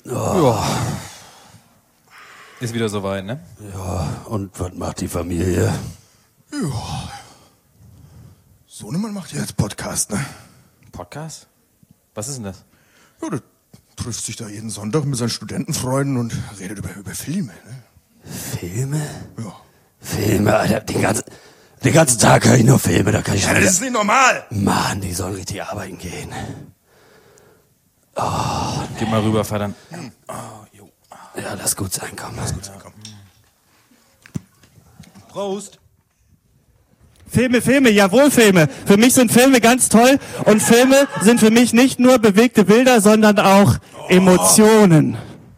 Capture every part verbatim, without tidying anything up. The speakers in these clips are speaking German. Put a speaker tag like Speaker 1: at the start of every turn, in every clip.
Speaker 1: Ja. Ist wieder soweit, ne?
Speaker 2: Ja, und was macht die Familie?
Speaker 3: Ja. Sohnemann macht ja jetzt Podcast, ne?
Speaker 1: Podcast? Was ist denn das?
Speaker 3: Ja, der trifft sich da jeden Sonntag mit seinen Studentenfreunden und redet über, über Filme, ne?
Speaker 2: Filme?
Speaker 3: Ja.
Speaker 2: Filme, Alter, den ganzen, den ganzen Tag höre ich nur Filme, da kann ich
Speaker 3: Ja, das ist nicht normal!
Speaker 2: Mann, die sollen richtig arbeiten gehen. Oh, nee.
Speaker 1: Geh mal rüber, Vater.
Speaker 2: Oh, jo. Ja, lass gut sein, komm. Lass gut sein, komm.
Speaker 1: Prost!
Speaker 4: Filme, Filme, jawohl Filme. Für mich sind Filme ganz toll und Filme sind für mich nicht nur bewegte Bilder, sondern auch Emotionen.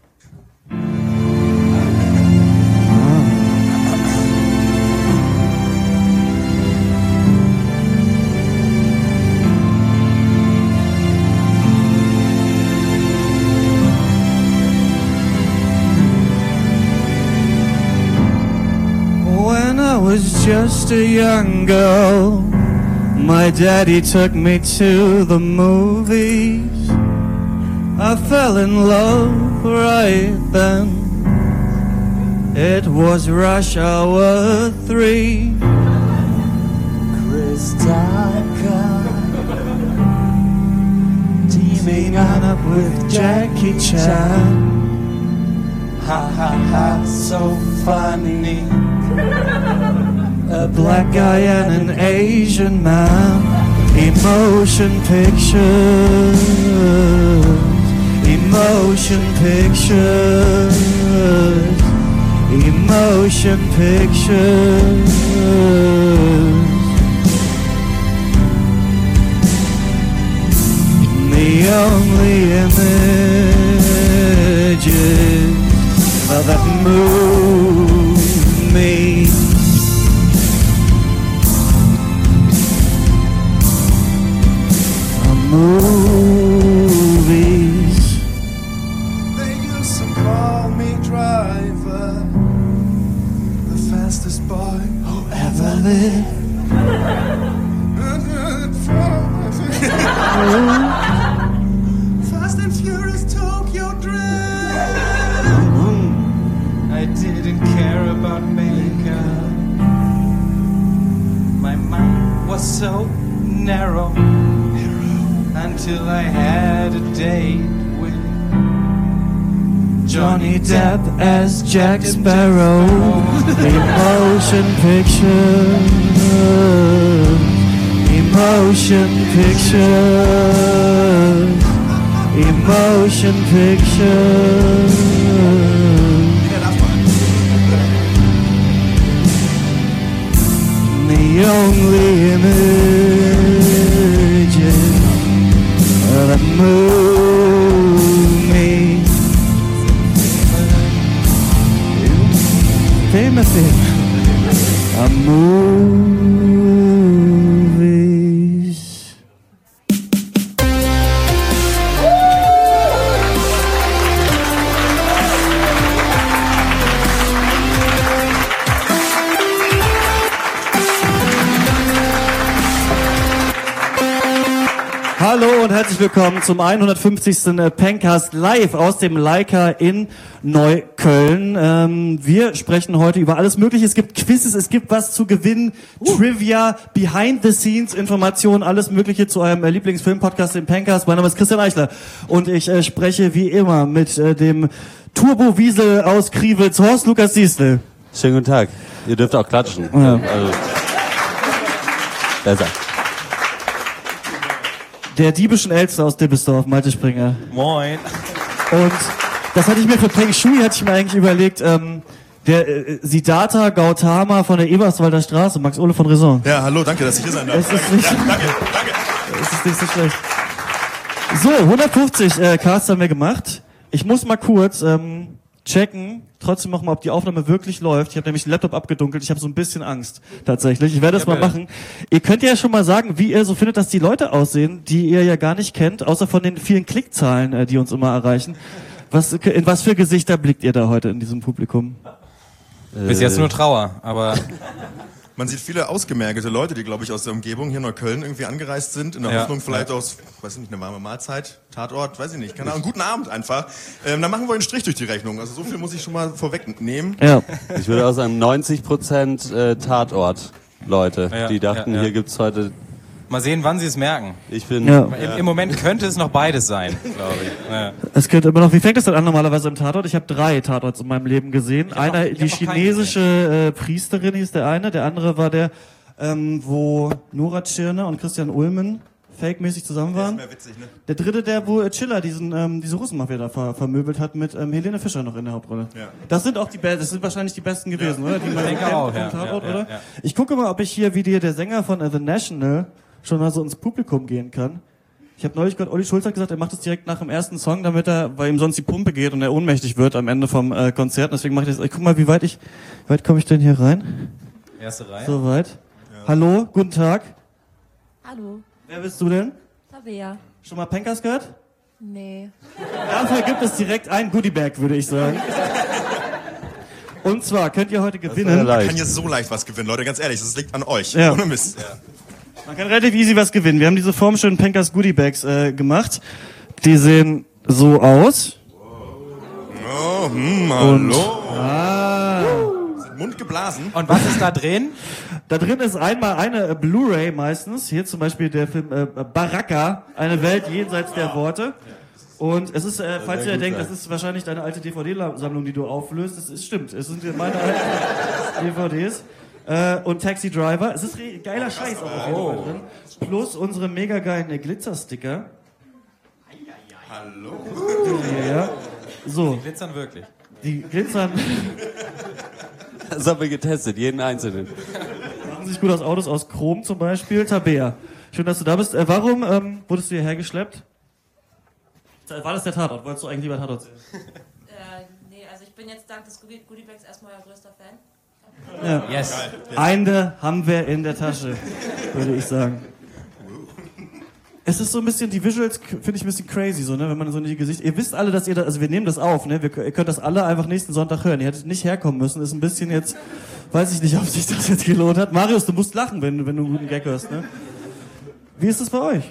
Speaker 4: When I was just a young girl, my daddy took me to the movies. I fell in love right then. It was rush hour three.
Speaker 2: Chris Tucker, teaming
Speaker 4: up with Jackie Chan.
Speaker 2: Ha ha ha, so funny.
Speaker 4: A black guy and an Asian man. Emotion pictures. Emotion pictures. Emotion pictures. The only images that move me are movies.
Speaker 3: They used to call me driver, the fastest boy who
Speaker 4: Ever live?
Speaker 3: Fast and Furious Tokyo Drift.
Speaker 5: I didn't care about makeup. My mind was so narrow, until I had a date with
Speaker 4: Johnny Depp as Jack Sparrow. Emotion pictures. Emotion pictures. Emotion pictures. The only images that move me. Famous thing. Are movies. Hallo und herzlich willkommen zum hundertfünfzigsten Pencast live aus dem Leica in Neukölln. Ähm, wir sprechen heute über alles Mögliche. Es gibt Quizzes, es gibt was zu gewinnen, uh. Trivia, Behind-the-Scenes-Informationen, alles Mögliche zu eurem äh, Lieblingsfilm-Podcast, dem Pencast. Mein Name ist Christian Eichler und ich äh, spreche wie immer mit äh, dem Turbo-Wiesel aus Kriwitz, Horst Lukas Diestel.
Speaker 2: Schönen guten Tag. Ihr dürft auch klatschen.
Speaker 4: Ja.
Speaker 2: Also, besser.
Speaker 4: Der diebischen Elster aus Dibbesdorf, Malte Springer.
Speaker 1: Moin.
Speaker 4: Und das hatte ich mir für Peng Shui, hatte ich mir eigentlich überlegt, ähm, der äh, Siddhartha Gautama von der Eberswalder Straße, Max Ole von Raison.
Speaker 3: Ja, hallo, danke, dass ich hier sein darf.
Speaker 4: Es ist nicht,
Speaker 3: ja, danke, danke.
Speaker 4: Es ist nicht so schlecht. So, hundertfünfzig äh, Casts haben wir gemacht. Ich muss mal kurz ähm, checken, trotzdem noch mal, ob die Aufnahme wirklich läuft. Ich habe nämlich den Laptop abgedunkelt. Ich habe so ein bisschen Angst, tatsächlich. Ich werde das mal machen. Ihr könnt ja schon mal sagen, wie ihr so findet, dass die Leute aussehen, die ihr ja gar nicht kennt, außer von den vielen Klickzahlen, äh, die uns immer erreichen. Was, in was für Gesichter blickt ihr da heute in diesem Publikum?
Speaker 1: Bis jetzt nur Trauer, aber
Speaker 3: Man sieht viele ausgemergelte Leute, die, glaube ich, aus der Umgebung hier in Neukölln irgendwie angereist sind, in der
Speaker 1: Ja.
Speaker 3: Hoffnung vielleicht aus, weiß ich nicht, eine warme Mahlzeit, Tatort, weiß ich nicht, keine Ahnung, guten Abend einfach. Ähm, dann machen wir einen Strich durch die Rechnung. Also so viel muss ich schon mal vorwegnehmen.
Speaker 4: Ja.
Speaker 2: Ich würde auch sagen, neunzig Prozent äh, Tatort-Leute,
Speaker 1: Ja,
Speaker 2: die dachten,
Speaker 1: ja, ja.
Speaker 2: hier gibt's heute...
Speaker 1: Mal sehen, wann sie es merken.
Speaker 2: Ich bin...
Speaker 4: Ja.
Speaker 1: Im, Im Moment könnte es noch beides sein, glaube ich. Ja.
Speaker 4: Es könnte immer noch, wie fängt es denn an normalerweise im Tatort? Ich habe drei Tatorts in meinem Leben gesehen.
Speaker 1: hab
Speaker 4: Einer,
Speaker 1: noch- ich
Speaker 4: die
Speaker 1: hab noch keinen
Speaker 4: chinesische äh, Priesterin hieß der eine, der andere war der, ähm, wo Nora Tschirner und Christian Ulmen fake-mäßig zusammen waren.
Speaker 3: Mehr witzig, ne?
Speaker 4: Der dritte, der wo äh, Chiller diesen ähm, diese Russenmafia da ver vermöbelt hat mit ähm, Helene Fischer noch in der Hauptrolle.
Speaker 3: Ja.
Speaker 4: Das sind auch die Be das sind wahrscheinlich die besten gewesen, oder? Die man so
Speaker 1: denke
Speaker 4: kennt
Speaker 1: auch,
Speaker 4: vom
Speaker 1: ja,
Speaker 4: Tatort,
Speaker 1: ja, ja,
Speaker 4: oder?
Speaker 1: ja.
Speaker 4: Ich gucke mal, ob ich hier wie dir der Sänger von äh, The National schon mal so ins Publikum gehen kann. Ich habe neulich gehört, Olli Schulz hat gesagt, er macht das direkt nach dem ersten Song, damit er, weil ihm sonst die Pumpe geht und er ohnmächtig wird am Ende vom äh, Konzert. Deswegen mache ich das. Ich guck mal, wie weit ich, wie weit komme ich denn hier rein?
Speaker 1: Erste Reihe.
Speaker 4: So weit. Hallo, guten Tag.
Speaker 6: Hallo,
Speaker 4: Wer bist du denn?
Speaker 6: Tabea.
Speaker 4: Schon mal Pencast gehört?
Speaker 6: Nee.
Speaker 4: Dafür gibt es direkt ein Goodiebag, würde ich sagen. Und zwar könnt ihr heute
Speaker 2: war ja
Speaker 4: gewinnen.
Speaker 2: leicht.
Speaker 3: Man kann hier so leicht was gewinnen, Leute, ganz ehrlich, das liegt an euch.
Speaker 4: Ja.
Speaker 3: Ohne Mist.
Speaker 4: Man kann relativ easy was gewinnen. Wir haben diese formschönen Pencast Goodiebags äh, gemacht. Die sehen so aus.
Speaker 3: Oh, hm, hallo.
Speaker 4: Ah.
Speaker 3: Sind Mund geblasen.
Speaker 1: Und was ist da drin?
Speaker 4: Da drin ist einmal eine äh, Blu-ray meistens. Hier zum Beispiel der Film äh, Baraka, eine Welt jenseits der Worte. Und es ist, äh, falls ihr denkt, das ist wahrscheinlich deine alte D V D-Sammlung, die du auflöst, das ist, stimmt. Es sind meine alten D V Ds. Äh, und Taxi Driver. Es ist re- geiler Scheiß auch auf jeden Fall drin. Plus unsere mega geilen äh, Glitzer-Sticker.
Speaker 3: Hallo.
Speaker 4: Ja, ja. So,
Speaker 1: Glitzern wirklich.
Speaker 4: die glitzern,
Speaker 2: Das haben wir getestet, jeden einzelnen.
Speaker 4: machen sich gut aus Autos aus Chrom zum Beispiel. Tabea, schön, dass du da bist. Äh, warum ähm, wurdest du hierher geschleppt? War das der Tatort? Wolltest du eigentlich lieber Tatort sehen?
Speaker 6: Äh, nee, also ich bin jetzt dank des Goodie- Goodiebags erstmal euer größter Fan.
Speaker 4: Ja.
Speaker 1: Yes.
Speaker 4: Eine haben wir in der Tasche, würde ich sagen. Es ist so ein bisschen, die Visuals k- finde ich ein bisschen crazy, so, ne, wenn man so in die Gesicht, ihr wisst alle, dass ihr da, also wir nehmen das auf, ne, wir, k- ihr könnt das alle einfach nächsten Sonntag hören, ihr hättet nicht herkommen müssen, ist ein bisschen jetzt, weiß ich nicht, ob sich das jetzt gelohnt hat. Marius, du musst lachen, wenn, du- wenn du einen guten Gag hörst, ne. Wie ist das bei euch?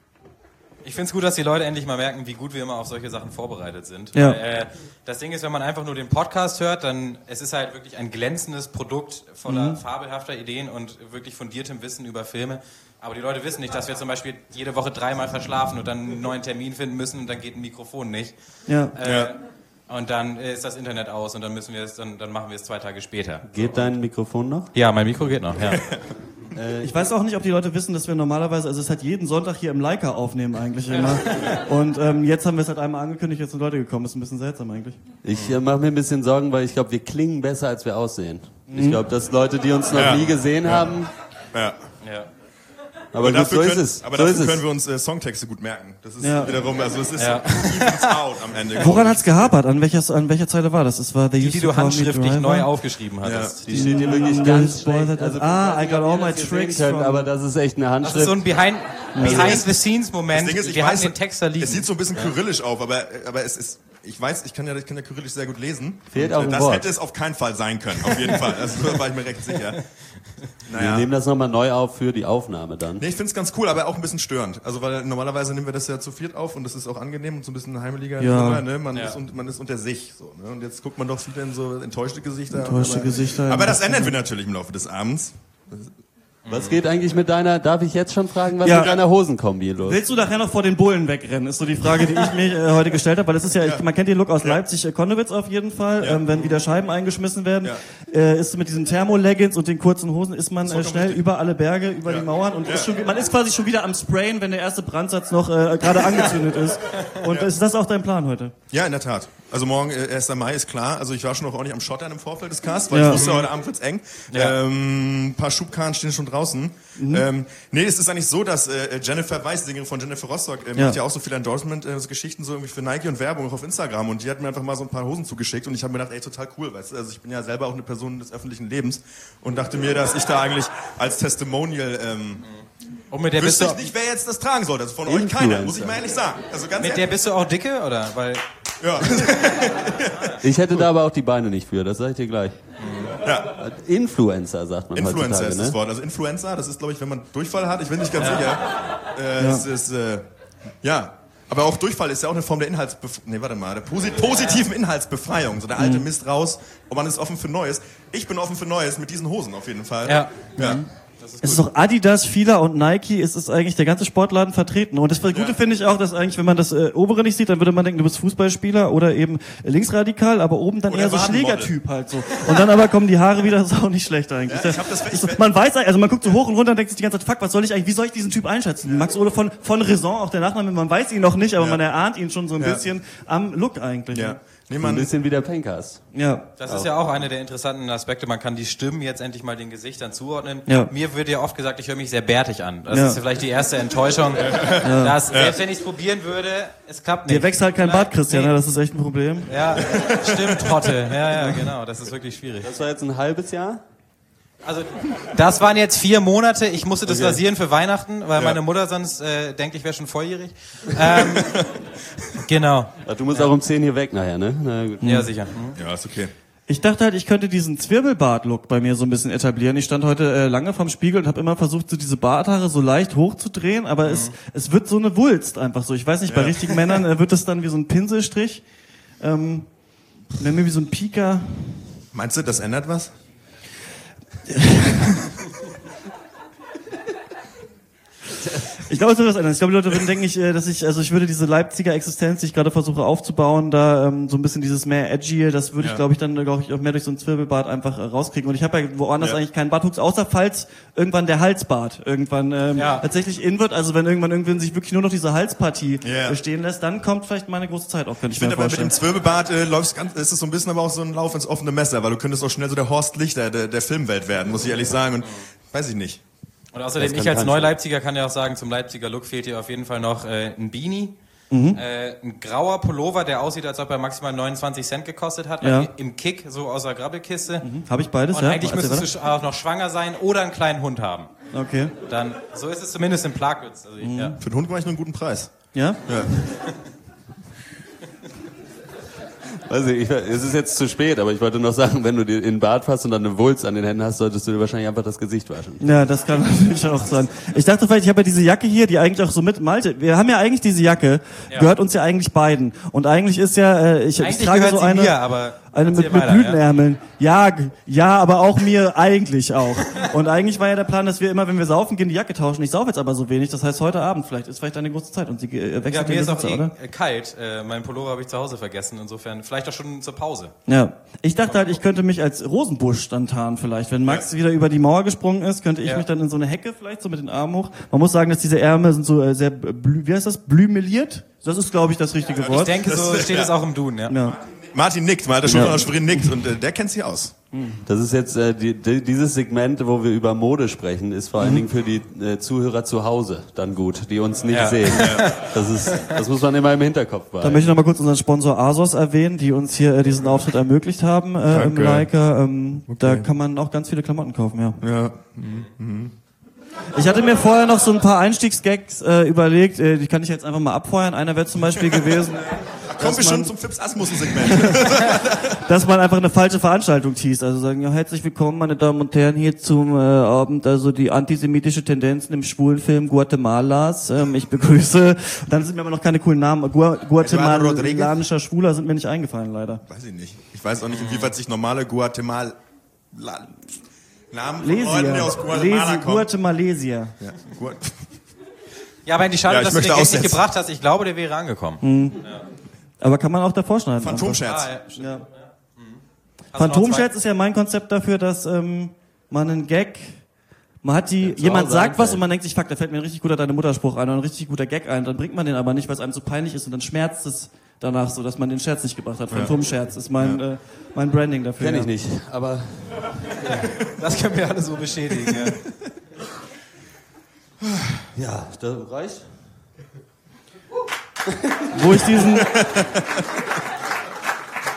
Speaker 1: Ich finde es gut, dass die Leute endlich mal merken, wie gut wir immer auf solche Sachen vorbereitet sind.
Speaker 4: Ja.
Speaker 1: Weil, äh, das Ding ist, wenn man einfach nur den Podcast hört, dann es ist halt wirklich ein glänzendes Produkt voller
Speaker 4: Mhm.
Speaker 1: fabelhafter Ideen und wirklich fundiertem Wissen über Filme. Aber die Leute wissen nicht, dass wir zum Beispiel jede Woche dreimal verschlafen und dann einen neuen Termin finden müssen und dann geht ein Mikrofon nicht.
Speaker 4: Ja.
Speaker 1: Äh, Und dann äh, ist das Internet aus und dann müssen wir es, dann, dann machen wir es zwei Tage später.
Speaker 2: Geht dein Mikrofon noch?
Speaker 1: Ja, mein Mikro geht noch, ja.
Speaker 4: Ich weiß auch nicht, ob die Leute wissen, dass wir normalerweise, also es hat jeden Sonntag hier im Leica aufnehmen eigentlich immer. Und ähm, jetzt haben wir es halt einmal angekündigt, jetzt sind Leute gekommen. Ist ein bisschen seltsam eigentlich.
Speaker 2: Ich äh, mache mir ein bisschen Sorgen, weil ich glaube, wir klingen besser, als wir aussehen. Ich glaube, dass Leute, die uns noch
Speaker 3: Ja.
Speaker 2: nie gesehen haben,
Speaker 3: Ja.
Speaker 1: ja.
Speaker 2: aber gut,
Speaker 3: dafür
Speaker 2: so ist
Speaker 3: können,
Speaker 2: es.
Speaker 3: Aber
Speaker 2: so
Speaker 3: dafür
Speaker 2: ist
Speaker 3: können
Speaker 2: es.
Speaker 3: wir uns äh, Songtexte gut merken. Das ist
Speaker 4: Ja.
Speaker 3: wiederum, also es ist
Speaker 1: Ja.
Speaker 3: evens out am Ende.
Speaker 4: Woran hat's gehapert? An welcher, an welcher Zeile war das? Es war The
Speaker 1: Die,
Speaker 4: Used
Speaker 1: die
Speaker 4: to
Speaker 1: du
Speaker 4: Call Me
Speaker 1: handschriftlich
Speaker 4: Driver.
Speaker 1: neu aufgeschrieben hattest.
Speaker 2: Die steht hier wirklich
Speaker 4: Mm,
Speaker 2: ganz
Speaker 4: this
Speaker 2: schlecht.
Speaker 4: boy that-
Speaker 2: Also,
Speaker 4: ah,
Speaker 2: ich
Speaker 4: I got
Speaker 2: weiß
Speaker 4: all
Speaker 2: nicht,
Speaker 4: my
Speaker 2: ob ihr das sehen
Speaker 4: tricks
Speaker 2: könnt,
Speaker 4: from-
Speaker 2: aber das ist echt eine
Speaker 1: Das
Speaker 2: Handschrift.
Speaker 1: ist so ein Behind,
Speaker 3: Also
Speaker 1: Behind-the-Scenes-Moment.
Speaker 3: Das Ding ist, ich
Speaker 1: Wir
Speaker 3: weiß,
Speaker 1: hatten den Text da liegen.
Speaker 3: es sieht so ein bisschen kyrillisch auf, aber, aber es ist, ich weiß, ich kann ja, ich kann ja kyrillisch sehr gut lesen.
Speaker 2: Fehlt
Speaker 3: Und,
Speaker 2: auch
Speaker 3: äh,
Speaker 2: ein
Speaker 3: Das
Speaker 2: Wort.
Speaker 3: hätte es auf keinen Fall sein können, auf jeden Fall. Also da war ich mir recht sicher.
Speaker 2: Wir
Speaker 3: Naja.
Speaker 2: nehmen das nochmal neu auf für die Aufnahme dann.
Speaker 3: Nee, ich find's ganz cool, aber auch ein bisschen störend. Also weil normalerweise nehmen wir das ja zu viert auf und das ist auch angenehm und so ein bisschen heimeliger.
Speaker 4: Ja.
Speaker 3: Nummer, ne? Man,
Speaker 1: Ja.
Speaker 3: ist, und, man ist unter sich. So, ne? Und jetzt guckt man doch wieder in so enttäuschte Gesichter.
Speaker 4: Enttäuschte
Speaker 3: aber,
Speaker 4: Gesichter.
Speaker 3: Aber das ändern wir natürlich im Laufe des Abends.
Speaker 2: Was geht eigentlich mit deiner, darf ich jetzt schon fragen, was
Speaker 4: Ja.
Speaker 2: mit deiner Hosenkombi los?
Speaker 4: Willst du nachher noch vor den Bullen wegrennen? Ist so die Frage, die ich mir äh, heute gestellt habe, weil es ist ja, ich, man kennt den Look aus Leipzig, äh, Konnewitz auf jeden Fall,
Speaker 3: Ja.
Speaker 4: ähm, wenn wieder Scheiben eingeschmissen werden,
Speaker 3: Ja.
Speaker 4: äh, ist mit diesen Thermo-Leggings und den kurzen Hosen ist man äh,
Speaker 3: Vollkommen
Speaker 4: schnell
Speaker 3: richtig.
Speaker 4: über alle Berge, über
Speaker 3: Ja.
Speaker 4: die Mauern und
Speaker 3: Ja.
Speaker 4: ist schon, man ist quasi schon wieder am Sprayen, wenn der erste Brandsatz noch äh, gerade angezündet ist. Und ist das auch dein Plan heute?
Speaker 3: Ja, in der Tat. Also morgen, äh, erster Mai ist klar. Also ich war schon auch ordentlich am Schottern im Vorfeld des Casts, weil
Speaker 4: Ja.
Speaker 3: ich wusste, heute Abend wird's eng.
Speaker 1: Ja.
Speaker 3: Ähm, ein paar Schubkarren stehen schon draußen.
Speaker 4: Mhm.
Speaker 3: Ähm, nee, es ist eigentlich so, dass äh, Jennifer Weiss, die Sängerin von Jennifer Rostock, ähm,
Speaker 4: Ja.
Speaker 3: macht ja auch so viele Endorsement-Geschichten so irgendwie für Nike und Werbung auch auf Instagram. Und die hat mir einfach mal so ein paar Hosen zugeschickt und ich habe mir gedacht, ey, total cool, weißt du. Also ich bin ja selber auch eine Person des öffentlichen Lebens und dachte mir, dass ich da eigentlich als Testimonial ähm,
Speaker 1: Und mit der bist du,
Speaker 3: wüsste ich nicht, wer jetzt das tragen soll. Das ist von euch keiner, muss ich mal ehrlich sagen. Also ganz
Speaker 1: mit der
Speaker 3: ehrlich.
Speaker 1: bist du auch dicke, oder? Weil,
Speaker 3: Ja.
Speaker 2: Ich hätte da aber auch die Beine nicht für, das sag ich dir gleich.
Speaker 3: Ja.
Speaker 2: Influencer, sagt man
Speaker 3: Influencer
Speaker 2: heutzutage,
Speaker 3: ist
Speaker 2: ne?
Speaker 3: das Wort. Also Influencer, das ist, glaube ich, wenn man Durchfall hat, ich bin nicht ganz sicher. Äh,
Speaker 4: Ja.
Speaker 3: Es ist, äh, ja. Aber auch Durchfall ist ja auch eine Form der Inhaltsbefreiung. Nee, warte mal, der posi positiven Inhaltsbefreiung. So der alte
Speaker 4: Mhm.
Speaker 3: Mist raus und man ist offen für Neues. Ich bin offen für Neues mit diesen Hosen auf jeden Fall.
Speaker 1: Ja.
Speaker 3: Ja.
Speaker 4: Es ist auch Adidas, Fila und Nike, es ist eigentlich der ganze Sportladen vertreten. Und das Gute
Speaker 3: Ja.
Speaker 4: finde ich auch, dass eigentlich, wenn man das äh, obere nicht sieht, dann würde man denken, du bist Fußballspieler oder eben linksradikal, aber oben dann
Speaker 3: Oder
Speaker 4: eher so
Speaker 3: Wadenmodel.
Speaker 4: Schlägertyp halt so. Und dann aber kommen die Haare wieder, das ist auch nicht schlecht eigentlich.
Speaker 3: Ja, ich hab das-
Speaker 4: Das
Speaker 3: ich-
Speaker 4: ist- man weiß, also man guckt so hoch und runter und denkt sich die ganze Zeit, fuck, was soll ich eigentlich, wie soll ich diesen Typ einschätzen? Max Ole von, von Raison, auch der Nachname, man weiß ihn noch nicht, aber
Speaker 3: Ja.
Speaker 4: man erahnt ihn schon so ein
Speaker 3: Ja.
Speaker 4: bisschen am Look eigentlich.
Speaker 3: Ja. Nee,
Speaker 2: Ein
Speaker 3: man,
Speaker 2: bisschen wie der Pencast.
Speaker 4: Ja.
Speaker 1: Das ist ja auch einer der interessanten Aspekte. Man kann die Stimmen jetzt endlich mal den Gesichtern zuordnen.
Speaker 4: Ja.
Speaker 1: Mir wird ja oft gesagt, ich höre mich sehr bärtig an. Das
Speaker 4: Ja.
Speaker 1: ist vielleicht die erste Enttäuschung. Dass, selbst wenn ich es probieren würde, es klappt nicht.
Speaker 4: Dir wächst halt kein
Speaker 1: Vielleicht-
Speaker 4: Bart, Christian,
Speaker 1: nee.
Speaker 4: ne? Das ist echt ein Problem.
Speaker 1: Ja, stimmt, Trottel. Ja, ja, genau. Das ist wirklich schwierig.
Speaker 2: Das war jetzt ein halbes Jahr?
Speaker 1: Also, das waren jetzt vier Monate. Ich musste das
Speaker 2: Okay.
Speaker 1: rasieren für Weihnachten, weil
Speaker 3: Ja.
Speaker 1: meine Mutter sonst äh, denkt, ich wäre schon volljährig. Ähm, genau.
Speaker 2: Ach, du musst auch um zehn hier weg nachher, ne? Na gut.
Speaker 1: Ja, sicher. Hm.
Speaker 3: ja, ist okay.
Speaker 4: Ich dachte halt, ich könnte diesen Zwirbelbart-Look bei mir so ein bisschen etablieren. Ich stand heute äh, lange vorm Spiegel und habe immer versucht, so diese Barthaare so leicht hochzudrehen, aber es, es wird so eine Wulst einfach so. Ich weiß nicht, bei
Speaker 3: Ja.
Speaker 4: richtigen Männern äh, wird es dann wie so ein Pinselstrich. Ähm, wenn mir wie so ein Pika.
Speaker 3: Meinst du, das ändert was?
Speaker 4: Ich glaube, es wird was ändern. Ich glaube, die Leute würden denken, ich, äh, dass ich, also ich würde diese Leipziger Existenz, die ich gerade versuche aufzubauen, da ähm, so ein bisschen dieses mehr edgy, das würde ich,
Speaker 3: Ja.
Speaker 4: glaube ich, dann glaube ich auch mehr durch so ein Zwirbelbart einfach äh, rauskriegen. Und ich habe ja woanders
Speaker 3: Ja.
Speaker 4: eigentlich keinen Bartwuchs, außer falls irgendwann der Halsbart irgendwann ähm,
Speaker 1: Ja.
Speaker 4: tatsächlich in wird. Also wenn irgendwann irgendwann sich wirklich nur noch diese Halspartie
Speaker 3: Ja.
Speaker 4: bestehen lässt, dann kommt vielleicht meine große Zeit auch, könnte ich,
Speaker 3: Ich
Speaker 4: mir
Speaker 3: finde aber mit
Speaker 4: vorstellen.
Speaker 3: dem Zwirbelbart äh, läuft's ganz, ist es so ein bisschen aber auch so ein Lauf ins offene Messer, weil du könntest auch schnell so der Horst Lichter der, der Filmwelt werden, muss ich ehrlich sagen. Und weiß ich nicht.
Speaker 1: Und außerdem,
Speaker 2: Das kann
Speaker 1: ich als
Speaker 2: kein
Speaker 1: Neuleipziger kann ja auch sagen, zum Leipziger Look fehlt hier auf jeden Fall noch äh, ein Beanie,
Speaker 4: Mhm.
Speaker 1: äh, ein grauer Pullover, der aussieht, als ob er maximal neunundzwanzig Cent gekostet hat,
Speaker 4: Ja.
Speaker 1: im Kick, so aus der Grabbelkiste.
Speaker 4: Habe ich beides,
Speaker 1: Und
Speaker 4: ja?
Speaker 1: eigentlich
Speaker 4: Erzähl
Speaker 1: müsstest du auch noch schwanger sein oder einen kleinen Hund haben.
Speaker 4: weiter. Okay.
Speaker 1: Dann, so ist es zumindest im Plagwitz. Also ich,
Speaker 4: Mhm.
Speaker 1: ja.
Speaker 3: Für den Hund war ich nur einen guten Preis.
Speaker 4: Ja?
Speaker 3: Ja.
Speaker 2: Weiß ich, ich, es ist jetzt zu spät, aber ich wollte noch sagen, wenn du dir in den Bart fasst und dann eine Wulst an den Händen hast, solltest du dir wahrscheinlich einfach das Gesicht waschen.
Speaker 4: Ja, das kann natürlich auch sein. Ich dachte vielleicht, ich habe ja diese Jacke hier, die eigentlich auch so mit Malte. Wir haben ja eigentlich diese Jacke,
Speaker 1: Ja.
Speaker 4: gehört uns ja eigentlich beiden. Und eigentlich ist ja, äh, ich, ich
Speaker 1: Eigentlich
Speaker 4: trage
Speaker 1: gehört
Speaker 4: so
Speaker 1: sie
Speaker 4: eine,
Speaker 1: mir, aber
Speaker 4: eine
Speaker 1: erzähl
Speaker 4: mit, mit
Speaker 1: weiter,
Speaker 4: Blütenärmeln. Ja. g- ja, aber auch mir eigentlich auch. Und eigentlich war ja der Plan, dass wir immer, wenn wir saufen gehen, die Jacke tauschen. Ich saufe jetzt aber so wenig, das heißt heute Abend vielleicht ist vielleicht eine große Zeit und sie äh,
Speaker 1: Ja,
Speaker 4: wechselt
Speaker 1: mir
Speaker 4: den
Speaker 1: ist auch
Speaker 4: Besitzer,
Speaker 1: eh
Speaker 4: oder?
Speaker 1: äh, kalt. Äh, mein Pullover habe ich zu Hause vergessen. Insofern vielleicht auch schon zur Pause.
Speaker 4: Ja. Ich dachte halt, ich könnte mich als Rosenbusch dann tarnen vielleicht. Wenn Max wieder über die Mauer gesprungen ist, könnte ich
Speaker 1: Ja.
Speaker 4: mich dann in so eine Hecke vielleicht so mit den Armen hoch. Man muss sagen, dass diese Ärmel sind so äh, sehr, blü wie heißt das? Blümeliert? Das ist, glaube ich, das richtige
Speaker 1: Ich
Speaker 4: Wort.
Speaker 1: denke, so
Speaker 3: Das-
Speaker 1: steht
Speaker 3: ja.
Speaker 1: es auch im Duden, ja.
Speaker 4: Ja.
Speaker 3: Martin nickt, Malte Schulter
Speaker 4: Ja.
Speaker 3: aus Schwerin nickt und äh, der kennt sich aus.
Speaker 2: Das ist jetzt äh, die, die, dieses Segment, wo wir über Mode sprechen, ist vor allen Dingen für die äh, Zuhörer zu Hause dann gut, die uns nicht
Speaker 1: Ja.
Speaker 2: sehen. Das ist, das muss man immer im Hinterkopf
Speaker 4: Da
Speaker 2: behalten.
Speaker 4: möchte ich noch mal kurz unseren Sponsor ASOS erwähnen, die uns hier äh, diesen Auftritt ermöglicht haben äh, im
Speaker 3: Danke.
Speaker 4: Leica. Ähm, Da kann man auch ganz viele Klamotten kaufen, ja.
Speaker 3: Ja.
Speaker 4: Ich hatte mir vorher noch so ein paar Einstiegsgags äh, überlegt, äh, die kann ich jetzt einfach mal abfeuern. Einer wäre zum Beispiel gewesen,
Speaker 3: Kommen wir
Speaker 4: man-
Speaker 3: schon zum Fips Asmussen-Segment.
Speaker 4: dass man einfach eine falsche Veranstaltung teast. Also sagen, ja, herzlich willkommen, meine Damen und Herren, hier zum äh, Abend, also die antisemitische Tendenzen im Schwulenfilm Guatemalas. Ähm, ich begrüße. Dann sind mir aber noch keine coolen Namen. Gu
Speaker 3: Eduardo Rodriguez?
Speaker 4: Guatemalanischer Schwuler sind mir nicht eingefallen, leider.
Speaker 3: Weiß ich nicht. Ich weiß auch nicht, inwieweit sich normale Guatemala Namen von Leuten, die
Speaker 4: Lesia.
Speaker 3: aus Guatemala
Speaker 4: Lesi,
Speaker 3: kommen.
Speaker 4: Guatemalesia.
Speaker 3: Ja, Guat
Speaker 1: Ja, aber die schade,
Speaker 3: Ja, ich
Speaker 1: dass du den
Speaker 3: möchte
Speaker 1: Gag nicht
Speaker 3: aussetzen.
Speaker 1: gebracht hast. Ich glaube, der wäre angekommen.
Speaker 4: Hm. Aber kann man auch davor schneiden.
Speaker 3: Phantomscherz.
Speaker 1: Ah, ja, stimmt.
Speaker 4: Ja.
Speaker 1: Hast du noch
Speaker 4: Phantomscherz
Speaker 1: zwei?
Speaker 4: ist ja mein Konzept dafür, dass ähm, man einen Gag, man hat die,
Speaker 2: zu
Speaker 4: jemand
Speaker 2: Hause
Speaker 4: sagt was
Speaker 2: einfällt.
Speaker 4: und man denkt sich, fuck, da fällt mir ein richtig guter Deine Mutterspruch ein oder ein richtig guter Gag ein, dann bringt man den aber nicht, weil es einem so peinlich ist und dann schmerzt es danach so, dass man den Scherz nicht gebracht hat. Phantomscherz ist mein, äh, mein Branding dafür.
Speaker 2: Kenn
Speaker 4: ja.
Speaker 2: ich nicht, aber
Speaker 1: Das können wir alle so bestätigen. Ja.
Speaker 2: ja, das reicht.
Speaker 4: Wo ich diesen,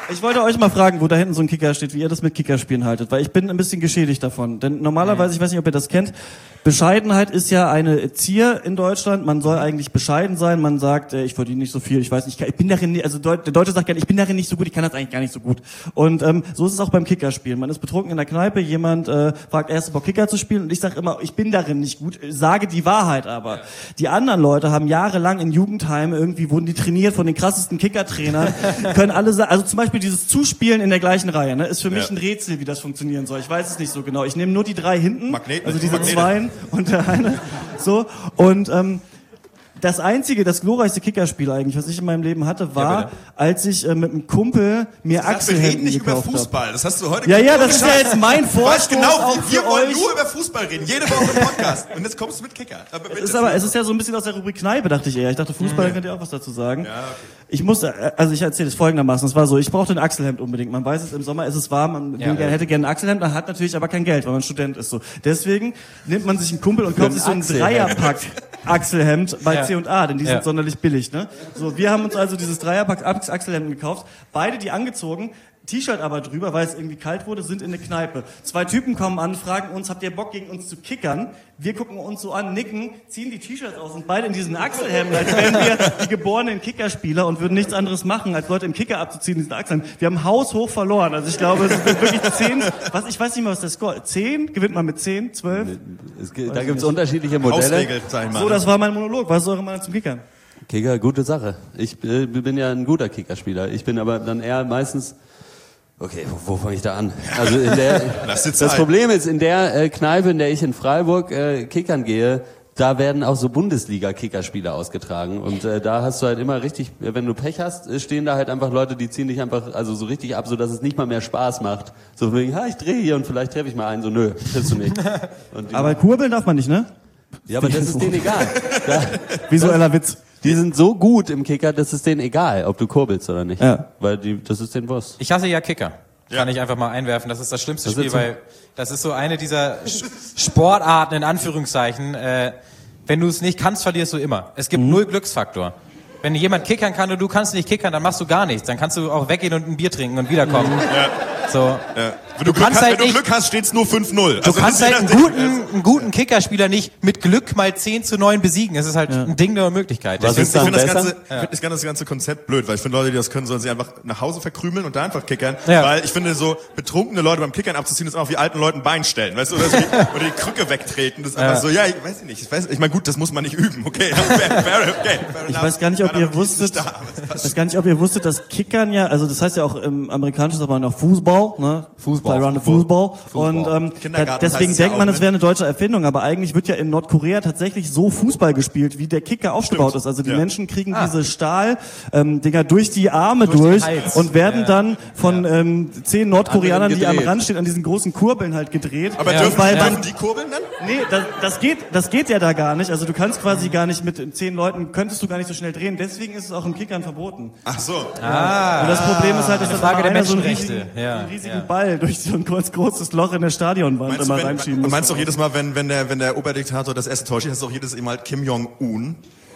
Speaker 4: Ich wollte euch mal fragen, wo da hinten so ein Kicker steht, wie ihr das mit Kickerspielen haltet, weil ich bin ein bisschen geschädigt davon. Denn normalerweise, ich weiß nicht, ob ihr das kennt, Bescheidenheit ist ja eine Zier in Deutschland. Man soll eigentlich bescheiden sein. Man sagt, äh, ich verdiene nicht so viel, ich weiß nicht, ich, kann, ich bin darin, nicht, also der Deutsche sagt gerne, ich bin darin nicht so gut, ich kann das eigentlich gar nicht so gut. Und ähm, so ist es auch beim Kickerspielen. Man ist betrunken in der Kneipe, jemand äh, fragt, erst Bock Kicker zu spielen und ich sage immer, ich bin darin nicht gut, sage die Wahrheit aber. Ja. Die anderen Leute haben jahrelang in Jugendheimen, irgendwie wurden die trainiert von den krassesten Kickertrainern, können alle sagen, also zum Beispiel dieses Zuspielen in der gleichen Reihe, ne, ist für mich ja. ein Rätsel, wie das funktionieren soll. Ich weiß es nicht so genau. Ich nehme nur die drei hinten,
Speaker 3: Magneten,
Speaker 4: also diese
Speaker 3: Magnete.
Speaker 4: zwei und der eine, so, und ähm, das einzige, das glorreichste Kickerspiel eigentlich, was ich in meinem Leben hatte, war, ja, als ich äh, mit einem Kumpel mir Achselhemden
Speaker 3: gekauft habe. Wir reden nicht über Fußball,
Speaker 4: hab.
Speaker 3: Das hast du heute
Speaker 4: Ja, ja, das ist ja jetzt mein Vorstoß.
Speaker 3: Genau, wir, wir wollen
Speaker 4: euch.
Speaker 3: nur über Fußball reden, jede Woche im Podcast. Und jetzt kommst du mit Kicker. Aber
Speaker 4: es ist aber, es ist ja so ein bisschen aus der Rubrik Kneipe, dachte ich eher. Ich dachte, Fußball, mhm. könnt ihr auch was dazu sagen. Ja, okay. Ich musste, also ich erzähle es folgendermaßen, es war so, ich brauchte ein Achselhemd unbedingt. Man weiß es, im Sommer ist es warm, man ja, ja. hätte gerne ein Achselhemd, man hat natürlich aber kein Geld, weil man Student ist. So. Deswegen nimmt man sich einen Kumpel und kauft sich so einen Dreierpack Achselhemd bei ja. C und A, denn die ja. sind sonderlich billig, ne? So, wir haben uns also dieses Dreierpack Achselhemden gekauft, beide die angezogen, T-Shirt aber drüber, weil es irgendwie kalt wurde, sind in eine Kneipe. Zwei Typen kommen an, fragen uns, habt ihr Bock gegen uns zu kickern? Wir gucken uns so an, nicken, ziehen die T-Shirts aus und beide in diesen Achselhemden, als wären wir die geborenen Kickerspieler und würden nichts anderes machen, als Leute im Kicker abzuziehen in diesen Achselhemden. Wir haben haushoch verloren. Also ich glaube, es sind wirklich zehn, was, ich weiß nicht mehr, was der Score, zehn? Gewinnt man mit zehn, zwölf?
Speaker 2: Es, da gibt es unterschiedliche Modelle.
Speaker 3: Ausregelt, sag ich mal.
Speaker 4: So, das war mein Monolog. Was ist eure Meinung zum Kickern?
Speaker 2: Kicker, gute Sache. Ich äh, bin ja ein guter Kickerspieler. Ich bin aber dann eher meistens... Okay, wo, wo fange ich da an? Also in der, das Problem ist, in der äh, Kneipe, in der ich in Freiburg äh, kickern gehe, da werden auch so Bundesliga-Kickerspiele ausgetragen. Und äh, da hast du halt immer richtig, wenn du Pech hast, stehen da halt einfach Leute, die ziehen dich einfach also so richtig ab, so dass es nicht mal mehr Spaß macht. So wegen, ha, ich drehe hier und vielleicht treffe ich mal einen, so nö, triffst du nicht. Und
Speaker 4: aber kurbeln darf man nicht, ne?
Speaker 2: Ja, aber das ist denen egal. Da,
Speaker 4: Visueller Witz.
Speaker 2: Die sind so gut im Kicker, das ist denen egal, ob du kurbelst oder nicht.
Speaker 4: Ja.
Speaker 2: Weil die, das ist denen Wurst.
Speaker 1: Ich hasse ja Kicker.
Speaker 3: Ja.
Speaker 1: Kann ich einfach mal einwerfen. Das ist das schlimmste
Speaker 2: das
Speaker 1: Spiel,
Speaker 2: so
Speaker 1: weil das ist so eine dieser Sportarten, in Anführungszeichen. Äh, wenn du es nicht kannst, verlierst du immer. Es gibt mhm. null Glücksfaktor. Wenn jemand kickern kann und du kannst nicht kickern, dann machst du gar nichts. Dann kannst du auch weggehen und ein Bier trinken und wiederkommen.
Speaker 3: Ja.
Speaker 1: So.
Speaker 3: Ja. Wenn du, du Glück hast, halt wenn du Glück hast, steht's nur fünf null.
Speaker 1: Du also kannst halt einen guten, einen guten Kickerspieler nicht mit Glück mal zehn zu neun besiegen. Es ist halt ja. ein Ding der Möglichkeit.
Speaker 3: Was ich finde find das, ganze, ja. find das ganze Konzept blöd, weil ich finde, Leute, die das können, sollen sich einfach nach Hause verkrümeln und da einfach kickern. Ja. Weil ich finde, so betrunkene Leute beim Kickern abzuziehen, ist auch wie alten Leuten Bein stellen. Weißt du, oder, so die, oder die Krücke wegtreten. Das ist einfach ja. so, ja, ich weiß nicht. Ich, weiß, ich meine, gut, das muss man nicht üben, okay. fair, fair, okay fair
Speaker 4: ich weiß gar nicht, ob ihr wusstet, ich weiß gar nicht, ob ihr wusstet, dass Kickern ja, also das heißt ja auch im amerikanischen sagt man noch Fußball, ne?
Speaker 1: Fußball.
Speaker 4: Play around the Fußball. Und ähm, da, deswegen denkt man, es wäre eine deutsche Erfindung, aber eigentlich wird ja in Nordkorea tatsächlich so Fußball gespielt, wie der Kicker aufgebaut ist. Also die ja. Menschen kriegen ah. diese Stahl ähm, Dinger durch die Arme durch, durch und werden ja. dann von ja. ähm, zehn Nordkoreanern, die am Rand stehen, an diesen großen Kurbeln halt gedreht.
Speaker 3: Aber ja. dürfen, weil ja. dürfen die kurbeln dann?
Speaker 4: Nee, das, das geht, das geht ja da gar nicht. Also du kannst quasi gar nicht mit zehn Leuten, könntest du gar nicht so schnell drehen. Deswegen ist es auch im Kickern verboten.
Speaker 3: Ach so.
Speaker 1: Ah.
Speaker 4: Und das Problem ist halt, dass
Speaker 1: da einer
Speaker 4: so einen riesigen,
Speaker 1: ja.
Speaker 4: einen riesigen
Speaker 1: ja.
Speaker 4: Ball durch so ein großes Loch in der Stadionwand
Speaker 3: meinst
Speaker 4: immer
Speaker 3: du, wenn,
Speaker 4: reinschieben
Speaker 3: und
Speaker 4: muss.
Speaker 3: meinst du auch jedes Mal, wenn, wenn der, wenn der Oberdiktator das Essen täuscht, hast du auch jedes Mal Kim Jong-un?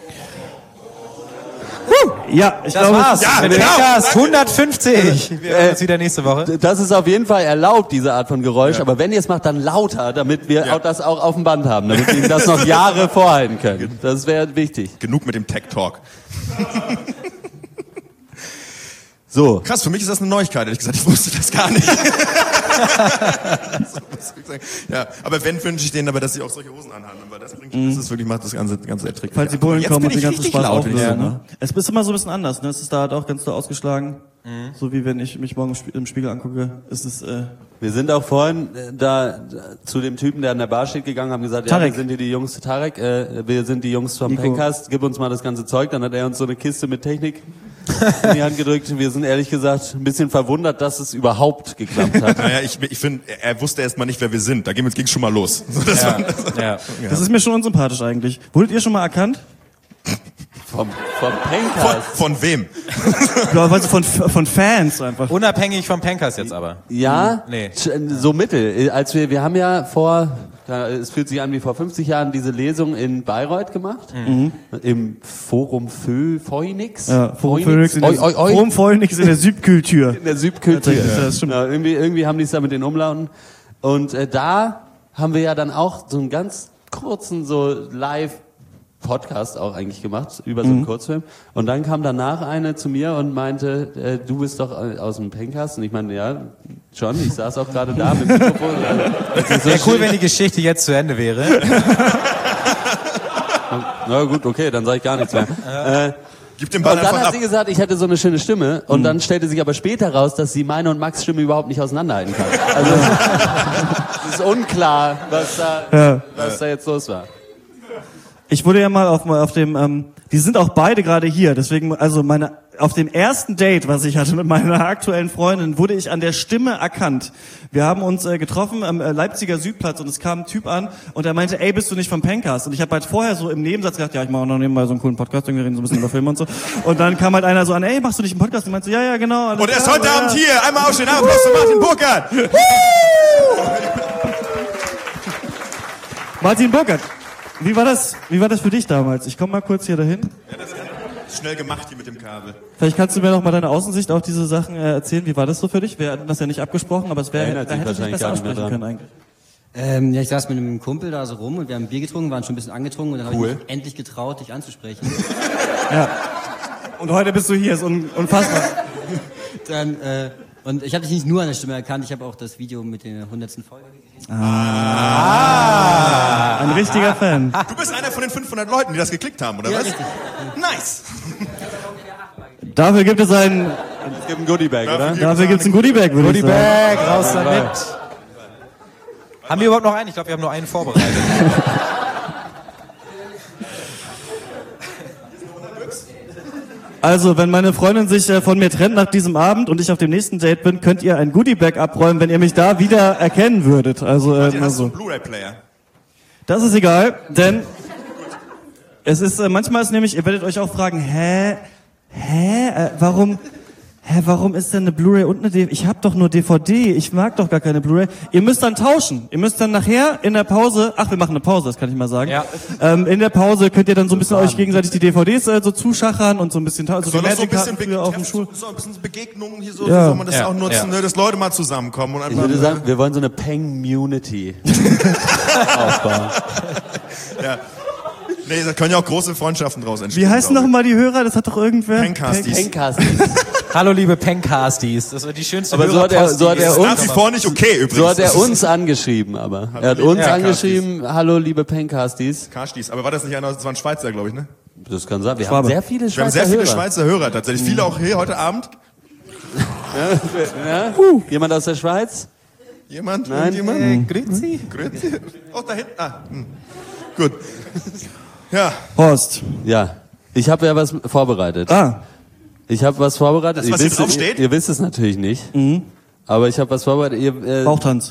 Speaker 4: Ja, ich
Speaker 1: das
Speaker 4: glaube,
Speaker 1: war's.
Speaker 3: Ja,
Speaker 1: mit
Speaker 3: genau.
Speaker 1: Kickers hundertfünfzig. Wir hören uns wieder nächste Woche.
Speaker 2: Das ist auf jeden Fall erlaubt, diese Art von Geräusch, ja. aber wenn ihr es macht, dann lauter, damit wir
Speaker 3: ja.
Speaker 2: auch das auch auf dem Band haben, damit wir das noch Jahre vorhalten können. Das wäre wichtig.
Speaker 3: Genug mit dem Tech-Talk.
Speaker 2: So.
Speaker 3: Krass, für mich ist das eine Neuigkeit, ehrlich gesagt. Ich wusste das gar nicht. Ja, aber wenn, wünsche ich denen aber, dass sie auch solche Hosen anhaben, weil das bringt, das ist wirklich, macht das ganze, ganze Trick.
Speaker 4: Falls die Bullen kommen und den ganzen Spaß
Speaker 3: laut,
Speaker 4: auflösen.
Speaker 3: ja,
Speaker 4: ne? Es ist immer so ein bisschen anders, ne? Es ist da halt auch ganz so ausgeschlagen. Mhm. So wie wenn ich mich morgen im Spiegel angucke, ist es, äh,
Speaker 2: wir sind auch vorhin äh, da, da zu dem Typen, der an der Bar steht, gegangen, haben gesagt,
Speaker 4: Tarek.
Speaker 2: ja, wir sind hier die Jungs, Tarek, äh, wir sind die Jungs vom
Speaker 4: Nico.
Speaker 2: Pencast, gib uns mal das ganze Zeug. Dann hat er uns so eine Kiste mit Technik in die Hand gedrückt. Wir sind ehrlich gesagt ein bisschen verwundert, dass es überhaupt geklappt hat.
Speaker 3: Naja, ich, ich finde, er wusste erst mal nicht, wer wir sind. Da ging es schon mal los. Das,
Speaker 1: ja.
Speaker 3: war, das,
Speaker 1: ja.
Speaker 4: das ist mir schon unsympathisch eigentlich. Wurdet ihr schon mal erkannt?
Speaker 2: Vom, vom
Speaker 3: Von,
Speaker 2: Pencast.
Speaker 3: von wem?
Speaker 4: Ja, weißt du, von, von Fans einfach.
Speaker 1: Unabhängig vom Pencast jetzt aber.
Speaker 2: Ja,
Speaker 1: Nee.
Speaker 2: so mittel. Als wir, wir haben ja vor, es fühlt sich an wie vor fünfzig Jahren, diese Lesung in Bayreuth gemacht. Mhm. Im Forum Fö, Phoenix.
Speaker 4: Ja, Forum Phoenix in der,
Speaker 2: oi, oi, oi.
Speaker 4: Forum Phoenix in der Südkultur.
Speaker 2: In der Südkultur.
Speaker 4: Ja, das stimmt.
Speaker 2: Ja, irgendwie, irgendwie haben die es da mit den Umlauten. Und äh, da haben wir ja dann auch so einen ganz kurzen so Live-Podcast auch eigentlich gemacht, über so einen mhm. Kurzfilm. Und dann kam danach eine zu mir und meinte, äh, du bist doch aus dem Pencast. Und ich meine, ja, schon, ich saß auch gerade da mit dem Mikrofon. Also,
Speaker 1: Wäre so cool, wenn die Geschichte jetzt zu Ende wäre.
Speaker 2: Na gut, okay, dann sage ich gar nichts mehr. Äh,
Speaker 3: Gib den Ball
Speaker 2: und dann
Speaker 3: einfach
Speaker 2: hat
Speaker 3: ab.
Speaker 2: sie gesagt, ich hätte so eine schöne Stimme. Und mhm. dann stellte sich aber später raus, dass sie meine und Max' Stimme überhaupt nicht auseinanderhalten kann. Also es ist unklar, was da,
Speaker 4: Ja.
Speaker 2: was da jetzt los war.
Speaker 4: Ich wurde ja mal auf, auf dem, ähm, die sind auch beide gerade hier, deswegen, also meine, auf dem ersten Date, was ich hatte mit meiner aktuellen Freundin, wurde ich an der Stimme erkannt. Wir haben uns äh, getroffen am äh, Leipziger Südplatz und es kam ein Typ an und er meinte, ey, bist du nicht vom Pencast? Und ich habe halt vorher so im Nebensatz gedacht, ja, ich mache auch noch nebenbei so einen coolen Podcast, wir reden so ein bisschen über Filme und so. Und dann kam halt einer so an, ey, machst du nicht einen Podcast? Und ich meinte so, ja, ja, genau.
Speaker 3: Und er ist
Speaker 4: klar,
Speaker 3: heute
Speaker 4: ja.
Speaker 3: Abend hier. Einmal aufstehen, Applaus für Martin Burkhardt.
Speaker 4: Martin Burkhardt, wie war das, wie war das für dich damals? Ich komme mal kurz hier dahin.
Speaker 3: Ja, das ist schnell gemacht hier mit dem Kabel.
Speaker 4: Vielleicht kannst du mir noch mal deine Außensicht auf diese Sachen äh, erzählen. Wie war das so für dich? Wir hatten das ja nicht abgesprochen, aber es wäre,
Speaker 2: Erinnert
Speaker 4: da
Speaker 2: sich
Speaker 4: hätte ich dich
Speaker 2: wahrscheinlich
Speaker 4: besser
Speaker 2: gar nicht mehr
Speaker 4: ansprechen
Speaker 2: dran.
Speaker 4: können eigentlich.
Speaker 7: Ähm, ja, ich saß mit einem Kumpel da so rum und wir haben Bier getrunken, waren schon ein bisschen angetrunken und dann
Speaker 3: Cool.
Speaker 7: habe ich mich endlich getraut, dich anzusprechen.
Speaker 4: Ja. Und heute bist du hier, ist un unfassbar.
Speaker 7: Dann, äh, und ich habe dich nicht nur an der Stimme erkannt, ich habe auch das Video mit der hundertsten Folge gesehen.
Speaker 4: Ah. Ein richtiger Fan.
Speaker 3: Du bist einer von den fünfhundert Leuten, die das geklickt haben, oder
Speaker 7: Ja,
Speaker 3: was?
Speaker 7: richtig.
Speaker 3: Nice.
Speaker 4: Dafür gibt es ein,
Speaker 2: Es gibt ein Goodiebag, oder?
Speaker 4: dafür gibt's ein Goodiebag, würde ich sagen.
Speaker 1: Goodiebag, raus damit. Haben wir überhaupt noch einen? Ich glaube, wir haben nur einen vorbereitet.
Speaker 4: Also, wenn meine Freundin sich äh, von mir trennt nach diesem Abend und ich auf dem nächsten Date bin, könnt ihr ein Goodiebag abräumen, wenn ihr mich da wieder erkennen würdet. Also, äh,
Speaker 3: Den hast du
Speaker 4: also.
Speaker 3: einen Blu-ray-Player.
Speaker 4: Das ist egal, denn es ist, äh, manchmal ist nämlich, ihr werdet euch auch fragen, hä, hä, äh, warum, hä, warum ist denn eine Blu-ray und eine D V D? Ich hab doch nur D V D, ich mag doch gar keine Blu-ray. Ihr müsst dann tauschen. Ihr müsst dann nachher in der Pause, ach, wir machen eine Pause, das kann ich mal sagen.
Speaker 1: Ja.
Speaker 4: Ähm, in der Pause könnt ihr dann so ein bisschen euch gegenseitig die D V Ds äh, so zuschachern und so ein bisschen tauschen.
Speaker 3: Soll
Speaker 4: die
Speaker 3: das so ein bisschen,
Speaker 4: Magic-Karten früher auf dem
Speaker 3: Be
Speaker 4: Schul.
Speaker 3: so ein bisschen Begegnungen hier so,
Speaker 4: Ja.
Speaker 3: so soll man das
Speaker 1: Ja,
Speaker 3: auch nutzen,
Speaker 1: ja.
Speaker 3: ne, dass Leute mal zusammenkommen und
Speaker 2: Ich
Speaker 3: einfach,
Speaker 2: würde sagen, wir wollen so eine Peng-Munity aufbauen.
Speaker 3: ja. Nee, da können ja auch große Freundschaften draus entstehen.
Speaker 4: Wie heißen
Speaker 3: glaube
Speaker 4: noch mal die Hörer? Das hat doch irgendwer?
Speaker 3: Pencasties.
Speaker 2: Pencasties.
Speaker 1: Hallo, liebe Pencasties. Das war die schönste
Speaker 2: Aber so hat er- so hat er
Speaker 3: ich.
Speaker 2: uns-
Speaker 3: Das ist nach wie vor nicht okay übrigens.
Speaker 2: So hat er uns angeschrieben, aber. Er hat
Speaker 3: liebe
Speaker 2: uns
Speaker 3: Pencasties.
Speaker 2: angeschrieben, hallo liebe Pencasties.
Speaker 3: Kastis. Aber war das nicht einer, das war ein Schweizer, glaube ich, ne?
Speaker 2: Das kann sein. Wir
Speaker 4: Schwabe.
Speaker 2: haben sehr viele Schweizer
Speaker 3: Wir haben sehr viele
Speaker 2: Hörer.
Speaker 3: Schweizer Hörer tatsächlich. Viele auch hier heute Abend.
Speaker 2: Ja? Jemand aus der Schweiz?
Speaker 3: Jemand?
Speaker 2: Nein.
Speaker 3: Irgendjemand?
Speaker 1: Äh, Grüezi.
Speaker 3: Grüezi. Oh, da hinten. Ah, hm. Gut. Ja.
Speaker 4: Horst.
Speaker 2: Ja. Ich habe ja was vorbereitet.
Speaker 4: Ah.
Speaker 2: Ich habe was vorbereitet.
Speaker 3: Das, was
Speaker 2: ihr,
Speaker 3: hier
Speaker 2: wisst,
Speaker 3: drauf steht?
Speaker 2: ihr, ihr wisst es natürlich nicht. Aber ich habe was vorbereitet. Ihr, äh,
Speaker 4: Bauchtanz.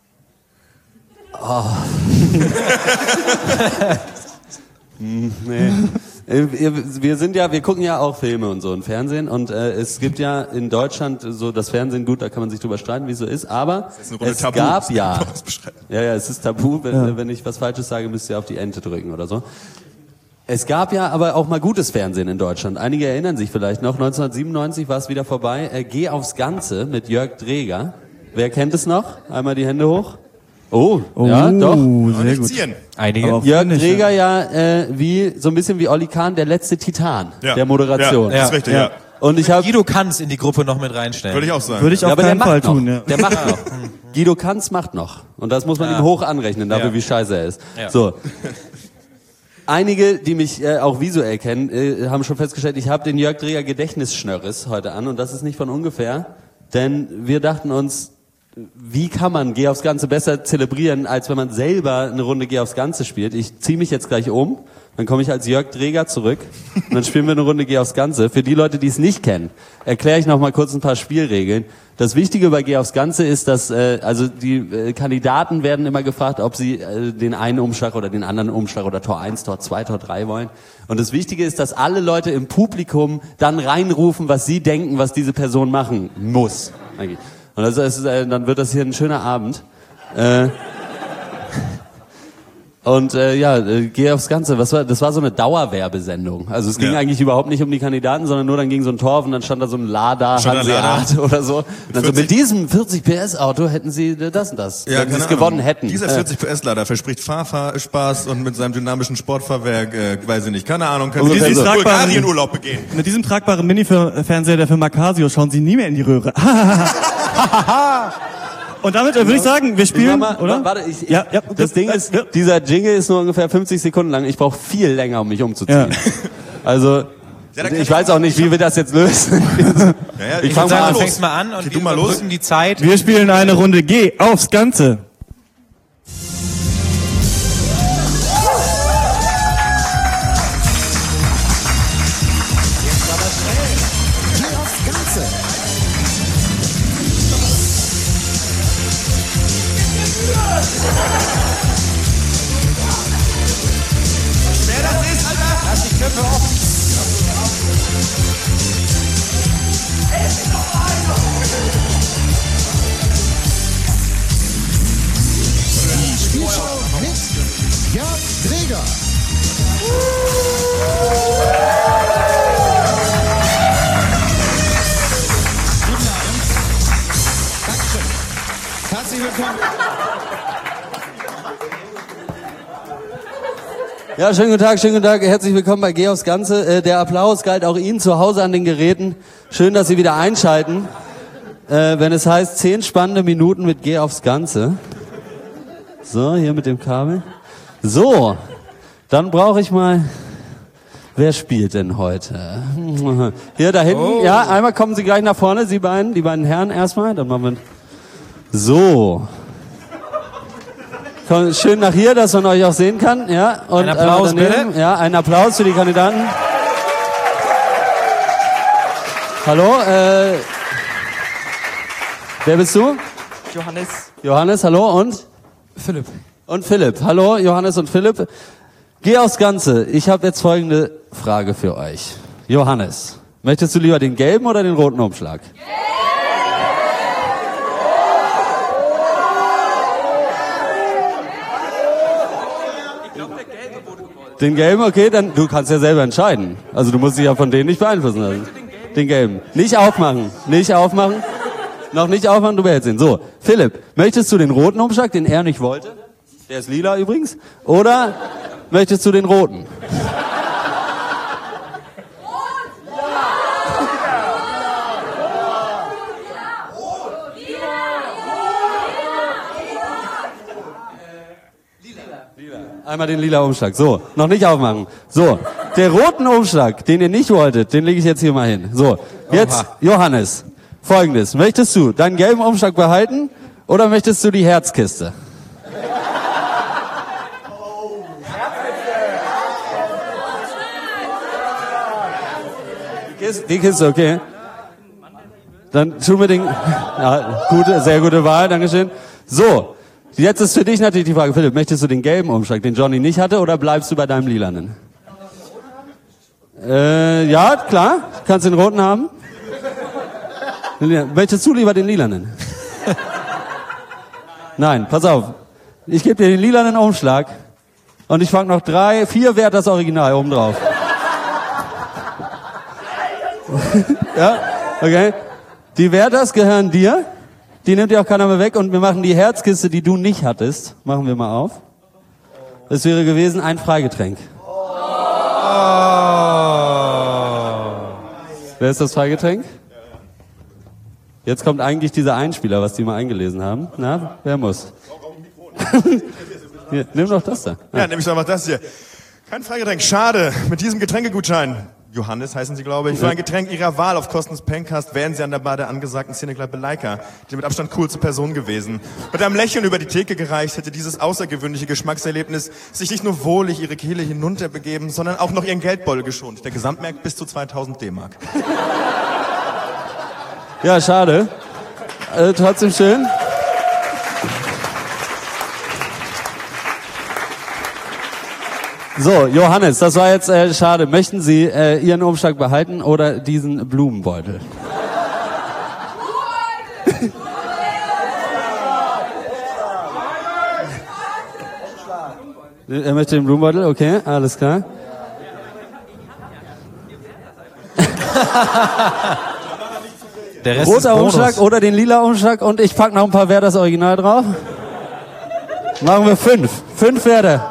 Speaker 2: Nee. Äh, wir- Wir sind ja, wir gucken ja auch Filme und so und Fernsehen und äh, es gibt ja in Deutschland so das Fernsehen, gut, da kann man sich drüber streiten, wie es so ist, aber
Speaker 3: ist eine Runde
Speaker 2: es
Speaker 3: Tabu.
Speaker 2: gab ja,
Speaker 3: Das beschreiben.
Speaker 2: ja, ja, es ist tabu, wenn, wenn ich was Falsches sage, müsst ihr auf die Ente drücken oder so. Es gab ja aber auch mal gutes Fernsehen in Deutschland. Einige erinnern sich vielleicht noch, neunzehnhundertsiebenundneunzig war es wieder vorbei. Äh, Geh aufs Ganze mit Jörg Dreger. Wer kennt es noch? Einmal die Hände hoch. Oh, ja, doch.
Speaker 4: sehr
Speaker 3: Nicht
Speaker 4: gut.
Speaker 3: ziehen.
Speaker 1: Einige.
Speaker 4: Aber-
Speaker 2: Jörg
Speaker 4: Finde ich,
Speaker 2: Dreger ja äh, wie so ein bisschen wie Olli Kahn, der letzte Titan
Speaker 3: Ja.
Speaker 2: der Moderation.
Speaker 3: Ja, das ist
Speaker 1: Ja.
Speaker 3: richtig,
Speaker 4: Ja.
Speaker 3: ja.
Speaker 2: Und ich habe
Speaker 1: Guido Kanz in die Gruppe noch mit reinstellen.
Speaker 3: Würde ich auch sagen.
Speaker 4: Würde ich
Speaker 2: ja,
Speaker 4: auf
Speaker 2: aber der
Speaker 4: keinen
Speaker 2: macht
Speaker 4: Fall
Speaker 2: noch.
Speaker 4: tun, ja.
Speaker 2: Der macht noch. Guido Kanz macht noch und das muss man ihm hoch anrechnen, dafür
Speaker 1: Ja.
Speaker 2: wie scheiße er ist.
Speaker 1: Ja.
Speaker 2: So. Einige, die mich äh, auch visuell kennen, äh, haben schon festgestellt, ich habe den Jörg Dreger Gedächtnisschnörres heute an und das ist nicht von ungefähr, denn wir dachten uns, wie kann man Geh aufs Ganze besser zelebrieren, als wenn man selber eine Runde Geh aufs Ganze spielt? Ich ziehe mich jetzt gleich um, dann komme ich als Jörg Dreger zurück und dann spielen wir eine Runde Geh aufs Ganze. Für die Leute, die es nicht kennen, erkläre ich noch mal kurz ein paar Spielregeln. Das Wichtige bei Geh aufs Ganze ist, dass äh, also die äh, Kandidaten werden immer gefragt, ob sie äh, den einen Umschlag oder den anderen Umschlag oder Tor eins, Tor zwei, Tor drei wollen. Und das Wichtige ist, dass alle Leute im Publikum dann reinrufen, was sie denken, was diese Person machen muss. Eigentlich. Und also es ist, äh, dann wird das hier ein schöner Abend. Äh, und äh, ja, äh, Geh aufs Ganze. Was war? Das war so eine Dauerwerbesendung. Also es ging ja. eigentlich überhaupt nicht um die Kandidaten, sondern nur dann ging so ein Torf und dann stand da so ein Lada, Hanseat oder so. Und dann so, mit diesem vierzig P S Auto hätten sie das und das,
Speaker 3: ja,
Speaker 2: wenn sie es gewonnen hätten.
Speaker 3: Dieser vierzig P S Lada verspricht Fahrspaß und mit seinem dynamischen Sportfahrwerk, äh, weiß ich nicht, keine Ahnung, kann
Speaker 4: sie diesen
Speaker 3: tragbaren Urlaub begehen.
Speaker 4: Mit diesem tragbaren Mini-Fernseher der Firma Casio schauen sie nie mehr in die Röhre. Und damit äh, würde ich sagen, wir spielen,
Speaker 2: mal,
Speaker 4: oder?
Speaker 2: Warte, ich,
Speaker 4: ja, ja,
Speaker 2: das, das Ding ist, ja. dieser Jingle ist nur ungefähr fünfzig Sekunden lang. Ich brauche viel länger, um mich umzuziehen. Ja. Also, ja, ich weiß auch nicht, wie wir das jetzt lösen.
Speaker 1: Ja, ja, ich ich fange mal an. Du fängst mal an und wir überbrücken die Zeit.
Speaker 4: Wir spielen eine Runde Geh aufs Ganze.
Speaker 8: Die Spielschau mit Jörg Dreger. Guten Abend. Dankeschön. Herzlich willkommen.
Speaker 2: Ja, schönen guten Tag, schönen guten Tag. Herzlich willkommen bei Geh aufs Ganze. Äh, der Applaus galt auch Ihnen zu Hause an den Geräten. Schön, dass Sie wieder einschalten. Äh, wenn es heißt, zehn spannende Minuten mit Geh aufs Ganze. So, hier mit dem Kabel. So, dann brauche ich mal... Wer spielt denn heute? Hier, da hinten. Oh. Ja, einmal kommen Sie gleich nach vorne, Sie beiden, die beiden Herren erstmal. Dann machen wir... So... Schön nach hier, dass man euch auch sehen kann. Ja, und
Speaker 1: ein Applaus,
Speaker 2: äh, daneben, bitte. Ja, ein Applaus für die Kandidaten. Hallo, äh, wer bist du?
Speaker 9: Johannes.
Speaker 2: Johannes, hallo, und?
Speaker 9: Philipp.
Speaker 2: Und Philipp. Hallo, Johannes und Philipp. Geh aufs Ganze. Ich habe jetzt folgende Frage für euch. Johannes, möchtest du lieber den gelben oder den roten Umschlag? Yeah. Den gelben, okay, dann du kannst ja selber entscheiden. Also du musst dich ja von denen nicht beeinflussen lassen. Den gelben. Nicht aufmachen. Nicht aufmachen. Noch nicht aufmachen, du behältst ihn. So, Philipp, möchtest du den roten Umschlag, den er nicht wollte? Der ist lila übrigens. Oder möchtest du den roten? Einmal den lila Umschlag. So, noch nicht aufmachen. So, der roten Umschlag, den ihr nicht wolltet, den lege ich jetzt hier mal hin. So, jetzt, Oha. Johannes, Folgendes. Möchtest du deinen gelben Umschlag behalten oder möchtest du die Herzkiste? Die Kiste, die Kiste, okay. Dann tun wir den... Ja, gute, sehr gute Wahl, Dankeschön. So. Jetzt ist für dich natürlich die Frage, Philipp, möchtest du den gelben Umschlag, den Johnny nicht hatte, oder bleibst du bei deinem lilanen? Äh, ja, klar, kannst den roten haben. Möchtest du lieber den lilanen? Nein, pass auf. Ich gebe dir den lilanen Umschlag und ich fange noch drei, vier Wert das Original oben drauf. Ja, okay. Die Werters gehören dir. Die nimmt ja auch keiner mehr weg und wir machen die Herzkiste, die du nicht hattest, machen wir mal auf. Das wäre gewesen ein Freigetränk. Oh. Wer ist das Freigetränk? Jetzt kommt eigentlich dieser Einspieler, was die mal eingelesen haben. Na, wer muss? Hier, nimm doch das da.
Speaker 3: Ja, ja nehme ich doch mal das hier. Kein Freigetränk, schade. Mit diesem Getränkegutschein Johannes heißen sie, glaube ich. Für ein Getränk ihrer Wahl auf Kosten des Pencast wären sie an der Bar der angesagten Szenekneipe Leica, die mit Abstand coolste Person gewesen. Mit einem Lächeln über die Theke gereicht, hätte dieses außergewöhnliche Geschmackserlebnis sich nicht nur wohlig ihre Kehle hinunterbegeben, sondern auch noch ihren Geldbeutel geschont. Der Gesamtmarkt bis zu zweitausend D-Mark.
Speaker 2: Ja, schade. Äh, trotzdem schön. So, Johannes, das war jetzt äh, schade. Möchten Sie äh, Ihren Umschlag behalten oder diesen Blumenbeutel? Er möchte den Blumenbeutel, okay, alles klar.
Speaker 1: Der Rest
Speaker 2: Roter Umschlag oder den lila Umschlag und ich pack noch ein paar Werders Original drauf. Machen wir fünf. Fünf Werder.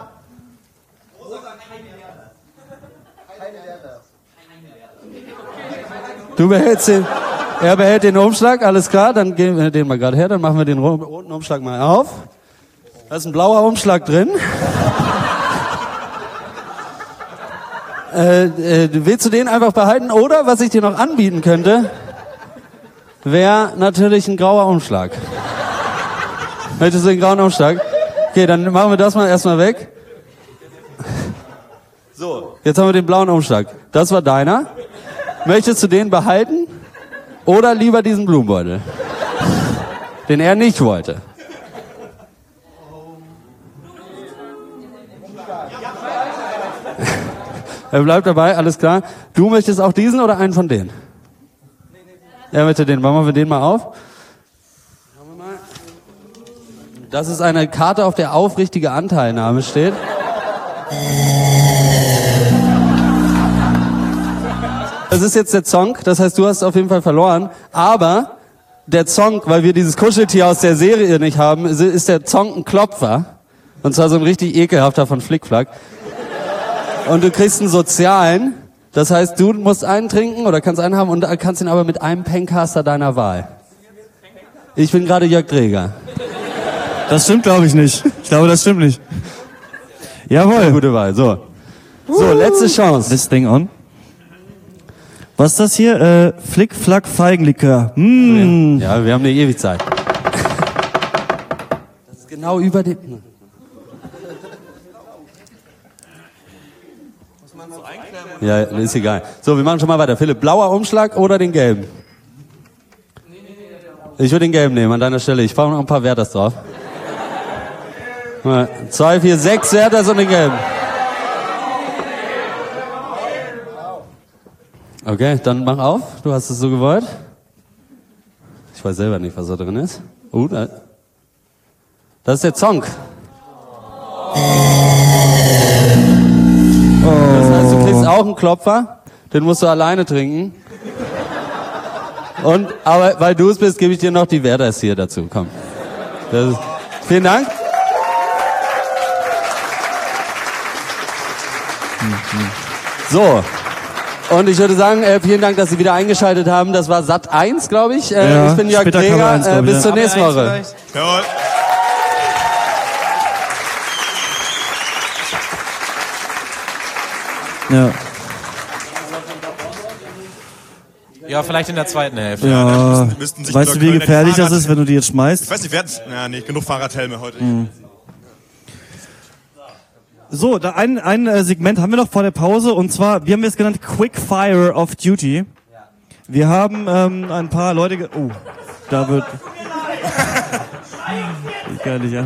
Speaker 2: Du behältst den, er behält den Umschlag, alles klar, dann gehen wir den mal gerade her, dann machen wir den roten Umschlag mal auf. Da ist ein blauer Umschlag drin. äh, äh, willst du den einfach behalten oder, was ich dir noch anbieten könnte, wäre natürlich ein grauer Umschlag. Möchtest du den grauen Umschlag? Okay, dann machen wir das mal erstmal weg. So, jetzt haben wir den blauen Umschlag. Das war deiner. Möchtest du den behalten oder lieber diesen Blumenbeutel, den er nicht wollte? Er bleibt dabei, alles klar. Du möchtest auch diesen oder einen von denen? Er möchte den. Machen wir den mal auf. Das ist eine Karte, auf der aufrichtige Anteilnahme steht. Das ist jetzt der Zonk, das heißt, du hast auf jeden Fall verloren. Aber der Zonk, weil wir dieses Kuscheltier aus der Serie nicht haben, ist der Zonk ein Klopfer. Und zwar so ein richtig ekelhafter von Flickflack. Und du kriegst einen sozialen. Das heißt, du musst einen trinken oder kannst einen haben und kannst ihn aber mit einem Pencaster deiner Wahl. Ich bin gerade Jörg Dreger.
Speaker 4: Das stimmt, glaube ich, nicht. Ich glaube, das stimmt nicht. Jawohl.
Speaker 2: Gute Wahl, so. So, letzte Chance.
Speaker 4: This thing on. Was ist das hier? Äh, Flick-Flack Feigenlikör. Mm.
Speaker 2: Ja, wir haben eine Ewigkeit. Das ist genau über dem... Ja, ist egal. So, wir machen schon mal weiter. Philipp, blauer Umschlag oder den gelben? Ich würde den gelben nehmen an deiner Stelle. Ich fahre noch ein paar Werters drauf. Zwei, vier, sechs Werters und den gelben. Okay, dann mach auf. Du hast es so gewollt. Ich weiß selber nicht, was da drin ist. Oh, da. Das ist der Zonk. Das heißt, du kriegst auch einen Klopfer. Den musst du alleine trinken. Und, aber weil du es bist, gebe ich dir noch die Werders hier dazu. Komm. Das ist, vielen Dank. So. Und ich würde sagen, äh, vielen Dank, dass Sie wieder eingeschaltet haben. Das war Sat eins, glaube ich. Äh,
Speaker 4: ja,
Speaker 2: ich bin Jörg Dreger. Äh, bis ja. zur nächsten Woche.
Speaker 3: Jawohl.
Speaker 4: Ja.
Speaker 1: Ja, vielleicht in der zweiten Hälfte.
Speaker 4: Ja.
Speaker 3: Ja, müssten, müssten sich
Speaker 4: Weißt du, wie gefährlich das ist, wenn du die jetzt schmeißt?
Speaker 3: Ich weiß nicht, wer hat's? Ja, nee, genug Fahrradhelme heute.
Speaker 4: Mhm. So, da ein, ein äh, Segment haben wir noch vor der Pause, und zwar, wir haben es genannt Quick Fire of Duty. Wir haben ähm, ein paar Leute... Ge oh, da wird... Geil, ja.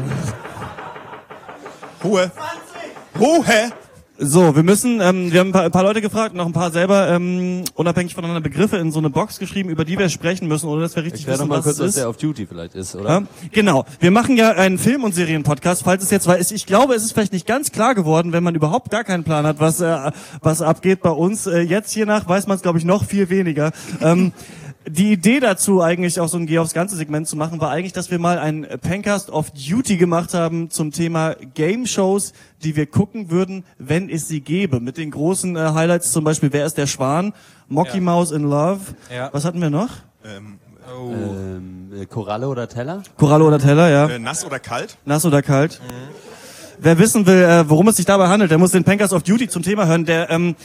Speaker 3: Ruhe. Ruhe.
Speaker 4: So, wir müssen, ähm, wir haben ein paar, ein paar Leute gefragt, noch ein paar selber ähm, unabhängig voneinander Begriffe in so eine Box geschrieben, über die wir sprechen müssen, ohne dass wir richtig wissen,
Speaker 2: mal
Speaker 4: was
Speaker 2: kurz,
Speaker 4: es ist.
Speaker 2: was der auf Duty vielleicht ist, oder?
Speaker 4: Ja, genau. Wir machen ja einen Film- und Serienpodcast, falls es jetzt, weil es, ich glaube, es ist vielleicht nicht ganz klar geworden, wenn man überhaupt gar keinen Plan hat, was äh, was abgeht bei uns. Äh, jetzt hiernach weiß man es, glaube ich, noch viel weniger. Ähm, Die Idee dazu, eigentlich auch so ein Geh aufs ganze Segment zu machen, war eigentlich, dass wir mal einen Pencast of Duty gemacht haben zum Thema Game-Shows, die wir gucken würden, wenn es sie gäbe. Mit den großen äh, Highlights zum Beispiel, Wer ist der Schwan? Mocky ja. Mouse in Love. Ja. Was hatten wir noch?
Speaker 3: Ähm,
Speaker 2: oh. ähm, Koralle oder Teller?
Speaker 4: Koralle oder Teller, ja.
Speaker 3: Äh, nass oder kalt?
Speaker 4: Nass oder kalt. Mhm. Wer wissen will, äh, worum es sich dabei handelt, der muss den Pencast of Duty zum Thema hören. Der ähm,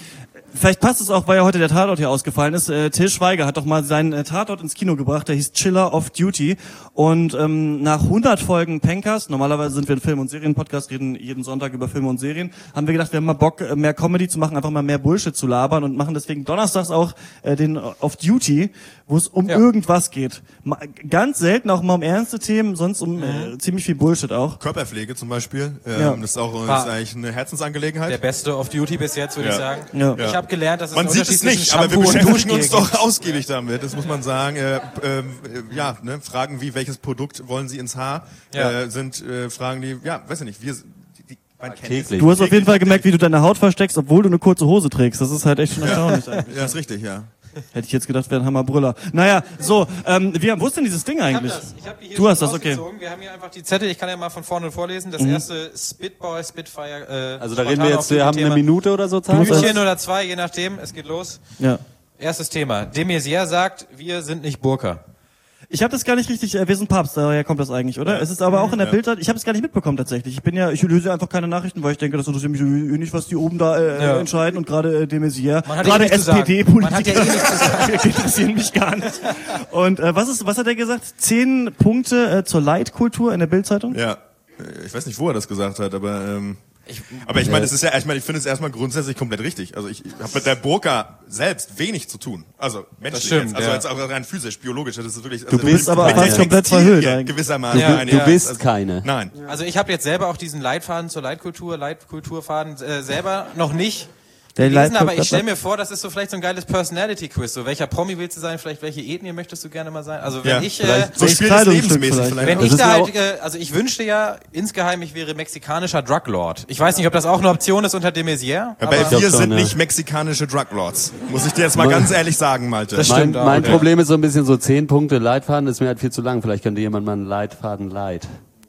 Speaker 4: Vielleicht passt es auch, weil ja heute der Tatort hier ausgefallen ist. Äh, Till Schweiger hat doch mal seinen äh, Tatort ins Kino gebracht, der hieß Chiller Off Duty. Und ähm, nach hundert Folgen Pencast, normalerweise sind wir ein Film- und Serien-Podcast, reden jeden Sonntag über Filme und Serien, haben wir gedacht, wir haben mal Bock, äh, mehr Comedy zu machen, einfach mal mehr Bullshit zu labern und machen deswegen donnerstags auch äh, den Off Duty, wo es um ja. irgendwas geht. Ma- ganz selten auch mal um ernste Themen, sonst um äh, ziemlich viel Bullshit auch.
Speaker 3: Körperpflege zum Beispiel, ähm,
Speaker 4: ja.
Speaker 3: das ist auch das ist eigentlich eine Herzensangelegenheit.
Speaker 1: Der beste Off Duty bis jetzt, würde
Speaker 3: ja.
Speaker 1: ich sagen.
Speaker 4: Ja.
Speaker 1: Ich habe gelernt, dass es
Speaker 3: man
Speaker 1: einen
Speaker 3: sieht
Speaker 1: Unterschied
Speaker 3: es nicht,
Speaker 1: zwischen
Speaker 3: aber wir
Speaker 1: Shampoo und
Speaker 3: beschäftigen uns
Speaker 1: Duschgel
Speaker 3: doch
Speaker 1: gibt.
Speaker 3: ausgiebig damit. Das muss man sagen. Äh, äh, ja, ne, Fragen wie welches Produkt wollen Sie ins Haar
Speaker 1: Ja.
Speaker 3: äh, sind äh, Fragen, die ja, weiß ich nicht. Wir die, die, man kennt es.
Speaker 4: Du hast auf jeden Fall gemerkt, wie du deine Haut versteckst, obwohl du eine kurze Hose trägst. Das ist halt echt schon erstaunlich eigentlich.
Speaker 3: Ja, ist richtig, ja.
Speaker 4: Hätte ich jetzt gedacht, wäre ein Hammerbrüller. Naja, so, ähm, wir, wo ist denn dieses Ding eigentlich?
Speaker 1: Ich hab das. Ich hab die hier
Speaker 4: Du hast
Speaker 1: schon
Speaker 4: das, okay.
Speaker 1: rausgezogen. Wir haben hier einfach die Zettel. Ich kann ja mal von vorne vorlesen. Das
Speaker 4: Mhm.
Speaker 1: erste Spitboy, Spitfire. Äh,
Speaker 2: Also da reden wir jetzt, wir haben eine Minute oder so Zeit.
Speaker 1: Minütchen oder zwei, je nachdem. Es geht los.
Speaker 4: Ja.
Speaker 1: Erstes Thema. De Maizière sagt, wir sind nicht Burka.
Speaker 4: Ich habe das gar nicht richtig, äh, wir sind Papst, daher kommt das eigentlich, oder? Es ist aber auch in der
Speaker 3: Ja.
Speaker 4: Bildzeit, ich habe es gar nicht mitbekommen tatsächlich. Ich bin ja, ich löse einfach keine Nachrichten, weil ich denke, das interessiert mich eh nicht, was die oben da äh,
Speaker 1: Ja.
Speaker 4: entscheiden und gerade äh, de Maizière,
Speaker 1: Man hat ja eh
Speaker 4: gerade
Speaker 1: nichts zu sagen. Man hat ja
Speaker 4: S P D-Politiker
Speaker 1: eh nichts zu sagen.
Speaker 4: interessieren mich gar nicht. Und äh, was ist, was hat er gesagt? Zehn Punkte äh, zur Leitkultur in der Bildzeitung?
Speaker 3: Ja, ich weiß nicht, wo er das gesagt hat, aber ähm, ich, aber ich meine, es ist ja, ich meine, ich finde es erstmal grundsätzlich komplett richtig. Also ich, ich habe mit der Burka selbst wenig zu tun. Also menschlich,
Speaker 1: stimmt,
Speaker 3: jetzt. also
Speaker 1: ja.
Speaker 3: jetzt auch rein physisch, biologisch. Das ist wirklich. Also
Speaker 4: Du bist
Speaker 3: mit-
Speaker 4: aber
Speaker 3: mit
Speaker 4: fast
Speaker 3: der
Speaker 4: komplett
Speaker 3: Textilie
Speaker 4: verhüllt eigentlich.
Speaker 3: Gewissermaßen.
Speaker 1: Ja,
Speaker 3: Nein,
Speaker 2: Du
Speaker 3: ja,
Speaker 2: bist
Speaker 3: also,
Speaker 2: keine.
Speaker 3: Nein.
Speaker 1: Also ich habe jetzt selber auch diesen Leitfaden zur Leitkultur, Leitkulturfaden äh, selber noch nicht
Speaker 4: Der
Speaker 1: gelesen, aber ich
Speaker 4: Leitkultur-
Speaker 1: stelle mir vor, das ist so vielleicht so ein geiles Personality-Quiz. So, welcher Promi willst du sein? Vielleicht welche Ethnie möchtest du gerne mal sein? Also wenn
Speaker 3: Ja,
Speaker 1: ich, äh,
Speaker 2: vielleicht
Speaker 3: So
Speaker 4: Welches
Speaker 3: Spiel des
Speaker 4: Kleidungsstück
Speaker 3: Lebensmäßig
Speaker 4: vielleicht?
Speaker 3: vielleicht.
Speaker 1: wenn
Speaker 2: Das
Speaker 1: ich
Speaker 2: ist
Speaker 1: da
Speaker 2: mir
Speaker 1: halt, äh, also ich wünschte ja insgeheim, ich wäre mexikanischer Druglord. Ich weiß nicht, ob das auch eine Option ist unter de Maizière.
Speaker 3: Ja,
Speaker 1: aber
Speaker 3: bei wir
Speaker 2: glaub schon,
Speaker 3: sind
Speaker 2: ja.
Speaker 3: nicht mexikanische Druglords. Muss ich dir jetzt mal ganz ehrlich sagen, Malte.
Speaker 1: Das
Speaker 2: Mein,
Speaker 1: stimmt auch,
Speaker 2: mein
Speaker 1: ja.
Speaker 2: Problem ist so ein bisschen so zehn Punkte Leitfaden, ist mir halt viel zu lang. Vielleicht könnte jemand mal einen Leitfaden leit.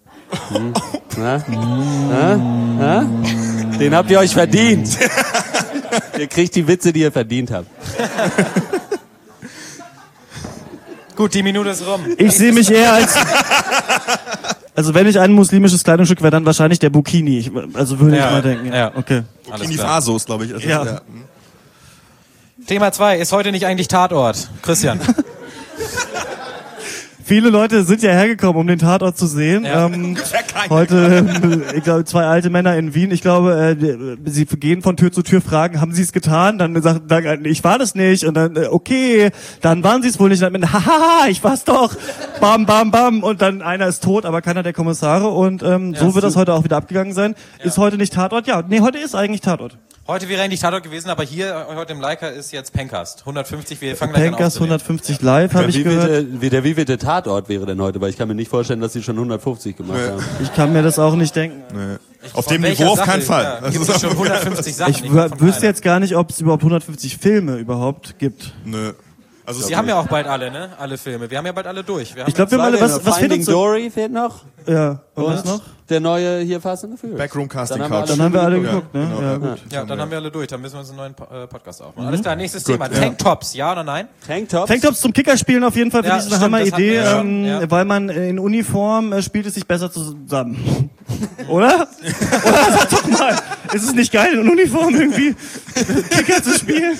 Speaker 2: Hm? Na? Na? Na? Den habt ihr euch verdient. Ihr kriegt die Witze, die ihr verdient habt.
Speaker 1: Gut, die Minute ist rum.
Speaker 4: Ich sehe mich eher als, also wenn ich ein muslimisches Kleidungsstück wäre, dann wahrscheinlich der Burkini. Ich, also würde
Speaker 1: Ja,
Speaker 4: ich mal denken.
Speaker 1: ja.
Speaker 4: Okay.
Speaker 1: Alles
Speaker 3: Burkini
Speaker 1: klar.
Speaker 3: Faso ist, glaube ich. Also,
Speaker 4: Ja.
Speaker 3: ja.
Speaker 1: Thema zwei ist heute nicht eigentlich Tatort. Christian.
Speaker 4: Viele Leute sind ja hergekommen, um den Tatort zu sehen.
Speaker 1: Ja.
Speaker 4: Ähm,
Speaker 3: Ungefähr keiner.
Speaker 4: heute, äh, ich glaube, zwei alte Männer in Wien. Ich glaube, äh, die- sie gehen von Tür zu Tür, fragen, haben sie es getan? Dann sagt, sagen, ich war das nicht. Und dann, äh, okay, dann waren sie es wohl nicht. Und dann, haha, ich war's doch. Bam, bam, bam. Und dann einer ist tot, aber keiner der Kommissare. Und ähm, so wird das heute auch wieder abgegangen sein. Ist heute nicht Tatort? Ja, nee, heute ist eigentlich Tatort.
Speaker 1: Heute wäre eigentlich Tatort gewesen, aber hier heute im Leica ist jetzt Pencast. hundertfünfzig, wir fangen gleich an
Speaker 4: Pencast
Speaker 1: aufzunehmen.
Speaker 4: hundertfünfzig live, habe
Speaker 2: Der
Speaker 4: ich gehört.
Speaker 2: wievielte, wie der wievielte Tatort wäre denn heute? Weil ich kann mir nicht vorstellen, dass sie schon hundertfünfzig gemacht
Speaker 3: Nee.
Speaker 2: haben.
Speaker 4: Ich kann mir das auch nicht denken.
Speaker 3: Auf
Speaker 1: Von
Speaker 3: dem
Speaker 1: welcher
Speaker 3: Niveau auf
Speaker 1: Sache?
Speaker 3: keinen Fall.
Speaker 1: Ja,
Speaker 3: Das
Speaker 1: gibt
Speaker 3: ist
Speaker 1: es schon
Speaker 3: auch-
Speaker 1: hundertfünfzig Sachen.
Speaker 4: Ich
Speaker 1: nicht nur
Speaker 4: wü-
Speaker 1: von
Speaker 4: wüsste
Speaker 1: einer.
Speaker 4: jetzt gar nicht, ob es überhaupt hundertfünfzig Filme überhaupt gibt.
Speaker 3: Nö. Also
Speaker 1: Sie haben ja auch bald alle, ne? Alle Filme. Wir haben ja bald alle durch. Wir haben
Speaker 4: Ich glaube, wir haben alle, was, was fehlt
Speaker 2: Finding
Speaker 4: uns so?
Speaker 2: Dory fehlt noch.
Speaker 4: Ja, und was noch?
Speaker 2: Der neue hier Fast and the Furious.
Speaker 3: Backroom Casting
Speaker 2: Dann haben wir
Speaker 3: Couch.
Speaker 2: alle
Speaker 4: Dann haben wir alle
Speaker 3: Ja,
Speaker 4: geguckt, ne?
Speaker 3: genau,
Speaker 4: Ja,
Speaker 3: ja.
Speaker 4: gut.
Speaker 1: Ja, dann haben wir alle durch. Dann müssen wir uns einen neuen Po- äh, Podcast
Speaker 4: Mhm.
Speaker 1: aufmachen. Alles klar, nächstes
Speaker 3: Gut,
Speaker 1: Thema.
Speaker 3: ja.
Speaker 1: Tanktops, ja oder nein?
Speaker 2: Tanktops.
Speaker 4: Tanktops zum Kickerspielen auf jeden Fall, finde
Speaker 1: Ja,
Speaker 4: ich, ist eine
Speaker 1: stimmt, das
Speaker 4: Hammer-Idee,
Speaker 1: hatten wir
Speaker 4: ähm,
Speaker 1: schon, ja.
Speaker 4: weil man in Uniform äh, spielt es sich besser zusammen. Oder? Oder? Sag doch mal, ist es nicht geil, in Uniform irgendwie Kicker zu spielen?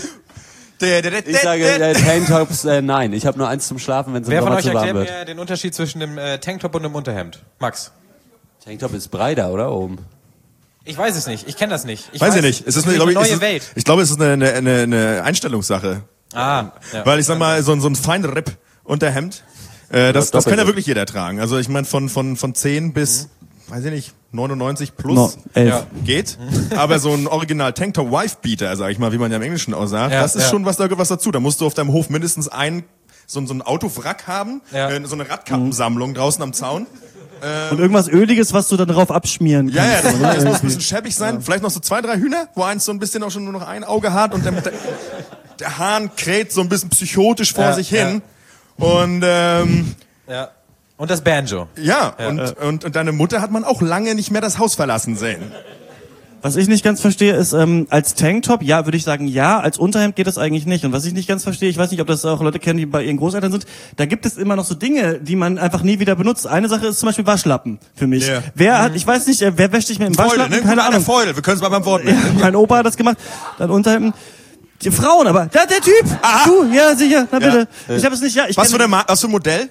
Speaker 2: Ich sage äh, Tanktops, äh, nein. Ich habe nur eins zum Schlafen, wenn es im
Speaker 1: Wer von
Speaker 2: Sommer
Speaker 1: euch
Speaker 2: zu warm
Speaker 1: erklärt
Speaker 2: wird.
Speaker 1: mir den Unterschied zwischen dem äh, Tanktop und dem Unterhemd? Max.
Speaker 2: Tanktop ist breiter, oder? Oben.
Speaker 1: Ich weiß es nicht. Ich kenne das nicht. Ich
Speaker 3: Weiß ich nicht. Es ist eine,
Speaker 1: eine
Speaker 3: glaube ich,
Speaker 1: neue
Speaker 3: es ist,
Speaker 1: Welt.
Speaker 3: ich glaube, es ist eine, eine, eine, eine Einstellungssache.
Speaker 1: Ah, ja.
Speaker 3: Weil ich sag mal, so ein, so ein Feinripp-Unterhemd, äh, das, das kann ja
Speaker 2: doppelt.
Speaker 3: wirklich jeder tragen. Also ich meine, von, von, von zehn bis, weiß ich nicht, neunundneunzig plus
Speaker 4: No, elf.
Speaker 1: Ja.
Speaker 3: geht. Aber so ein Original Tanktop Wife-Beater, sag ich mal, wie man ja im Englischen auch sagt,
Speaker 1: Ja,
Speaker 3: das ist
Speaker 1: ja.
Speaker 3: schon was, da gehört was dazu. Da musst du auf deinem Hof mindestens ein, so, so ein Autowrack haben,
Speaker 1: Ja.
Speaker 3: äh, so eine Radkappensammlung draußen am Zaun.
Speaker 4: Und irgendwas Öliges, was du dann drauf abschmieren kannst.
Speaker 3: Ja, ja, das,
Speaker 4: oder?
Speaker 3: das muss ein
Speaker 4: Irgendwie.
Speaker 3: bisschen schäbig sein. Vielleicht noch so zwei, drei Hühner, wo eins so ein bisschen auch schon nur noch ein Auge hat und der, der, der Hahn kräht so ein bisschen psychotisch vor
Speaker 1: Ja,
Speaker 3: sich hin. Und ähm,
Speaker 1: Ja. Und das Banjo.
Speaker 3: ja, und, und, und deine Mutter hat man auch lange nicht mehr das Haus verlassen sehen.
Speaker 4: Was ich nicht ganz verstehe, ist, ähm, als Tanktop, ja, würde ich sagen, ja, als Unterhemd geht das eigentlich nicht. Und was ich nicht ganz verstehe, ich weiß nicht, ob das auch Leute kennen, die bei ihren Großeltern sind, da gibt es immer noch so Dinge, die man einfach nie wieder benutzt. Eine Sache ist zum Beispiel Waschlappen für mich.
Speaker 3: Ja.
Speaker 4: Wer hat, ich weiß nicht, äh, wer wäscht sich mit dem
Speaker 3: Feudel,
Speaker 4: Waschlappen?
Speaker 3: ne?
Speaker 4: Keine
Speaker 3: Keine
Speaker 4: Ahnung.
Speaker 3: Feudel, wir können es mal beim Wort
Speaker 4: Ja,
Speaker 3: nennen.
Speaker 4: mein Opa hat das gemacht. Dann Unterhemden. Die Frauen, aber da, der Typ.
Speaker 3: Aha.
Speaker 4: Du, ja sicher. Na bitte.
Speaker 3: Ja.
Speaker 4: Ich habe es nicht. Ja, ich
Speaker 3: Was für,
Speaker 4: kenn-
Speaker 3: eine Ma was für ein Modell?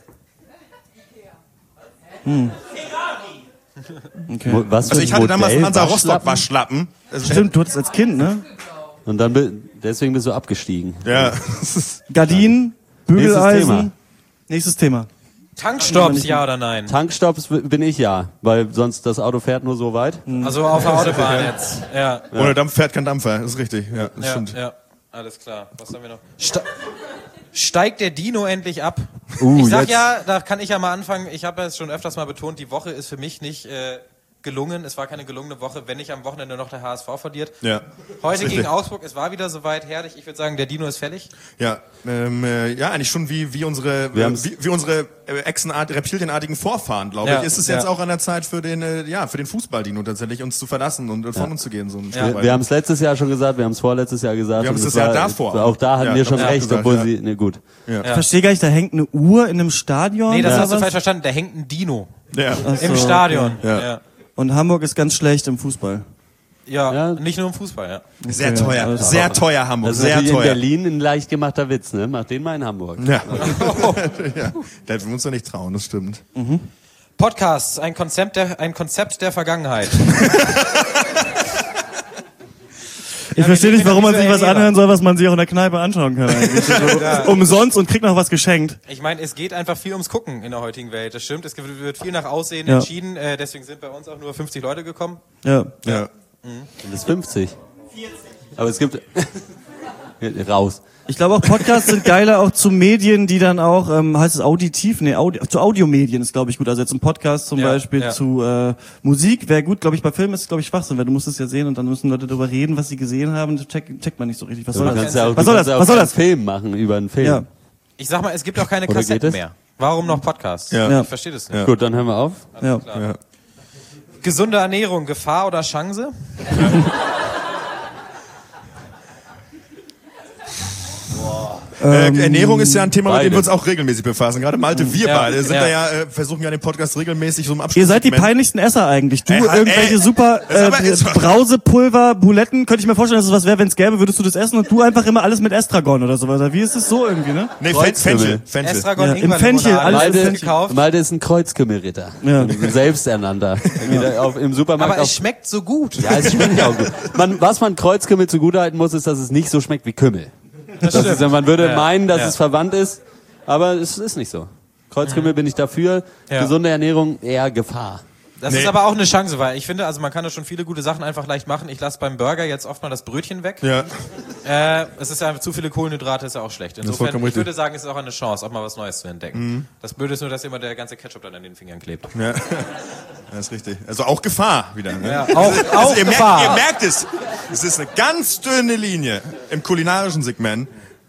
Speaker 4: Hm. Okay.
Speaker 2: Mo- Was für
Speaker 3: Also ich
Speaker 2: ein
Speaker 3: hatte damals einen
Speaker 2: Modell?
Speaker 3: Hansa Rostock
Speaker 2: Waschlappen?
Speaker 3: Waschlappen.
Speaker 4: Stimmt, du hattest als Kind, ne?
Speaker 2: Und dann bi- deswegen bist du abgestiegen.
Speaker 3: Ja.
Speaker 4: Gardinen,
Speaker 2: Nächstes
Speaker 4: Bügeleisen.
Speaker 2: Thema.
Speaker 4: Nächstes Thema.
Speaker 1: Tankstops, ja oder nein?
Speaker 2: Tankstops b- bin ich ja, weil sonst das Auto fährt nur so weit.
Speaker 1: Also auf der Autobahn jetzt. Ja.
Speaker 3: Ohne Dampf fährt kein Dampfer, das ist richtig. Ja, das
Speaker 1: Ja,
Speaker 3: stimmt.
Speaker 1: ja, alles klar. Was haben wir noch? Ste Steigt der Dino endlich ab?
Speaker 2: Uh,
Speaker 1: ich sag
Speaker 2: jetzt.
Speaker 1: ja, da kann ich ja mal anfangen. Ich habe es schon öfters mal betont, die Woche ist für mich nicht äh, gelungen. Es war keine gelungene Woche, wenn nicht am Wochenende noch der H S V verliert.
Speaker 3: Ja.
Speaker 1: Heute
Speaker 3: Ist
Speaker 1: gegen
Speaker 3: richtig.
Speaker 1: Augsburg, es war wieder soweit herrlich. Ich würde sagen, der Dino ist fällig.
Speaker 3: Ja, ähm, äh, ja, eigentlich schon wie wie unsere
Speaker 2: Wir
Speaker 3: äh,
Speaker 2: haben's-
Speaker 3: wie, wie unsere äh, Echsenart, reptilienartigen Vorfahren, glaube
Speaker 1: Ja,
Speaker 3: ich. Ist es jetzt
Speaker 1: ja.
Speaker 3: auch an der Zeit für den äh, ja für den Fußballdino tatsächlich uns zu verlassen und äh, von uns zu gehen so ein Stück
Speaker 2: Wir,
Speaker 3: weit.
Speaker 2: wir haben es letztes Jahr schon gesagt, wir haben es vorletztes Jahr gesagt.
Speaker 3: Wir haben
Speaker 2: und
Speaker 3: es
Speaker 2: es
Speaker 3: das Jahr
Speaker 2: war-
Speaker 3: davor.
Speaker 2: Auch da hatten
Speaker 3: Ja,
Speaker 2: wir schon
Speaker 3: haben wir auch
Speaker 2: recht,
Speaker 3: gesagt,
Speaker 2: obwohl
Speaker 3: ja.
Speaker 2: sie, ne gut.
Speaker 3: ja.
Speaker 4: Ich verstehe gar nicht, da hängt eine Uhr in einem Stadion.
Speaker 1: Nee, das
Speaker 4: oder
Speaker 1: hast du
Speaker 4: was?
Speaker 1: falsch verstanden. Da hängt ein Dino
Speaker 3: Ja.
Speaker 4: Ach
Speaker 1: im
Speaker 4: so,
Speaker 1: Stadion.
Speaker 3: Ja.
Speaker 1: Ja.
Speaker 4: Und Hamburg ist ganz schlecht im Fußball.
Speaker 1: Ja,
Speaker 2: Ja.
Speaker 1: nicht nur im Fußball, ja.
Speaker 3: Sehr
Speaker 4: Okay,
Speaker 3: teuer,
Speaker 4: alles
Speaker 3: sehr teuer Hamburg,
Speaker 2: Das ist
Speaker 3: sehr
Speaker 2: natürlich in
Speaker 3: teuer.
Speaker 2: Berlin ein leicht gemachter Witz, ne? Mach den mal in Hamburg.
Speaker 3: Ja. ja. Da wir uns doch nicht trauen, das stimmt.
Speaker 1: Podcasts, ein Konzept der, ein Konzept der Vergangenheit.
Speaker 4: Ich verstehe nicht, warum man sich was
Speaker 1: visuell
Speaker 4: anhören soll, was man sich auch in der Kneipe anschauen kann. Eigentlich. So, umsonst und kriegt noch was geschenkt.
Speaker 1: Ich meine, es geht einfach viel ums Gucken in der heutigen Welt. Das stimmt, es wird viel nach Aussehen
Speaker 4: Ja.
Speaker 1: entschieden. Äh, deswegen sind bei uns auch nur fünfzig Leute gekommen.
Speaker 4: Ja.
Speaker 3: Ja.
Speaker 2: Das ist fünfzig. Aber es gibt... Raus.
Speaker 4: Ich glaube auch Podcasts sind geiler auch zu Medien, die dann auch, ähm, heißt es auditiv? Nee, Audi zu Audiomedien ist, glaube ich, gut. Also jetzt ein Podcast zum
Speaker 1: Ja,
Speaker 4: Beispiel
Speaker 1: ja.
Speaker 4: zu äh, Musik wäre gut, glaube ich. Bei Filmen ist es, glaube ich, Schwachsinn, weil du musst es ja sehen und dann müssen Leute darüber reden, was sie gesehen haben. Das checkt, checkt man nicht so richtig. Was soll
Speaker 2: Du
Speaker 4: das?
Speaker 2: kannst ja auch,
Speaker 4: Was
Speaker 2: du
Speaker 4: soll
Speaker 2: kannst
Speaker 4: das?
Speaker 2: ja auch
Speaker 4: Was soll
Speaker 2: einen
Speaker 4: das?
Speaker 2: Film machen über einen Film.
Speaker 4: Ja.
Speaker 1: Ich sag mal, es gibt auch keine
Speaker 2: Oder geht
Speaker 1: Kassetten
Speaker 2: es?
Speaker 1: mehr. Warum noch Podcasts?
Speaker 3: Ja.
Speaker 4: Ja.
Speaker 1: Ich verstehe das nicht.
Speaker 3: Ja.
Speaker 2: Gut, dann hören wir auf.
Speaker 4: Ja.
Speaker 1: Klar.
Speaker 3: Ja.
Speaker 1: Gesunde Ernährung, Gefahr oder Chance?
Speaker 3: Äh, Ernährung ist ja ein Thema, mit
Speaker 2: beide.
Speaker 3: dem wir uns auch regelmäßig befassen. Gerade Malte, wir
Speaker 1: Ja,
Speaker 3: beide sind
Speaker 1: ja.
Speaker 3: da ja, äh, versuchen ja den Podcast regelmäßig so im Abschluss.
Speaker 4: Ihr seid die peinlichsten Esser eigentlich. Du,
Speaker 3: Ey, ey,
Speaker 4: irgendwelche
Speaker 3: ey.
Speaker 4: super
Speaker 3: Das ist aber
Speaker 4: äh,
Speaker 3: jetzt-
Speaker 4: Brausepulver, Buletten. Könnte ich mir vorstellen, dass es was wäre, wenn es gäbe, würdest du das essen und du einfach immer alles mit Estragon oder sowas. Wie ist es so irgendwie, ne?
Speaker 3: Nee, Fen
Speaker 2: Kreuzkümmel.
Speaker 3: Fenchel. Fenchel.
Speaker 1: Estragon,
Speaker 4: Ja, im
Speaker 1: Ingwer,
Speaker 4: Fenchel,
Speaker 1: Limonade,
Speaker 4: alles
Speaker 1: alles
Speaker 4: im
Speaker 1: gekauft.
Speaker 2: Malte ist ein Kreuzkümmelritter.
Speaker 4: Ja.
Speaker 2: Ein Selbsternannter. Wieder auf, im Supermarkt
Speaker 1: Aber
Speaker 2: auf,
Speaker 1: es schmeckt so gut.
Speaker 2: ja, es schmeckt ja auch gut. Man, was man Kreuzkümmel zugutehalten muss, ist, dass es nicht so schmeckt wie Kümmel. Das ist, man würde
Speaker 1: Ja.
Speaker 2: meinen, dass
Speaker 1: Ja.
Speaker 2: es verwandt ist, aber es ist nicht so. Kreuzkümmel bin ich dafür.
Speaker 1: Ja.
Speaker 2: Gesunde Ernährung eher Gefahr.
Speaker 1: Das
Speaker 3: Nee.
Speaker 1: ist aber auch eine Chance, weil ich finde, also man kann da schon viele gute Sachen einfach leicht machen. Ich lasse beim Burger jetzt oft mal das Brötchen weg.
Speaker 3: Ja.
Speaker 1: Äh, es ist ja einfach zu viele Kohlenhydrate, ist ja auch schlecht. Insofern,
Speaker 3: vollkommen
Speaker 1: ich
Speaker 3: richtig.
Speaker 1: würde sagen, es ist auch eine Chance, auch mal was Neues zu entdecken. Das Blöde ist nur, dass immer der ganze Ketchup dann an den Fingern klebt.
Speaker 3: Ja. Das ist richtig. Also auch Gefahr wieder. Ne?
Speaker 1: Ja, auch,
Speaker 3: Also
Speaker 1: auch
Speaker 3: ihr,
Speaker 1: Gefahr.
Speaker 3: merkt, ihr merkt es. Es ist eine ganz dünne Linie im kulinarischen Segment.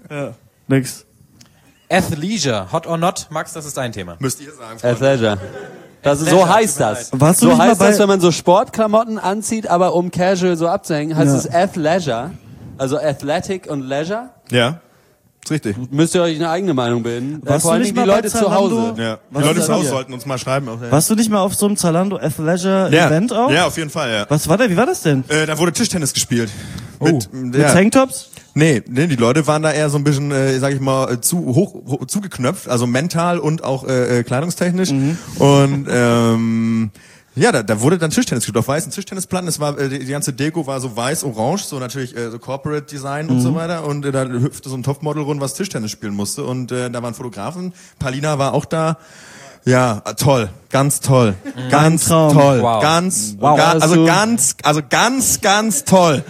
Speaker 4: Nix.
Speaker 1: Athleisure, hot or not, Max, das ist dein Thema.
Speaker 3: Müsst ihr sagen. Freunde.
Speaker 2: Athleisure. Das ist, so
Speaker 1: Athleisure,
Speaker 2: heißt
Speaker 1: tut mir
Speaker 2: das.
Speaker 1: leid.
Speaker 4: Warst du
Speaker 2: So
Speaker 4: nicht mal
Speaker 2: heißt
Speaker 4: bei-
Speaker 2: das, wenn man so Sportklamotten anzieht, aber um casual so abzuhängen, heißt
Speaker 4: Ja.
Speaker 2: es Athleisure. Also Athletic und Leisure.
Speaker 3: Ja. Ist richtig.
Speaker 2: Müsst ihr euch eine eigene Meinung bilden. Äh,
Speaker 4: Warst
Speaker 2: Vor
Speaker 4: du
Speaker 2: allen
Speaker 4: nicht
Speaker 2: Dingen die
Speaker 4: mal bei
Speaker 2: Leute zu
Speaker 4: Zalando?
Speaker 2: Hause.
Speaker 3: Ja. Die
Speaker 4: Was
Speaker 3: Leute
Speaker 4: ist
Speaker 3: zu
Speaker 4: das
Speaker 3: Hause
Speaker 4: hier?
Speaker 3: sollten uns mal schreiben. Auch, ja.
Speaker 4: Warst du nicht mal auf so einem Zalando Athleisure
Speaker 3: Ja.
Speaker 4: Event auch?
Speaker 3: Ja, auf jeden Fall, ja.
Speaker 4: Was war da? Wie war das denn?
Speaker 3: Äh, da wurde Tischtennis gespielt.
Speaker 4: Oh.
Speaker 3: Mit,
Speaker 4: Mit
Speaker 3: ja.
Speaker 4: Tanktops?
Speaker 3: Nee, nee, die Leute waren da eher so ein bisschen, äh, sag ich mal, äh, zu hoch, hoch zugeknöpft, also mental und auch äh, äh, kleidungstechnisch. Und ähm, ja, da, da wurde dann Tischtennis gespielt auf weißen Tischtennisplatten. Es war äh, die, die ganze Deko war so weiß-orange, so natürlich äh, so Corporate Design und so weiter. Und äh, da hüpfte so ein Topmodel rum, was Tischtennis spielen musste. Und äh, da waren Fotografen. Palina war auch da. Ja, äh, toll, ganz toll, ganz
Speaker 4: Traum.
Speaker 3: toll,
Speaker 1: Wow.
Speaker 3: ganz,
Speaker 2: Wow.
Speaker 3: ga, also
Speaker 2: Also-
Speaker 3: ganz, also ganz, ganz toll.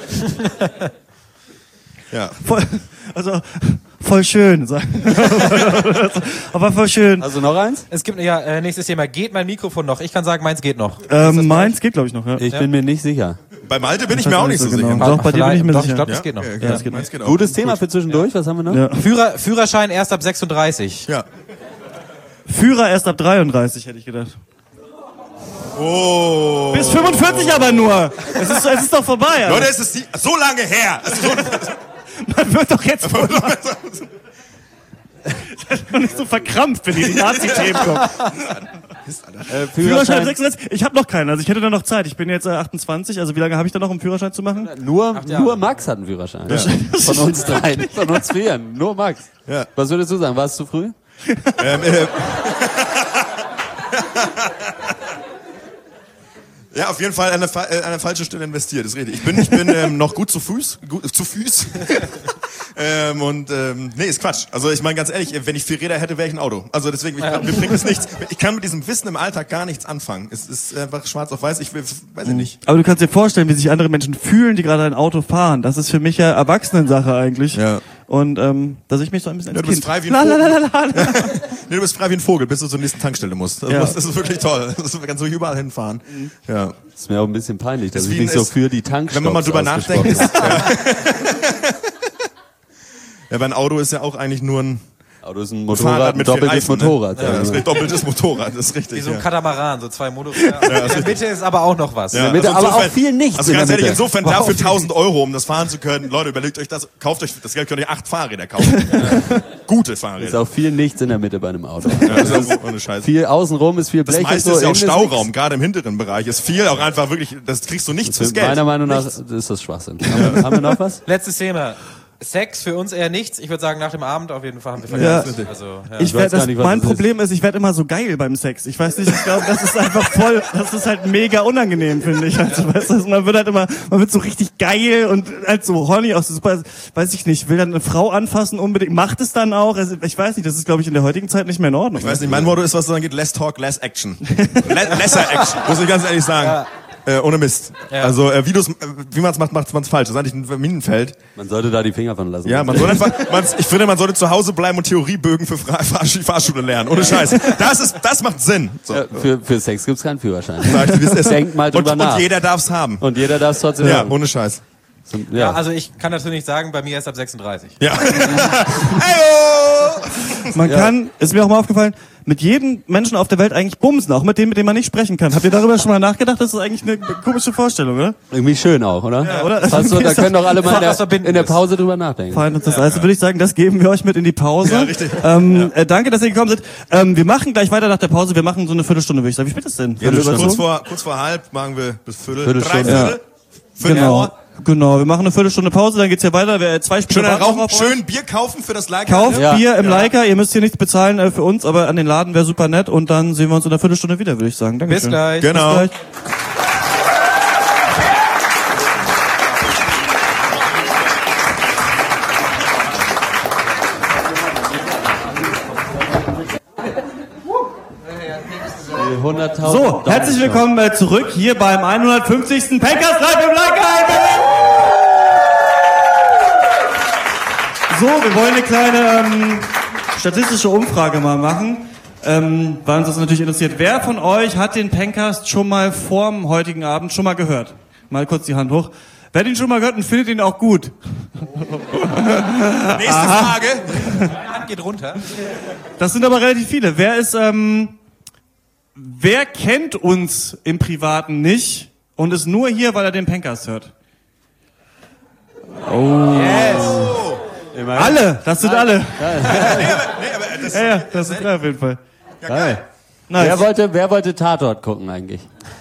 Speaker 3: Ja.
Speaker 4: Voll, also voll schön. sag- Aber voll schön.
Speaker 2: Also noch eins?
Speaker 1: Es gibt, ja, äh, nächstes Thema. Geht mein Mikrofon noch? Ich kann sagen, meins geht noch.
Speaker 4: Ähm, meins geht, glaube ich, noch. Ja.
Speaker 2: Ich bin mir nicht sicher.
Speaker 3: Bei Malte bin ich mir auch nicht so
Speaker 4: genau.
Speaker 3: sicher.
Speaker 4: Doch, bei dir bin ich mir
Speaker 1: Doch,
Speaker 4: sicher.
Speaker 1: Ich glaube,
Speaker 3: Ja?
Speaker 1: das geht noch.
Speaker 3: Okay,
Speaker 4: Ja,
Speaker 3: ja,
Speaker 4: das geht
Speaker 3: meins geht auch.
Speaker 2: Gutes Thema für zwischendurch. Was haben wir noch?
Speaker 4: Ja.
Speaker 1: Führer, Führerschein erst ab sechsunddreißig.
Speaker 3: Ja.
Speaker 4: Führer erst ab dreiunddreißig, hätte ich gedacht.
Speaker 3: Oh.
Speaker 4: Bis fünfundvierzig aber nur. Es ist, es ist doch vorbei. Alter.
Speaker 3: Leute, es ist die, so lange her. Es ist so,
Speaker 4: Man wird doch jetzt wohl mal nicht so verkrampft, wenn die Nazi-Themen kommen. Äh, Führerschein sechsundzwanzig? Ich habe noch keinen, also ich hätte da noch Zeit. Ich bin jetzt äh, achtundzwanzig, also wie lange habe ich da noch, um Führerschein zu machen?
Speaker 2: Nur, nur Max hat einen Führerschein. Ja. Von uns dreien, von uns vieren. Nur Max. Ja. Was würdest du sagen? War es zu früh? ähm, äh,
Speaker 3: Ja, auf jeden Fall an der, an der falschen Stelle investiert, das rede ich. Ich bin, ich bin ähm, noch gut zu Fuß, gut, zu Fuß. ähm, und ähm, nee, ist Quatsch. Also ich meine ganz ehrlich, wenn ich vier Räder hätte, wäre ich ein Auto. Also deswegen, ich, mir bringt es nichts. Ich kann mit diesem Wissen im Alltag gar nichts anfangen. Es ist einfach schwarz auf weiß. Ich will, weiß ich nicht.
Speaker 4: Aber du kannst dir vorstellen, wie sich andere Menschen fühlen, die gerade ein Auto fahren. Das ist für mich ja Erwachsenensache eigentlich. Ja. Und ähm, dass ich mich so ein bisschen als
Speaker 3: ja, du bist
Speaker 4: Kind...
Speaker 3: frei wie ein Vogel. nee, du bist frei wie ein Vogel, bis du zur nächsten Tankstelle musst. Also ja. Das ist wirklich toll. Du kannst wirklich überall hinfahren. Mhm. Ja.
Speaker 2: Das ist mir auch ein bisschen peinlich, dass ich nicht so für die Tankstelle.
Speaker 3: Wenn man mal drüber nachdenkt, ist, ja. ja, weil ein Auto ist ja auch eigentlich nur ein
Speaker 2: Auto ist ein Motorrad, mit doppeltes Reifen, Motorrad.
Speaker 3: Ne? Ja, das ist ein doppeltes Motorrad, das ist richtig.
Speaker 1: Wie so ein
Speaker 3: ja.
Speaker 1: Katamaran, so zwei Motorräder. Ja, in der Mitte ist aber auch noch was.
Speaker 2: Ja, in der Mitte, also aber auch viel nichts.
Speaker 3: Also ganz ehrlich, insofern dafür tausend Euro, um das fahren zu können. Leute, überlegt euch das, kauft euch, das Geld könnt ihr acht Fahrräder kaufen. Ja. Gute Fahrräder.
Speaker 2: Ist auch viel nichts in der Mitte bei einem Auto.
Speaker 3: Ja, das ist auch ohne Scheiße.
Speaker 2: Viel außenrum ist viel Blech.
Speaker 3: Das meiste
Speaker 2: so,
Speaker 3: ist ja auch Stauraum, gerade im hinteren Bereich. Ist viel auch einfach wirklich, das kriegst du nichts fürs Geld.
Speaker 2: Meiner Meinung nach nichts. Ist das Schwachsinn. Haben wir, haben wir noch was?
Speaker 1: Letztes Thema. Sex für uns eher nichts. Ich würde sagen, nach dem Abend auf jeden Fall haben wir vergessen.
Speaker 4: Ja. Also, ja. Ich werd, das, nicht, mein Problem ist, ist ich werde immer so geil beim Sex. Ich weiß nicht, ich glaube, das ist einfach voll, das ist halt mega unangenehm, finde ich. Also, weißt du, man wird halt immer, man wird so richtig geil und halt so horny, auch so super, weiß ich nicht, will dann eine Frau anfassen unbedingt, macht es dann auch. Also, ich weiß nicht, das ist, glaube ich, in der heutigen Zeit nicht mehr in Ordnung.
Speaker 3: Ich weiß nicht, mein Motto ist, was dann geht, less talk, less action. Lesser action, muss ich ganz ehrlich sagen. Ja. Äh, ohne Mist. Ja. Also äh, wie, du's, äh, wie man es macht, macht man es falsch. Das ist eigentlich ein Minenfeld.
Speaker 2: Man sollte da die Finger von lassen.
Speaker 3: Ja, man soll einfach. Man, ich finde, man sollte zu Hause bleiben und Theoriebögen für Fahr Fahr Fahrschule lernen. Ohne Scheiß. Das ist, das macht Sinn. So.
Speaker 2: Ja, für, für Sex gibt's keinen Führerschein.
Speaker 3: Denk mal drüber und, nach. Und jeder darf's haben.
Speaker 2: Und jeder darf's trotzdem
Speaker 3: ja,
Speaker 2: haben.
Speaker 3: Ja, ohne Scheiß.
Speaker 1: Ja. ja, also ich kann dazu nicht sagen, bei mir ist ab sechsunddreißig.
Speaker 3: Ja.
Speaker 4: Man ja. kann, ist mir auch mal aufgefallen, mit jedem Menschen auf der Welt eigentlich bumsen, auch mit dem, mit dem man nicht sprechen kann. Habt ihr darüber schon mal nachgedacht? Das ist eigentlich eine komische Vorstellung, oder?
Speaker 2: Irgendwie schön auch, oder?
Speaker 4: Ja, oder?
Speaker 2: Fast so, da können doch alle mal in der, in der Pause drüber nachdenken.
Speaker 4: Fein, das heißt, würde ich sagen, das geben wir euch mit in die Pause. Ja, richtig. Ähm, äh, danke, dass ihr gekommen seid. Ähm, wir machen gleich weiter nach der Pause. Wir machen so eine Viertelstunde, würde ich sagen. Wie spät ist denn?
Speaker 3: Ja, kurz vor, kurz vor halb machen wir bis Viertel.
Speaker 2: Viertelstunde.
Speaker 3: Drei Viertel.
Speaker 4: Ja. Genau. Genau, wir machen eine Viertelstunde Pause, dann geht's hier weiter. Wir zwei Spiele
Speaker 3: schön rauchen, schön Bier kaufen für das Leica.
Speaker 4: Kauft ja. Bier im ja. Leica, ihr müsst hier nichts bezahlen äh, für uns, aber an den Laden wäre super nett und dann sehen wir uns in einer Viertelstunde wieder, würde ich sagen. Dankeschön.
Speaker 1: Bis gleich.
Speaker 3: Genau. Bis gleich.
Speaker 4: So, herzlich willkommen äh, zurück hier beim hundertfünfzigsten Pencast Live im Leica. So, wir wollen eine kleine ähm, statistische Umfrage mal machen, ähm, weil uns das natürlich interessiert. Wer von euch hat den Pencast schon mal vorm heutigen Abend schon mal gehört? Mal kurz die Hand hoch. Wer hat ihn schon mal gehört und findet ihn auch gut?
Speaker 3: Nächste Aha. Frage.
Speaker 1: Die Hand geht runter.
Speaker 4: Das sind aber relativ viele. Wer ist... Ähm, Wer kennt uns im Privaten nicht und ist nur hier, weil er den Pencast hört?
Speaker 2: Oh.
Speaker 4: Yes. Oh. Alle, das sind alle. nee, aber das, ja, ja, das sind drei auf jeden Fall.
Speaker 3: Ja, geil.
Speaker 2: Nice. Wer wollte, wer wollte Tatort gucken eigentlich?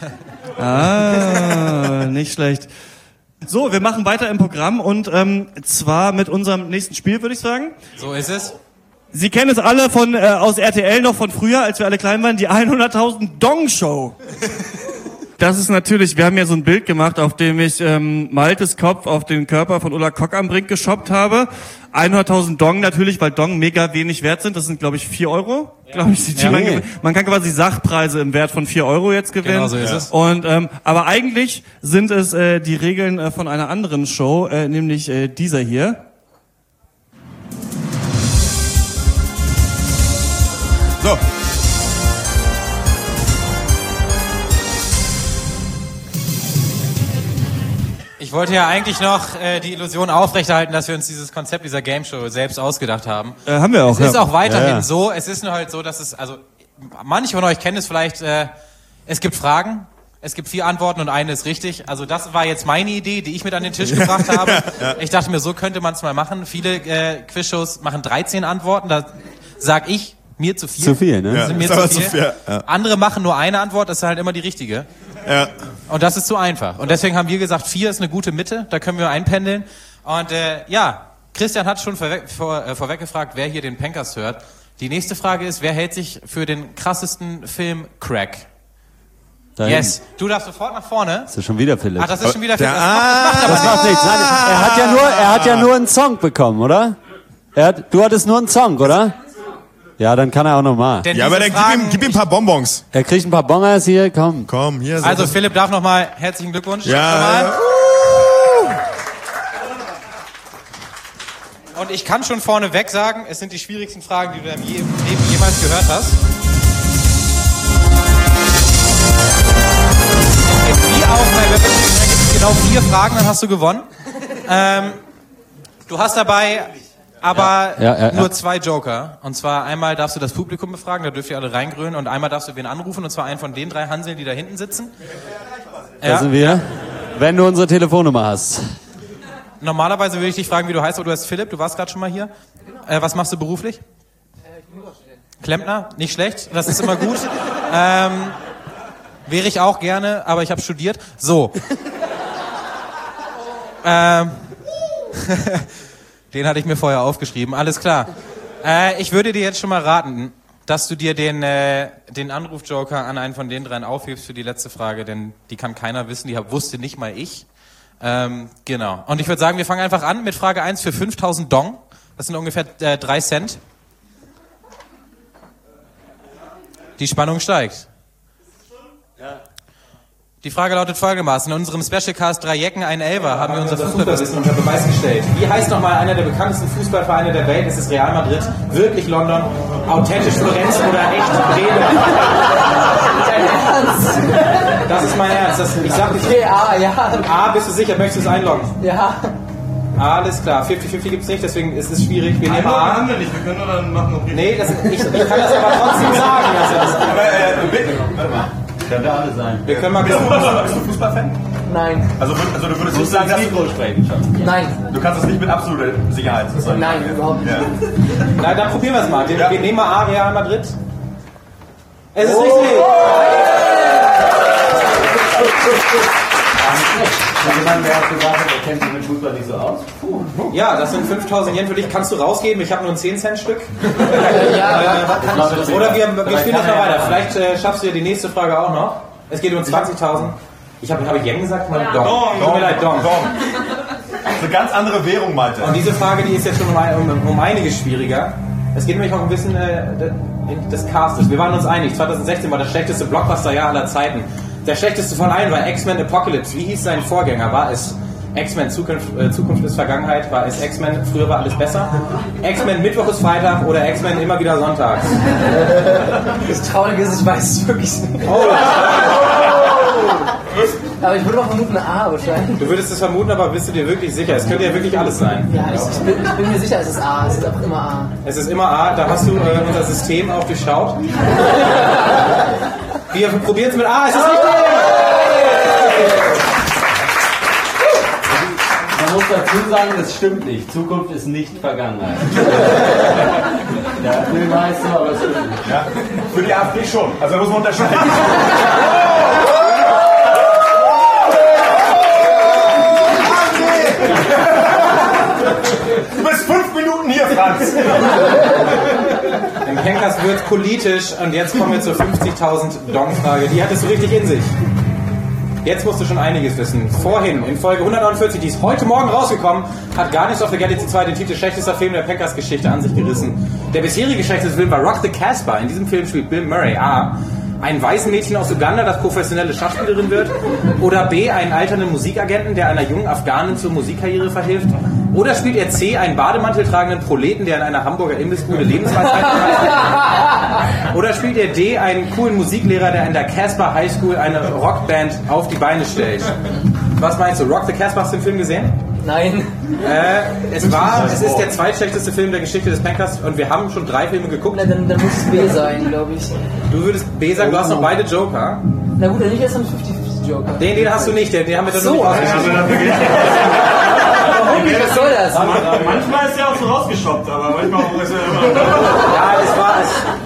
Speaker 4: Ah, nicht schlecht. So, wir machen weiter im Programm und ähm, zwar mit unserem nächsten Spiel, würde ich sagen.
Speaker 1: So ist es.
Speaker 4: Sie kennen es alle von äh, aus R T L noch von früher, als wir alle klein waren, die hunderttausend Dong Show. Das ist natürlich, wir haben ja so ein Bild gemacht, auf dem ich ähm, Maltes Kopf auf den Körper von Ulla Kock am Brink geschoppt habe. hunderttausend Dong natürlich, weil Dong mega wenig wert sind. Das sind, glaube ich, vier Euro. Ja. Glaube ich, die ja, man, nee. man kann quasi Sachpreise im Wert von vier Euro jetzt gewinnen.
Speaker 1: Genau so ist es.
Speaker 4: Und ähm, aber eigentlich sind es äh, die Regeln äh, von einer anderen Show, äh, nämlich äh, dieser hier.
Speaker 3: So.
Speaker 1: Ich wollte ja eigentlich noch äh, die Illusion aufrechterhalten, dass wir uns dieses Konzept dieser Game Show selbst ausgedacht haben.
Speaker 4: Äh, haben wir auch.
Speaker 1: Es ist
Speaker 4: ja.
Speaker 1: auch weiterhin
Speaker 2: ja, ja.
Speaker 1: so. Es ist nur halt so, dass es, also manche von euch kennen es vielleicht, äh, es gibt Fragen, es gibt vier Antworten und eine ist richtig. Also das war jetzt meine Idee, die ich mit an den Tisch gebracht habe. Ja. Ich dachte mir, so könnte man es mal machen. Viele äh, Quizshows machen dreizehn Antworten. Da sag ich Mir zu viel.
Speaker 2: Zu viel, ne?
Speaker 3: Ja,
Speaker 1: Das sind mir
Speaker 3: ist aber
Speaker 1: zu viel.
Speaker 3: zu viel, ja.
Speaker 1: Andere machen nur eine Antwort, das ist halt immer die richtige.
Speaker 3: Ja.
Speaker 1: Und das ist zu einfach. Und deswegen haben wir gesagt, vier ist eine gute Mitte, da können wir einpendeln. Und äh, ja, Christian hat schon vorweg, vor, äh, vorweg gefragt, wer hier den Pencast hört. Die nächste Frage ist, wer hält sich für den krassesten Film Crack?
Speaker 2: Da
Speaker 1: Yes.
Speaker 2: hinten.
Speaker 1: Du darfst sofort nach vorne.
Speaker 2: Das ist schon wieder Philipp.
Speaker 1: Ach, das ist schon wieder
Speaker 3: Der-
Speaker 1: Philipp. Das macht,
Speaker 2: Das macht nichts. Nein, er hat ja nur, er hat ja nur einen Song bekommen, oder? Er hat, du hattest nur einen Song, oder? Ja, dann kann er auch nochmal.
Speaker 1: Denn
Speaker 3: Ja, aber
Speaker 1: diese
Speaker 3: dann gib ihm,
Speaker 1: Fragen-
Speaker 3: gib ihm ein paar Bonbons.
Speaker 2: Er kriegt ein paar Bongers hier, komm.
Speaker 3: Komm, hier.
Speaker 1: Also
Speaker 3: so-
Speaker 1: Philipp darf nochmal herzlichen Glückwunsch.
Speaker 3: Ja.
Speaker 1: Nochmal. Und ich kann schon vorneweg sagen, es sind die schwierigsten Fragen, die du in deinem Je- Leben jemals gehört hast. Wie auch bei Weapons, da gibt es genau vier Fragen, dann hast du gewonnen. Ähm, du hast dabei aber
Speaker 2: Ja, ja, ja,
Speaker 1: nur
Speaker 2: ja.
Speaker 1: zwei Joker. Und zwar einmal darfst du das Publikum befragen, da dürft ihr alle reingrölen. Und einmal darfst du wen anrufen, und zwar einen von den drei Hanseln, die da hinten sitzen.
Speaker 2: Da sind wir. Wenn du unsere Telefonnummer hast.
Speaker 1: Normalerweise würde ich dich fragen, wie du heißt, aber du heißt Philipp, du warst gerade schon mal hier. Äh, was machst du beruflich? Klempner, nicht schlecht, das ist immer gut. ähm, wäre ich auch gerne, aber ich habe studiert. So. ähm, den hatte ich mir vorher aufgeschrieben, alles klar. Äh, ich würde dir jetzt schon mal raten, dass du dir den, äh, den Anrufjoker an einen von den dreien aufhebst für die letzte Frage, denn die kann keiner wissen, die hab, wusste nicht mal ich. Ähm, genau. Und ich würde sagen, wir fangen einfach an mit Frage eins für fünftausend Dong. Das sind ungefähr äh, drei Cent. Die Spannung steigt. Die Frage lautet folgendermaßen. In unserem Specialcast Drei Jecken, ein Elfer haben wir unser Fußballwissen unter Beweis gestellt. Wie heißt nochmal einer der bekanntesten Fußballvereine der Welt? Ist es Real Madrid, wirklich London, authentisch Florenz oder echt Bremen? Dein Ernst? Das ist mein Ernst. Das, ich sag nicht.
Speaker 9: Okay, A, ja.
Speaker 1: A, bist du sicher? Möchtest du es einloggen?
Speaker 9: Ja.
Speaker 1: Alles klar. fünfzig fünfzig gibt's nicht, deswegen ist es schwierig. Wir nehmen A.
Speaker 10: Haben wir nicht, wir können nur dann machen noch
Speaker 1: Nee, das, ich, ich kann das aber trotzdem sagen. Dass er das
Speaker 10: Aber äh, bitte, warte mal.
Speaker 2: Könnte alles sein.
Speaker 1: wir können mal
Speaker 10: Bist du,
Speaker 1: gucken.
Speaker 10: bist du Fußballfan?
Speaker 9: Nein.
Speaker 10: Also, würd- also du würdest nicht sagen, dass du
Speaker 2: sprechen, Schatz.
Speaker 9: Nein.
Speaker 10: Du kannst es nicht mit absoluter Sicherheit sagen.
Speaker 9: Nein, überhaupt nicht.
Speaker 10: Ja.
Speaker 1: Na, dann probieren wir es mal. Wir,
Speaker 10: Ja.
Speaker 1: wir nehmen mal A, Real Madrid. Es ist richtig.
Speaker 2: Jemand, der hat gesagt, er kennt sich mit Fußball nicht so aus.
Speaker 1: Ja, das sind fünftausend Yen für dich. Kannst du rausgeben? Ich habe nur ein zehn Cent Stück.
Speaker 9: Ja,
Speaker 1: Äh, Oder wir, wir spielen das mal weiter. Vielleicht äh, schaffst du ja die nächste Frage auch noch. Es geht um zwanzigtausend. Ich habe hab ich Yen gesagt? Mal Dong. Tut mir leid, Dong.
Speaker 10: Dong. Das ist eine ganz andere Währung, Malte.
Speaker 1: Und diese Frage, die ist jetzt schon um, ein, um, um einiges schwieriger. Es geht nämlich auch ein bisschen äh, des Castes. Wir waren uns einig, zwanzig sechzehn war das schlechteste Blockbuster-Jahr aller Zeiten. Der schlechteste von allen war X-Men Apocalypse. Wie hieß sein Vorgänger? War es X-Men Zukunft, äh, Zukunft ist Vergangenheit? War es X-Men Früher war alles besser? X-Men Mittwoch ist Freitag oder X-Men immer wieder sonntags?
Speaker 9: das Traurige ist, ich weiß es wirklich nicht.
Speaker 1: Oh,
Speaker 9: Aber ich würde mal vermuten, eine A wahrscheinlich.
Speaker 1: du würdest es vermuten, aber bist du dir wirklich sicher? Es könnte ja wirklich alles sein.
Speaker 9: Ja, ich, ich, bin, ich bin mir sicher, es ist A. Es ist einfach immer A.
Speaker 1: Es ist immer A, da hast du äh, unser System auch durchschaut. Wir probieren es mit A, es ist richtig!
Speaker 2: Man muss dazu sagen, das stimmt nicht. Zukunft ist nicht Vergangenheit. Der Film heißt so, aber es stimmt nicht.
Speaker 10: Ja. Für die AfD schon. Also da muss man unterscheiden. Du bist fünf Minuten hier, Franz.
Speaker 1: Im Pencast wird politisch und jetzt kommen wir zur fünfzigtausend Dong-Frage. Die hattest du richtig in sich. Jetzt musst du schon einiges wissen. Vorhin, in Folge hundertneunundvierzig, die ist heute Morgen rausgekommen, hat Guardians of the Galaxy zwei den Titel schlechtester Film der Pencast-Geschichte an sich gerissen. Der bisherige schlechteste Film war Rock the Casbah. In diesem Film spielt Bill Murray A. ein weißes Mädchen aus Uganda, das professionelle Schachspielerin wird. Oder B. einen alternden Musikagenten, der einer jungen Afghanin zur Musikkarriere verhilft. Oder spielt er C. einen bademanteltragenden Proleten, der in einer Hamburger Imbissbude Lebensweisheit hat. Oder spielt er D. einen coolen Musiklehrer, der in der Casbah High School eine Rockband auf die Beine stellt. Was meinst du? Rock the Casbah, hast du den Film gesehen?
Speaker 9: Nein.
Speaker 1: Äh, es war, es ist der zweitschlechteste Film der Geschichte des Pencast und wir haben schon drei Filme geguckt.
Speaker 9: Na, dann, dann muss es B sein, glaube ich.
Speaker 1: Du würdest B sagen, du hast noch beide Joker.
Speaker 9: Na gut, dann nicht erst ein fünfzig fünfzig Joker.
Speaker 1: Den, den hast du nicht, den, den haben wir dann
Speaker 9: So,
Speaker 1: noch nicht
Speaker 9: also
Speaker 1: ausgeschrieben.
Speaker 9: Was soll das?
Speaker 10: Manchmal ist ja auch so rausgeschoppt, aber manchmal auch ist er immer.
Speaker 1: Ja, es war, es,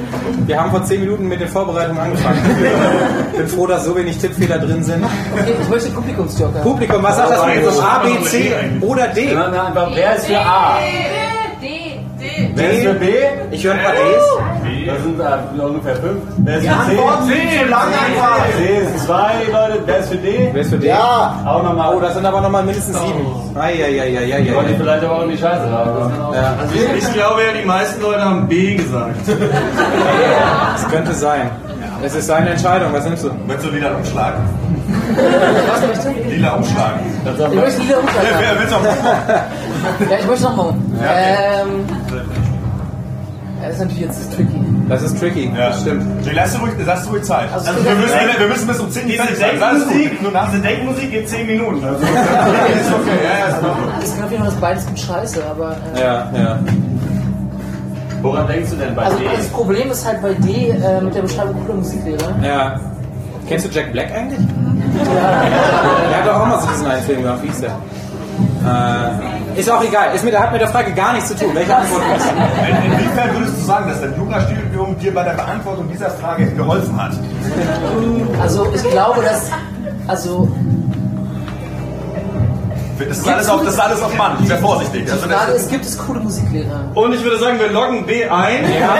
Speaker 1: Wir haben vor zehn Minuten mit den Vorbereitungen angefangen. Ich bin froh, dass so wenig Tippfehler drin sind.
Speaker 9: Okay, ich möchte Publikumsjoker.
Speaker 1: Publikum, was sagt das Publikum? A, B, C oder D?
Speaker 2: Ja, na, einfach, wer ist für A?
Speaker 6: D, D.
Speaker 2: Wer ist für B?
Speaker 1: Ich höre ein paar Ds.
Speaker 2: Das sind äh, ungefähr fünf. Wer ist
Speaker 10: Die
Speaker 2: für C?
Speaker 10: Antworten sind zu lang einfach.
Speaker 2: C ist zwei, Leute. Wer ist für D?
Speaker 1: Wer ist für D?
Speaker 2: Ja. Auch nochmal.
Speaker 1: Oh, das sind aber nochmal mindestens sieben. Eieieiei.
Speaker 2: Die wollen die vielleicht aber auch in die Scheiße haben.
Speaker 1: Ja.
Speaker 11: Also ich, ich glaube ja, die meisten Leute haben B gesagt.
Speaker 1: Das könnte sein. Es ist seine Entscheidung. Was nimmst du?
Speaker 10: Möchtest du lila umschlagen?
Speaker 9: Was möchtest du?
Speaker 10: Lila umschlagen.
Speaker 9: Ich möchte wieder umschlagen.
Speaker 10: Wer, wer will's auch machen?
Speaker 9: Ja, ich möchte noch mal.
Speaker 10: Ja, okay.
Speaker 9: Ähm. Ja, das ist natürlich jetzt tricky.
Speaker 1: Das ist tricky,
Speaker 10: Ja.
Speaker 1: das stimmt.
Speaker 10: Nee, lass du ruhig, lass du ruhig Zeit.
Speaker 9: Also,
Speaker 10: Also, wir, müssen, wir müssen bis um zehn
Speaker 11: Diese
Speaker 10: fertig sein. Alles gut.
Speaker 11: Denkmusik, nur nach der Denkmusik geht zehn Minuten. Also.
Speaker 10: Ist okay, ja, ja, ist okay.
Speaker 9: Es kann auf jeden Fall, dass beides gut scheiße, aber. Äh,
Speaker 1: Ja, ja.
Speaker 2: Woran denkst du denn bei
Speaker 9: also
Speaker 2: D?
Speaker 9: das Problem ist halt bei D äh, mit der Beschreibung cooler Musiklehrer.
Speaker 1: Ja. Kennst du Jack Black eigentlich? Der hat doch auch mal so diesen einen Film gemacht. Wie hieß der? Äh, ist auch egal. Ist mit, hat mit der Frage gar nichts zu tun. Welche Antwort ist?
Speaker 10: In, inwiefern würdest du sagen, dass dein Jurastudium dir bei der Beantwortung dieser Frage geholfen hat?
Speaker 9: Also ich glaube, dass. Also.
Speaker 10: Das ist alles auf, das ist alles auf Mann. Ich wäre vorsichtig.
Speaker 9: Die
Speaker 10: Also,
Speaker 9: Frage ist, gibt es coole Musiklehrer?
Speaker 11: Und ich würde sagen, wir loggen B ein.
Speaker 1: Ja.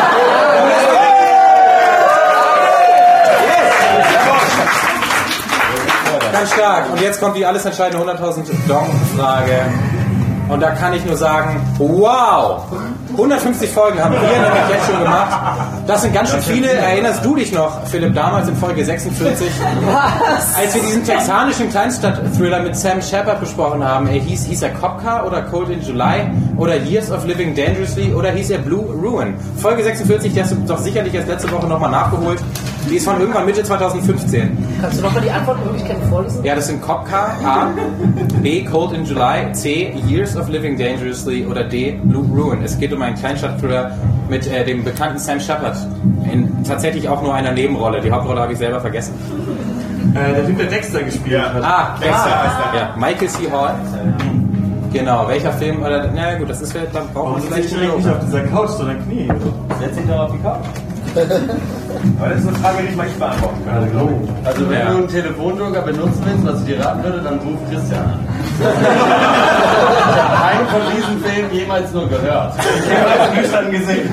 Speaker 1: Ganz stark. Und jetzt kommt die alles entscheidende hunderttausend Dong-Frage. Und da kann ich nur sagen, wow! hundertfünfzig Folgen haben wir nämlich jetzt schon gemacht. Das sind ganz schön viele. Erinnerst du dich noch, Philipp, damals in Folge sechsundvierzig?
Speaker 9: Was?
Speaker 1: Als wir diesen texanischen Kleinstadt-Thriller mit Sam Shepard besprochen haben, er hieß, hieß er Cop Car oder Cold in July oder Years of Living Dangerously oder hieß er Blue Ruin? Folge sechsundvierzig, die hast du doch sicherlich erst letzte Woche nochmal nachgeholt. Die ist von irgendwann Mitte zweitausendfünfzehn.
Speaker 9: Kannst du nochmal die Antwortmöglichkeiten vorlesen?
Speaker 1: Ja, das sind Cop Car, A, B, Cold in July, C, Years of Living Dangerously oder D, Blue Ruin. Es geht um einen Kleinstadt-Thriller mit äh, dem bekannten Sam Shepard. In tatsächlich auch nur einer Nebenrolle. Die Hauptrolle habe ich selber vergessen.
Speaker 11: Äh, der Typ, der Dexter gespielt hat.
Speaker 1: Ah, Dexter
Speaker 10: Ah.
Speaker 1: heißt er. Ja, Michael C. Hall. Genau, welcher Film? Oder, na gut, das ist dann braucht
Speaker 11: Warum
Speaker 1: man
Speaker 11: sitzt
Speaker 1: vielleicht
Speaker 11: ich eigentlich nicht auf dieser Couch, sondern Knie?
Speaker 2: Setz dich doch auf die Couch.
Speaker 10: Aber das ist eine Frage, die ich mal nicht beantworten kann.
Speaker 2: Also wenn
Speaker 1: Ja.
Speaker 2: du einen Telefonjoker benutzen willst, was ich dir raten würde, dann ruf Christian an. Ich habe keinen von diesen Filmen jemals nur gehört.
Speaker 10: Ich habe nüchtern gesehen.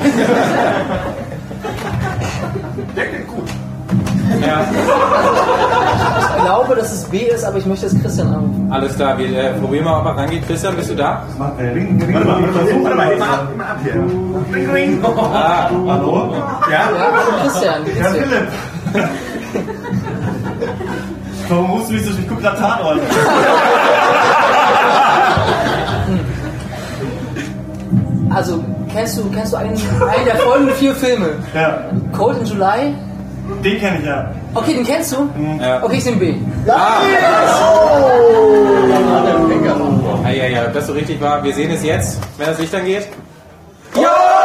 Speaker 10: Der klingt gut.
Speaker 1: Ja,
Speaker 9: Ich glaube, dass es B ist, aber ich möchte jetzt Christian anrufen.
Speaker 1: alles klar. Wir äh, probieren mal, ob er rangeht. Christian, bist du da?
Speaker 10: Warte mal, warte mal, heb mal ab, heb mal ab hier. Ring, ring.
Speaker 1: Ah,
Speaker 10: Hallo? Ja?
Speaker 9: Ja, Christian. wie
Speaker 10: Ja,
Speaker 9: geht's dir?
Speaker 10: Philipp. Warum rufst du mich so? Ich guck grad Tatort.
Speaker 9: Also, kennst du, kennst du einen, einen der folgenden vier Filme?
Speaker 10: Ja,
Speaker 9: Cold in July?
Speaker 10: den kenn ich ja.
Speaker 9: Okay, den kennst du?
Speaker 1: ja.
Speaker 9: Okay, ich nehme B.
Speaker 1: Ah,
Speaker 2: Oh.
Speaker 1: ja, ja, ja, ob das so richtig war. Wir sehen es jetzt, wenn das Licht angeht.
Speaker 9: Geil!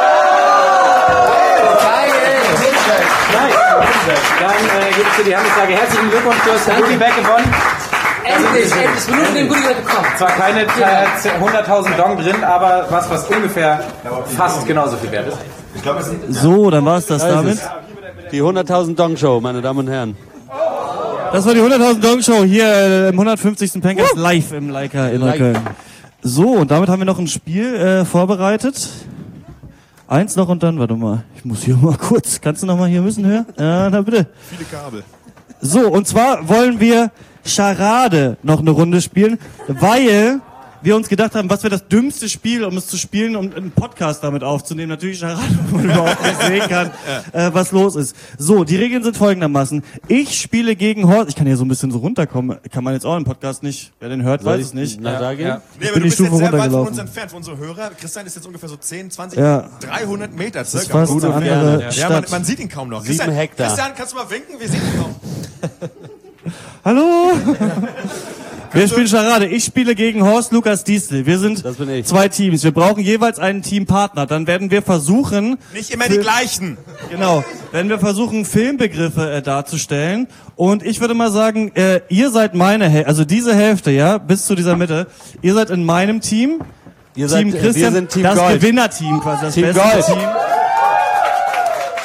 Speaker 1: Nice. Dann äh, gibt es dir die Handelsfrage. Herzlichen Glückwunsch, du hast den Goodie Bag gewonnen.
Speaker 9: Endlich, endlich. Ich bin nur für den Goodie bekommen.
Speaker 1: Zwar keine äh, hunderttausend Dong drin, aber was, was ungefähr fast genauso viel wert ist.
Speaker 10: Ich glaube, es sind
Speaker 4: So, dann war es das damit.
Speaker 2: Die hunderttausend Dong Show, meine Damen und Herren.
Speaker 4: Das war die hunderttausend Dong Show hier äh, im hundertfünfzigsten Pencast live im Leica in Neukölln. So, und damit haben wir noch ein Spiel äh, vorbereitet. Eins noch und dann, warte mal, ich muss hier mal kurz, kannst du noch mal hier müssen hören? Ja, na bitte.
Speaker 3: Viele Kabel.
Speaker 4: So, und zwar wollen wir Charade noch eine Runde spielen, weil wir uns gedacht haben, was wäre das dümmste Spiel, um es zu spielen, um einen Podcast damit aufzunehmen. Natürlich Charade, wo man überhaupt nicht sehen kann, äh, was los ist. So, die Regeln sind folgendermaßen. Ich spiele gegen Horst. Ich kann hier so ein bisschen so runterkommen. Kann man jetzt auch im Podcast nicht. Wer den hört, weiß es nicht.
Speaker 2: Na, da gehen?
Speaker 3: Nee,
Speaker 4: Ich
Speaker 3: aber
Speaker 4: bin
Speaker 3: du
Speaker 4: die
Speaker 3: bist
Speaker 4: Stufe
Speaker 3: jetzt sehr weit von
Speaker 4: runtergelaufen.
Speaker 3: uns entfernt, von unseren Hörer. Christian ist jetzt ungefähr so zehn, zwanzig,
Speaker 4: Ja.
Speaker 3: dreihundert Meter
Speaker 4: Das ist
Speaker 3: circa.
Speaker 4: fast eine andere
Speaker 3: Ja,
Speaker 4: Stadt.
Speaker 3: man, man sieht ihn kaum noch.
Speaker 2: Sieben
Speaker 3: Christian,
Speaker 2: Hektar.
Speaker 3: Christian, kannst du mal winken? Wir sehen ihn kaum.
Speaker 4: Hallo! Wir spielen Charade. Ich spiele gegen Horst Lukas Diestel. Wir sind
Speaker 2: Das bin ich.
Speaker 4: zwei Teams. Wir brauchen jeweils einen Teampartner. Dann werden wir versuchen...
Speaker 3: Nicht immer die gleichen.
Speaker 4: Genau. Werden wir versuchen, Filmbegriffe äh, darzustellen. Und ich würde mal sagen, äh, ihr seid meine Hälfte, also diese Hälfte, ja, bis zu dieser Mitte. Ihr seid in meinem Team.
Speaker 2: Ihr seid,
Speaker 4: Team Christian,
Speaker 2: wir sind Team
Speaker 4: das
Speaker 2: Gold.
Speaker 4: Gewinnerteam, quasi das
Speaker 2: Team
Speaker 4: beste
Speaker 2: Gold.
Speaker 4: Team.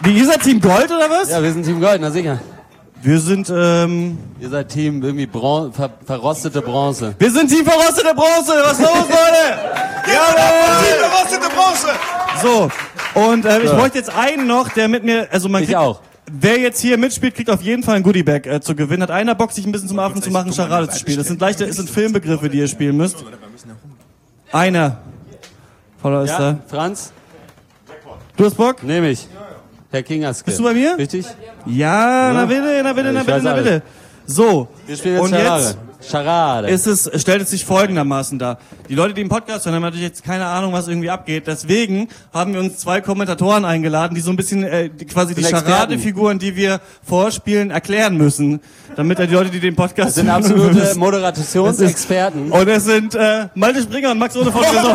Speaker 4: Wie, ihr seid Team Gold oder was?
Speaker 2: Ja, wir sind Team Gold, na sicher.
Speaker 4: Wir sind, ähm...
Speaker 2: Ihr seid Team irgendwie Bron ver verrostete Bronze.
Speaker 4: Wir sind Team verrostete Bronze! Was los, Leute?
Speaker 3: Ja, Team verrostete Bronze!
Speaker 4: So, und äh, ich
Speaker 2: So.
Speaker 4: bräuchte jetzt einen noch, der mit mir... Also man
Speaker 2: Ich
Speaker 4: kriegt,
Speaker 2: auch.
Speaker 4: Wer jetzt hier mitspielt, kriegt auf jeden Fall ein Goodiebag äh, zu gewinnen. Hat einer Bock, sich ein bisschen zum Affen zu machen, Charade zu spielen. Das sind leichte, es sind Filmbegriffe, die ihr spielen müsst. Einer. Voller ist
Speaker 2: Ja,
Speaker 4: da.
Speaker 2: Franz?
Speaker 4: Du hast Bock?
Speaker 2: Nehme ich. Herr Kingerske.
Speaker 4: Bist du bei mir?
Speaker 2: Richtig?
Speaker 4: Ja, na bitte, na bitte,
Speaker 2: Ja,
Speaker 4: na
Speaker 2: ich
Speaker 4: bitte,
Speaker 2: weiß
Speaker 4: na
Speaker 2: alles.
Speaker 4: bitte. So.
Speaker 2: Wir spielen jetzt
Speaker 4: und
Speaker 2: Charade.
Speaker 4: jetzt
Speaker 2: Charade.
Speaker 4: ist es, stellt es sich folgendermaßen dar. Die Leute, die im Podcast hören, haben natürlich jetzt keine Ahnung, was irgendwie abgeht. Deswegen haben wir uns zwei Kommentatoren eingeladen, die so ein bisschen äh, die, quasi die
Speaker 2: Sind Experten.
Speaker 4: Charade-Figuren, die wir vorspielen, erklären müssen. Damit die Leute, die den Podcast
Speaker 2: Das sind
Speaker 4: hören,
Speaker 2: absolute
Speaker 4: wissen.
Speaker 2: Moderationsexperten.
Speaker 4: Und es sind äh, Malte Springer und Max Ohne von Hallo.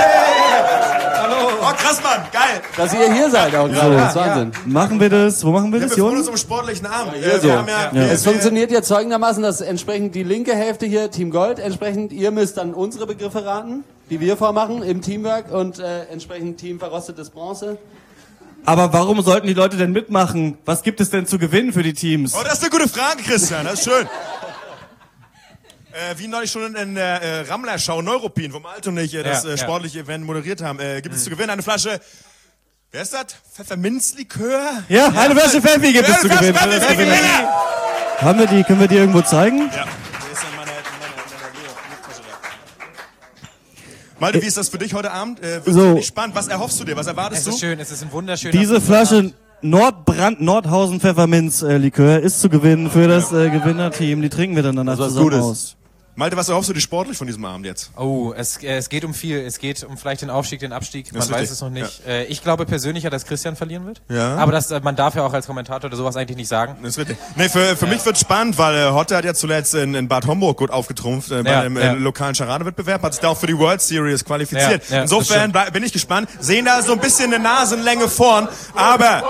Speaker 3: Oh, krass, Mann, geil.
Speaker 2: Dass ihr hier seid auch gerade. Das ist Wahnsinn.
Speaker 4: Machen wir das? Wo machen wir
Speaker 3: Ja,
Speaker 4: das,
Speaker 3: wir freuen
Speaker 4: Jungs?
Speaker 3: uns am sportlichen Abend.
Speaker 2: Hier
Speaker 3: Äh,
Speaker 2: so.
Speaker 3: wir haben ja, wir,
Speaker 2: Es
Speaker 3: wir,
Speaker 2: funktioniert jetzt folgendermaßen, dass entsprechend die linke Hälfte hier Team Gold, entsprechend ihr müsst dann unsere Begriffe raten, die wir vormachen im Teamwork und äh, entsprechend Team verrostetes Bronze.
Speaker 4: Aber warum sollten die Leute denn mitmachen? Was gibt es denn zu gewinnen für die Teams?
Speaker 3: Oh, das ist eine gute Frage, Christian, das ist schön. Äh, wie neulich schon in der äh, Rammler-Show Neuropin, wo Malte und ich äh, das
Speaker 1: Ja,
Speaker 3: äh,
Speaker 1: ja.
Speaker 3: sportliche Event moderiert haben, äh, gibt es zu gewinnen eine Flasche, wer ist das? Pfefferminzlikör?
Speaker 4: Ja, eine Flasche Pfeffi gibt es zu gewinnen.
Speaker 3: Flasche Pfeffi,
Speaker 4: Pfeffi.
Speaker 3: Gewinner!
Speaker 4: Haben wir die, können wir die irgendwo zeigen?
Speaker 3: Ja, der ist in meiner, in meiner, in meiner Leo-Tasche da. Malte, wie ist das für dich heute Abend? Äh,
Speaker 4: So.
Speaker 3: so. Spannend. Was erhoffst du dir? Was erwartest
Speaker 1: Es
Speaker 3: du?
Speaker 1: ist schön, es ist ein wunderschöner...
Speaker 4: Diese Flasche Nordbrand Nordhausen Pfefferminz äh, Likör ist zu gewinnen für das äh, Gewinnerteam. Die trinken wir dann danach
Speaker 2: was
Speaker 4: zusammen
Speaker 2: Gutes.
Speaker 4: aus.
Speaker 3: Malte, was erhoffst du dir sportlich von diesem Abend jetzt?
Speaker 1: Oh, es, äh, es geht um viel. Es geht um vielleicht den Aufstieg, den Abstieg. Man
Speaker 3: Das ist
Speaker 1: weiß
Speaker 3: richtig,
Speaker 1: es noch nicht. Äh, ich glaube persönlich, dass Christian verlieren wird.
Speaker 3: Ja.
Speaker 1: Aber das, äh, man darf ja auch als Kommentator oder sowas eigentlich nicht sagen.
Speaker 3: Das ist richtig. Nee, für, für mich wird spannend, weil äh, Hotte hat ja zuletzt in, in Bad Homburg gut aufgetrumpft äh, bei
Speaker 1: Ja,
Speaker 3: einem
Speaker 1: ja.
Speaker 3: äh, lokalen Charadewettbewerb, hat sich da auch für die World Series qualifiziert.
Speaker 1: Ja, ja,
Speaker 3: Insofern
Speaker 1: das
Speaker 3: bleib- bin ich gespannt. Sehen da so ein bisschen eine Nasenlänge vorn, aber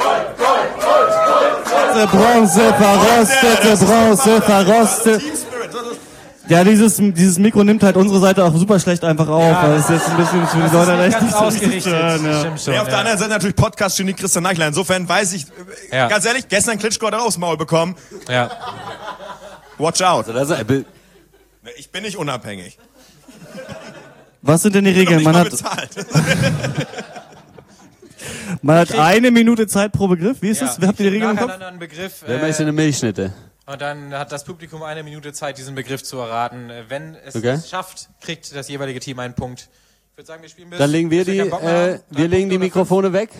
Speaker 4: Bronze, verrostete Bronze, verrostet.
Speaker 3: Team Spirit. so- so-
Speaker 4: Ja, dieses, dieses Mikro nimmt halt unsere Seite auch super schlecht einfach auf.
Speaker 1: Ja,
Speaker 4: weil es jetzt ein bisschen für die Leute
Speaker 1: Nicht
Speaker 4: echt
Speaker 1: ganz
Speaker 4: nicht so richtig
Speaker 1: ausgerichtet.
Speaker 4: hören, ja.
Speaker 1: Stimmt schon,
Speaker 3: Nee, auf der
Speaker 1: ja.
Speaker 3: anderen Seite natürlich Podcast-Genie Christian Neichler. Insofern weiß ich, äh,
Speaker 1: Ja.
Speaker 3: ganz ehrlich, gestern Klitschko hat er aufs Maul bekommen.
Speaker 1: Ja.
Speaker 3: Watch out.
Speaker 2: Das ist, äh,
Speaker 3: Ich bin nicht unabhängig.
Speaker 4: Was sind denn die
Speaker 3: Ich bin
Speaker 4: Regeln?
Speaker 3: noch
Speaker 4: Man
Speaker 3: nicht mal
Speaker 4: hat,
Speaker 3: bezahlt.
Speaker 4: man hat eine Minute Zeit pro Begriff. Wie ist
Speaker 1: Ja.
Speaker 4: das? Habt ihr die Regeln im Kopf?
Speaker 1: Nacheinander einen Begriff.
Speaker 2: wer
Speaker 1: Äh,
Speaker 2: möchte eine Milchschnitte?
Speaker 1: und dann hat das Publikum eine Minute Zeit, diesen Begriff zu erraten. Äh, Wenn es
Speaker 2: Okay.
Speaker 1: es schafft, kriegt das jeweilige Team einen Punkt. Ich würde sagen, wir spielen bis...
Speaker 2: Dann legen wir
Speaker 1: bis
Speaker 2: die,
Speaker 1: keinen Bock mehr
Speaker 2: äh,
Speaker 1: haben.
Speaker 2: wir
Speaker 1: Drei
Speaker 2: legen die
Speaker 1: Punkte oder
Speaker 2: Mikrofone weg.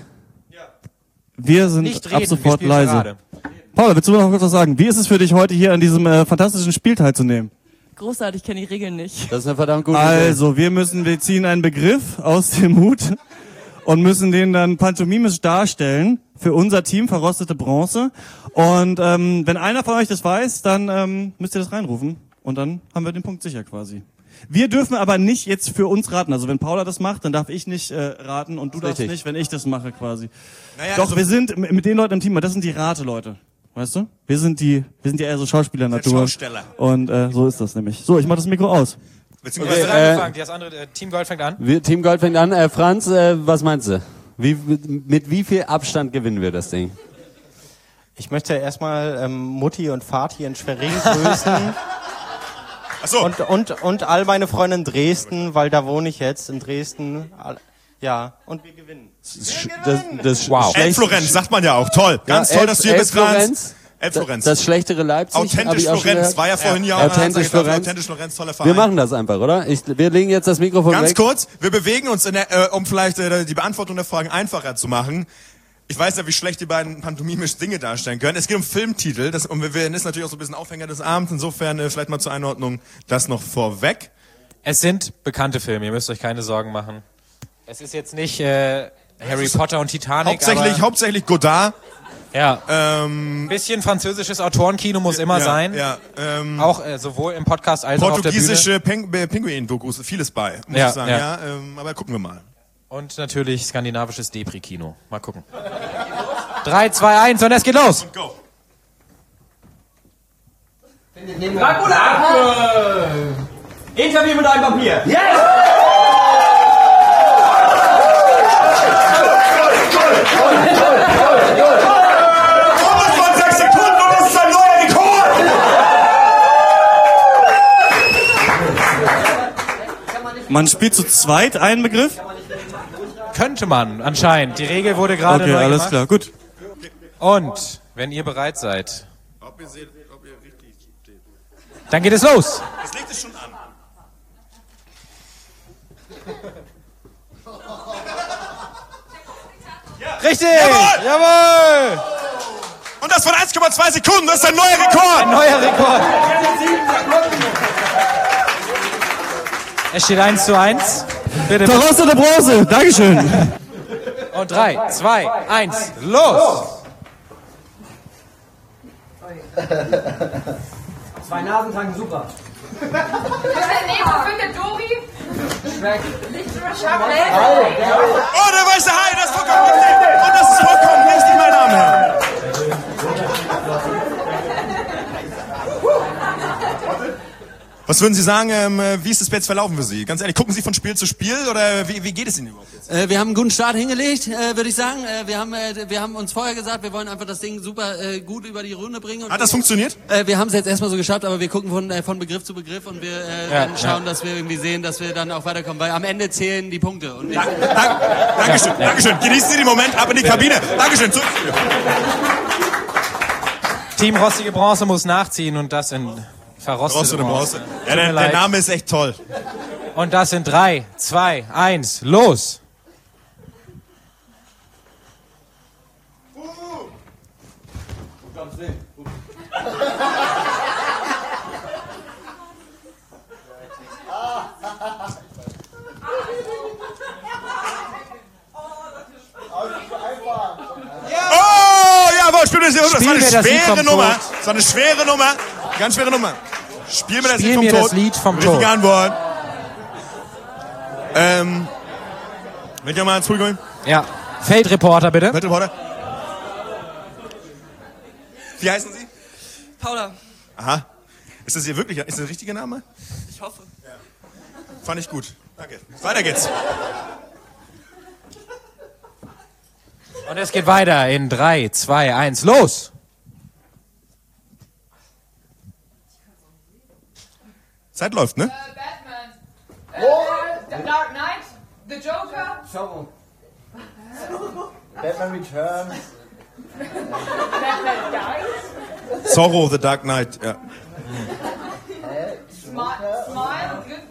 Speaker 4: Wir sind
Speaker 1: Nicht reden,
Speaker 4: ab
Speaker 1: wir
Speaker 4: sofort
Speaker 1: spielen
Speaker 4: leise.
Speaker 1: Charade.
Speaker 4: Paula, willst du noch kurz was sagen? Wie ist es für dich, heute hier an diesem äh, fantastischen Spiel teilzunehmen?
Speaker 12: Großartig, ich kenne die Regeln nicht.
Speaker 2: Das ist eine verdammt gute Idee.
Speaker 4: Also, wir müssen, wir ziehen einen Begriff aus dem Hut und müssen den dann pantomimisch darstellen für unser Team, verrostete Bronze. Und ähm, wenn einer von euch das weiß, dann ähm, müsst ihr das reinrufen und dann haben wir den Punkt sicher quasi. Wir dürfen aber nicht jetzt für uns raten. Also wenn Paula das macht, dann darf ich nicht äh, raten und du darfst
Speaker 2: Richtig.
Speaker 4: nicht, wenn ich das mache quasi.
Speaker 3: Naja,
Speaker 4: Doch,
Speaker 3: also-
Speaker 4: wir sind m- mit den Leuten im Team, das sind die Rate-Leute. Weißt du? Wir sind die, wir sind ja eher so Schauspieler-Natur.
Speaker 3: Schausteller.
Speaker 4: Und äh, so ist das nämlich. So, ich mach das Mikro aus.
Speaker 3: Beziehungsweise
Speaker 1: Du hast
Speaker 2: äh,
Speaker 1: angefangen, das andere äh, Team Gold fängt an.
Speaker 2: Wir, Team Gold fängt an. Äh, Franz, äh, was meinst du? Wie, mit wie viel Abstand gewinnen wir das Ding?
Speaker 13: Ich möchte erstmal ähm, Mutti und Vati in Schwerin grüßen.
Speaker 3: Ach so.
Speaker 13: Und, und, und all meine Freunde in Dresden, weil da wohne ich jetzt, in Dresden. All, ja, und wir gewinnen.
Speaker 2: Das, das
Speaker 1: Wow.
Speaker 2: schlecht-
Speaker 3: Elf-Florenz, sagt man ja auch. Toll. Ganz
Speaker 2: Ja,
Speaker 3: toll,
Speaker 2: Elf-
Speaker 3: dass du hier bist, Franz.
Speaker 2: Elf-Florenz.
Speaker 3: Elf-Florenz.
Speaker 2: Das schlechtere Leipzig. hab
Speaker 3: Authentisch
Speaker 2: ich auch schon
Speaker 3: Florenz.
Speaker 2: gehört.
Speaker 3: War ja vorhin ja auch
Speaker 2: Authentisch Florenz.
Speaker 3: Authentisch Florenz, toller Verein.
Speaker 2: Wir machen das einfach, oder? Ich, wir legen jetzt das Mikrofon
Speaker 3: Ganz
Speaker 2: weg.
Speaker 3: kurz, wir bewegen uns, in der, äh, um vielleicht äh, die Beantwortung der Fragen einfacher zu machen. Ich weiß ja, wie schlecht die beiden pantomimisch Dinge darstellen können. Es geht um Filmtitel. Das, und wir, wir das ist natürlich auch so ein bisschen Aufhänger des Abends. Insofern äh, vielleicht mal zur Einordnung das noch vorweg.
Speaker 1: Es sind bekannte Filme, ihr müsst euch keine Sorgen machen. Es ist jetzt nicht äh, Harry Potter und Titanic,
Speaker 3: Hauptsächlich,
Speaker 1: aber
Speaker 3: hauptsächlich Godard.
Speaker 1: ja,
Speaker 3: Ähm,
Speaker 1: ein bisschen französisches Autorenkino muss immer
Speaker 3: ja,
Speaker 1: sein.
Speaker 3: Ja, ähm,
Speaker 1: Auch äh, sowohl im Podcast als auch auf der Bühne.
Speaker 3: portugiesische Peng äh, Pinguin-Dokus, vieles bei, muss
Speaker 1: Ja,
Speaker 3: ich sagen.
Speaker 1: ja.
Speaker 3: Ja. Ähm, aber gucken wir mal.
Speaker 1: Und natürlich skandinavisches Depri-Kino. Mal gucken. drei, zwei, eins und es geht los!
Speaker 3: Go.
Speaker 14: Dracula! Interview mit einem Vampir. Yes!
Speaker 4: Man spielt zu zweit einen Begriff?
Speaker 1: Könnte man, anscheinend. Die Regel wurde gerade
Speaker 4: Okay,
Speaker 1: neu
Speaker 4: alles
Speaker 1: gemacht.
Speaker 4: klar, gut.
Speaker 1: Und, wenn ihr bereit seid, dann geht es los.
Speaker 3: Das Licht ist schon an.
Speaker 1: Richtig!
Speaker 3: Jawohl!
Speaker 1: Jawohl!
Speaker 3: Und das von eins Komma zwei Sekunden, das ist ein neuer Rekord!
Speaker 1: Ein neuer Rekord! Es steht eins zu eins. Bitte.
Speaker 4: Bronze oder Bronze, Dankeschön.
Speaker 1: Und drei, zwei, eins, los!
Speaker 9: Zwei Nasen tragen super.
Speaker 6: Nee, wo findet Dori?
Speaker 9: Schreck.
Speaker 3: Oh, der weiße Hai, das ist vollkommen richtig! Und das ist vollkommen richtig, meine Damen und Herren! Was würden Sie sagen, ähm, wie ist es jetzt verlaufen für Sie? Ganz ehrlich, gucken Sie von Spiel zu Spiel oder wie, wie geht es Ihnen überhaupt jetzt?
Speaker 2: Äh, wir haben einen guten Start hingelegt, äh, würde ich sagen. Äh, wir, haben, äh, wir haben uns vorher gesagt, wir wollen einfach das Ding super äh, gut über die Runde bringen. Und
Speaker 3: Hat das funktioniert?
Speaker 2: Äh, wir haben es jetzt erstmal so geschafft, aber wir gucken von, äh, von Begriff zu Begriff und wir äh,
Speaker 1: Ja,
Speaker 2: dann schauen,
Speaker 1: ja.
Speaker 2: dass wir irgendwie sehen, dass wir dann auch weiterkommen. Weil am Ende zählen die Punkte. Und nicht
Speaker 3: Dank, dank, Dankeschön,
Speaker 1: Ja.
Speaker 3: Dankeschön. Genießen Sie den Moment, ab in die Kabine. Dankeschön. Zurück.
Speaker 1: Team Rostige Bronze muss nachziehen und das in verrostete
Speaker 3: Rostete
Speaker 1: Bronze.
Speaker 3: Bronze.
Speaker 1: Tut
Speaker 3: Ja,
Speaker 1: mir
Speaker 3: der, der
Speaker 1: leid.
Speaker 3: Name ist echt toll.
Speaker 1: Und das in drei, zwei, eins, los!
Speaker 3: Oh, jawohl, spiel mir das, das war
Speaker 1: Spiel
Speaker 3: eine
Speaker 1: mir das Lied
Speaker 3: schwere
Speaker 1: vom
Speaker 3: Nummer.
Speaker 1: Tod.
Speaker 3: Das war eine schwere Nummer. Ganz schwere Nummer. Spiel mir das
Speaker 1: Spiel
Speaker 3: Lied vom
Speaker 1: mir
Speaker 3: Tod.
Speaker 1: das Lied vom
Speaker 3: Richtige
Speaker 1: Tod.
Speaker 3: Antwort. Ähm, wenn ihr mal ins Publikum.
Speaker 1: Ja. Feldreporter, bitte.
Speaker 3: Feldreporter. Wie heißen Sie?
Speaker 15: Paula.
Speaker 3: Aha. Ist das hier wirklich, ist das der richtige Name?
Speaker 15: Ich hoffe.
Speaker 3: Fand ich gut. Danke. Weiter geht's.
Speaker 1: Und es geht weiter in drei, zwei, eins, los!
Speaker 3: Zeit läuft, ne?
Speaker 6: Batman. Äh, The Dark Knight. The Joker.
Speaker 9: Zorro. Batman Returns.
Speaker 6: Batman Dies.
Speaker 3: Zorro, The Dark Knight, ja.
Speaker 6: Smile. Smile. Glück.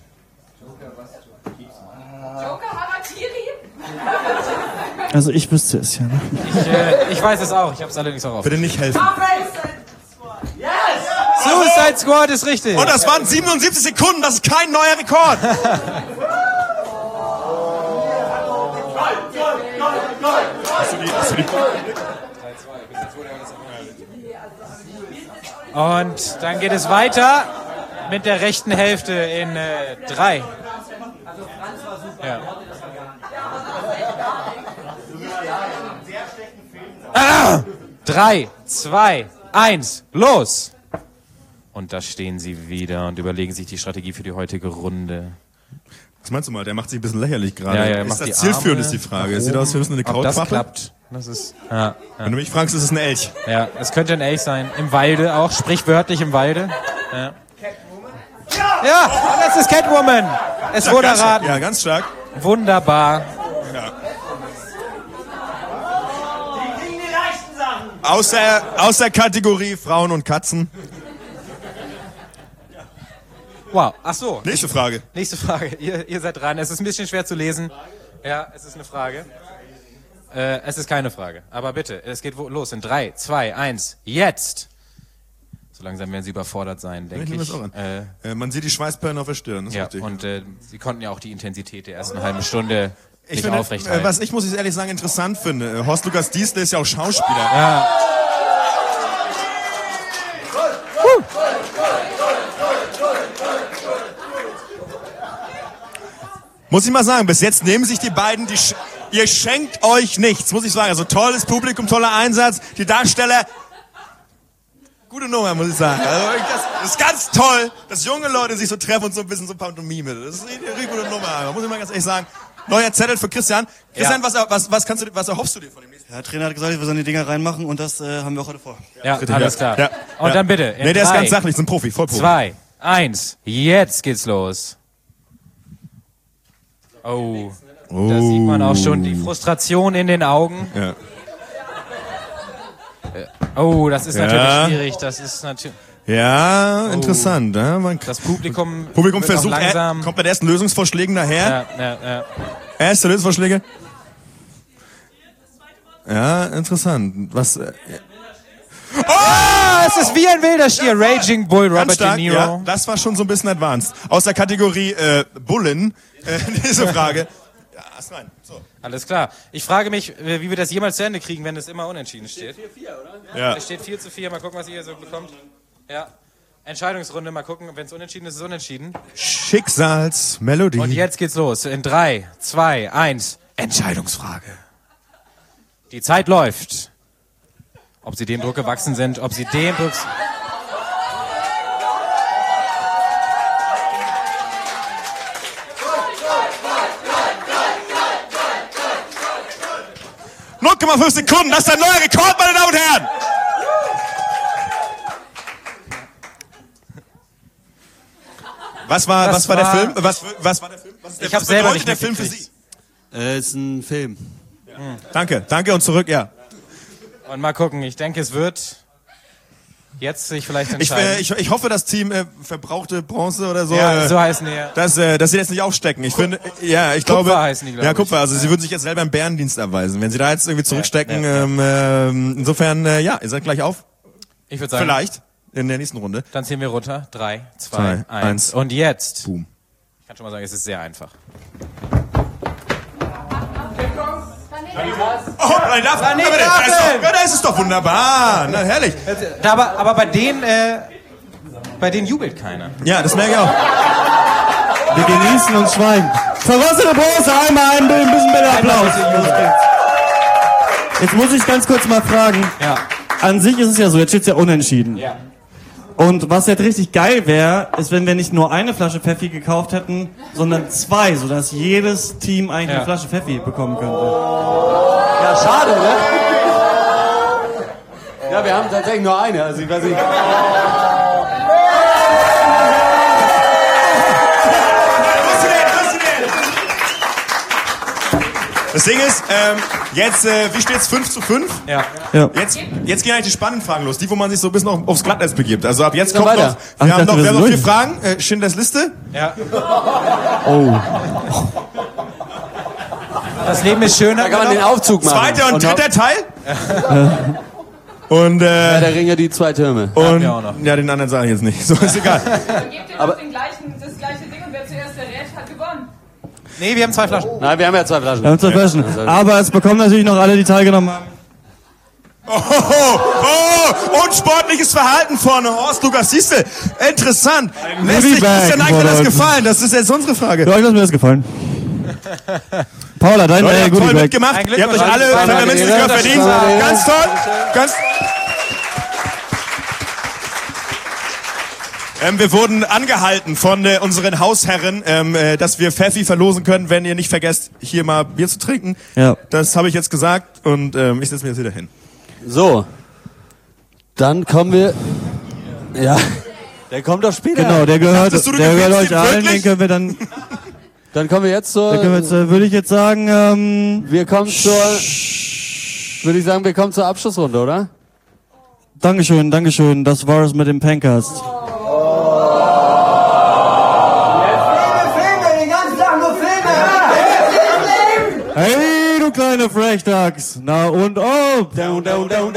Speaker 6: Joker Harakiri.
Speaker 4: Also ich wüsste es ja. Ne?
Speaker 1: Ich, äh, ich weiß es auch, ich habe es allerdings auch auf.
Speaker 3: Bitte nicht helfen.
Speaker 1: Suicide Squad ist richtig.
Speaker 3: Und das waren siebenundsiebzig Sekunden, das ist kein neuer Rekord. Hast du die, hast du die
Speaker 1: Und dann geht es weiter mit der rechten Hälfte in äh, drei. Ja. Ah! Drei, zwei, eins, los! Und da stehen sie wieder und überlegen sich die Strategie für die heutige Runde.
Speaker 3: Was meinst du mal? Der macht sich ein bisschen lächerlich gerade.
Speaker 1: Ja, ja, er
Speaker 3: ist
Speaker 1: macht
Speaker 3: das
Speaker 1: die
Speaker 3: zielführend,
Speaker 1: Arme
Speaker 3: ist die Frage.
Speaker 1: nach
Speaker 3: Sieht aus, wir müssen eine
Speaker 1: Ob das
Speaker 3: Krautmache.
Speaker 1: klappt, das ist... Ja, ja.
Speaker 3: Wenn du mich fragst, ist es ein Elch.
Speaker 1: Ja, es könnte ein Elch sein. Im Walde auch, sprichwörtlich im Walde. Ja, ja und das ist Catwoman. Es
Speaker 3: Ja,
Speaker 1: wurde
Speaker 3: ganz stark.
Speaker 1: erraten.
Speaker 3: Ja, ganz stark.
Speaker 1: Wunderbar.
Speaker 3: Ja. Aus der, aus der Kategorie Frauen und Katzen.
Speaker 1: Wow, ach so.
Speaker 3: Nächste Frage.
Speaker 1: Nächste Frage. Ihr, ihr seid dran. Es ist ein bisschen schwer zu lesen. Ja, es ist eine Frage. Äh, es ist keine Frage. Aber bitte, es geht wo- los in drei, zwei, eins, jetzt! So langsam werden sie überfordert sein, denke
Speaker 3: Ich nehme
Speaker 1: ich.
Speaker 3: das auch an.
Speaker 1: Äh,
Speaker 3: Äh, man sieht die Schweißperlen auf der Stirn. Das ist
Speaker 1: ja,
Speaker 3: richtig.
Speaker 1: und äh, sie konnten ja auch die Intensität der ersten halben Stunde
Speaker 3: Ich
Speaker 1: nicht
Speaker 3: finde,
Speaker 1: aufrecht
Speaker 3: äh,
Speaker 1: halten.
Speaker 3: was ich, muss ich ehrlich sagen, interessant finde, äh, Horst Lukas Diesel ist ja auch Schauspieler.
Speaker 1: Ja.
Speaker 3: Muss ich mal sagen, bis jetzt nehmen sich die beiden, die sch ihr schenkt euch nichts, muss ich sagen. Also tolles Publikum, toller Einsatz, die Darsteller, gute Nummer, muss ich sagen. Also das, das ist ganz toll, dass junge Leute sich so treffen und so ein bisschen so Pantomime. Das ist eine richtig gute Nummer, muss ich mal ganz ehrlich sagen. Neuer Zettel für Christian. Christian,
Speaker 4: Ja.
Speaker 3: was, was, was, kannst du, was erhoffst du dir von dem nächsten?
Speaker 4: Ja, der Trainer hat gesagt, wir sollen die Dinger reinmachen und das äh, haben wir auch heute vor.
Speaker 1: Ja,
Speaker 3: Bitte,
Speaker 1: alles
Speaker 3: ja.
Speaker 1: klar.
Speaker 3: Ja.
Speaker 1: Und
Speaker 3: Ja.
Speaker 1: dann bitte. in
Speaker 3: Nee, der ist
Speaker 1: drei,
Speaker 3: ganz sachlich, ist ein Profi, Vollprofi.
Speaker 1: Zwei, eins, jetzt geht's los. Oh. oh, da sieht man auch schon die Frustration in den Augen.
Speaker 3: Ja.
Speaker 1: Oh, das ist
Speaker 3: ja.
Speaker 1: natürlich schwierig. Das ist natürlich.
Speaker 3: Ja,
Speaker 1: oh.
Speaker 3: interessant. Ja, man
Speaker 1: das Publikum,
Speaker 3: Publikum versucht,
Speaker 1: langsam.
Speaker 3: Er, kommt mit ersten Lösungsvorschlägen daher.
Speaker 1: Ja, ja, ja.
Speaker 3: Erste Lösungsvorschläge. Ja, interessant. Was? Äh,
Speaker 1: oh, es ist wie ein wilder Stier. Raging Bull, Robert
Speaker 3: stark,
Speaker 1: De Niro.
Speaker 3: Ja, das war schon so ein bisschen advanced. Aus der Kategorie äh, Bullen, äh, diese Frage. Ja, erst rein. So.
Speaker 1: Alles klar. Ich frage mich, wie wir das jemals zu Ende kriegen, wenn es immer unentschieden steht.
Speaker 2: vier vier, oder?
Speaker 3: Ja.
Speaker 1: Es steht vier zu vier. Mal gucken, was ihr so bekommt. Ja. Entscheidungsrunde. Mal gucken, wenn es unentschieden ist, ist es unentschieden.
Speaker 3: Schicksalsmelodie.
Speaker 1: Und jetzt geht's los. In drei, zwei, eins. Entscheidungsfrage. Die Zeit läuft. Ob sie dem Druck gewachsen sind, ob sie dem Druck...
Speaker 3: null Komma fünf Sekunden, das ist ein neuer Rekord, meine Damen und Herren! Was war,
Speaker 1: Das
Speaker 3: was war der
Speaker 1: war-
Speaker 3: Film? Was, was war der Film? Was, ist der,
Speaker 1: Ich hab
Speaker 3: was
Speaker 1: selber
Speaker 3: bedeutet
Speaker 1: nicht
Speaker 3: der Film für
Speaker 1: mitgekriegt.
Speaker 3: Sie?
Speaker 2: Äh, ist ein Film.
Speaker 3: Hm. Danke, danke und zurück, ja.
Speaker 1: Und mal gucken, ich denke, es wird jetzt sich vielleicht
Speaker 3: Ich,
Speaker 1: entscheiden.
Speaker 3: äh, ich, ich hoffe, das Team äh, verbrauchte Bronze oder so.
Speaker 1: Ja,
Speaker 3: äh,
Speaker 1: so heißen die, ja.
Speaker 3: Dass, äh, dass sie jetzt nicht aufstecken. Ich finde, äh, ja, ich
Speaker 1: Kupfer
Speaker 3: glaube.
Speaker 1: heißen die, glaub
Speaker 3: ja,
Speaker 1: ich.
Speaker 3: Kupfer. Also sie würden sich jetzt selber einen Bärendienst erweisen, wenn sie da jetzt irgendwie zurückstecken.
Speaker 1: Ja, ja, ja.
Speaker 3: Ähm, ähm, insofern, äh, ja, ihr seid gleich auf.
Speaker 1: Ich würde sagen,
Speaker 3: Vielleicht in der nächsten Runde.
Speaker 1: dann ziehen wir runter. Drei, zwei,
Speaker 3: Zwei,
Speaker 1: eins.
Speaker 3: eins.
Speaker 1: Und jetzt.
Speaker 3: Boom.
Speaker 1: Ich kann schon mal sagen, es ist sehr einfach.
Speaker 3: Oh, nein, darf,
Speaker 1: Planet
Speaker 3: aber da, ist
Speaker 1: Affen!
Speaker 3: doch, ja, da ist es doch wunderbar. Na, herrlich.
Speaker 1: Da, aber, aber bei denen, äh, bei denen jubelt keiner.
Speaker 3: Ja, das merke ich auch.
Speaker 4: Wir genießen und schweigen. Verrostete Bronze, einmal ein bisschen bitte Applaus. Jetzt muss ich ganz kurz mal fragen.
Speaker 1: Ja.
Speaker 4: An sich ist es ja so, jetzt steht es ja unentschieden.
Speaker 1: Ja.
Speaker 4: Und was jetzt richtig geil wäre, ist, wenn wir nicht nur eine Flasche Pfeffi gekauft hätten, sondern zwei, sodass jedes Team eigentlich
Speaker 1: Ja.
Speaker 4: eine Flasche Pfeffi bekommen könnte.
Speaker 2: Ja, schade, ne? Ja, wir haben tatsächlich nur eine, also ich weiß nicht.
Speaker 3: Das Ding ist, ähm, jetzt, äh, wie steht's? fünf zu fünf?
Speaker 1: Ja.
Speaker 4: Ja.
Speaker 3: Jetzt, jetzt gehen eigentlich die spannenden Fragen los, die, wo man sich so ein bisschen auf, aufs Glatteis begibt. Also ab jetzt
Speaker 2: Dann
Speaker 3: kommt
Speaker 2: weiter.
Speaker 3: noch,
Speaker 4: Ach,
Speaker 3: wir
Speaker 4: ich
Speaker 3: haben
Speaker 4: dachte,
Speaker 3: noch,
Speaker 4: wir
Speaker 3: wir haben
Speaker 4: sind
Speaker 3: noch vier
Speaker 4: durch.
Speaker 3: Fragen. Äh, Schindlers Liste.
Speaker 1: Ja.
Speaker 4: Oh.
Speaker 1: Das Leben ist schöner.
Speaker 2: Da kann man den Aufzug machen.
Speaker 3: Zweiter und,
Speaker 2: Und
Speaker 3: dritter Teil. Und,
Speaker 2: Ja,
Speaker 3: äh,
Speaker 2: der Ringe die zwei Türme.
Speaker 3: und,
Speaker 1: wir auch noch.
Speaker 3: ja, den anderen sage ich jetzt nicht. So, ist egal.
Speaker 6: Dann gebt ihr
Speaker 2: Aber-
Speaker 6: doch den gleichen, das gleiche Ding und wer zuerst errät, hat gewonnen.
Speaker 1: Nee, wir haben zwei Flaschen.
Speaker 2: Nein, wir haben ja zwei Flaschen.
Speaker 4: Wir haben zwei Flaschen. Aber es bekommen natürlich noch alle, die teilgenommen haben.
Speaker 3: Oh, oh, oh, und sportliches Verhalten von Horst Lukas. Siehste, interessant. Lässt sich
Speaker 4: Goodiebag
Speaker 3: Christian Eichler das
Speaker 4: von uns.
Speaker 3: gefallen? Das ist jetzt unsere Frage.
Speaker 4: Für euch hat mir das gefallen. Paula, dein
Speaker 3: Leute, ihr
Speaker 4: äh,
Speaker 3: habt toll
Speaker 4: Goodiebag.
Speaker 3: mitgemacht.
Speaker 1: Ein
Speaker 3: Ihr habt euch
Speaker 1: Glückwunsch.
Speaker 3: alle
Speaker 1: Zweimal
Speaker 3: Pfefferminzlikör
Speaker 2: Ehre.
Speaker 3: verdient.
Speaker 2: Zweimal Ehre.
Speaker 3: Ganz toll. Ganz Ähm, wir wurden angehalten von äh, unseren Hausherren, ähm, äh, dass wir Pfeffi verlosen können, wenn ihr nicht vergesst, hier mal Bier zu trinken.
Speaker 4: Ja.
Speaker 3: Das habe ich jetzt gesagt und ähm, ich setze mich jetzt wieder hin.
Speaker 2: So. Dann kommen wir. Ja. Der kommt doch später.
Speaker 4: Genau, der gehört,
Speaker 3: Dachtest du, du
Speaker 4: der gehört
Speaker 3: gewinnst
Speaker 4: euch
Speaker 3: ihn
Speaker 4: allen,
Speaker 3: wirklich?
Speaker 4: den können wir dann,
Speaker 2: Dann kommen wir jetzt zur.
Speaker 4: den können wir jetzt, äh, würde ich jetzt sagen, ähm,
Speaker 2: Wir kommen zur. Würde ich sagen, wir kommen zur Abschlussrunde, oder?
Speaker 4: Dankeschön, Dankeschön, das war's mit dem Pencast. Hey, du kleine Frechdachs, na und ob? Down, down, down, down,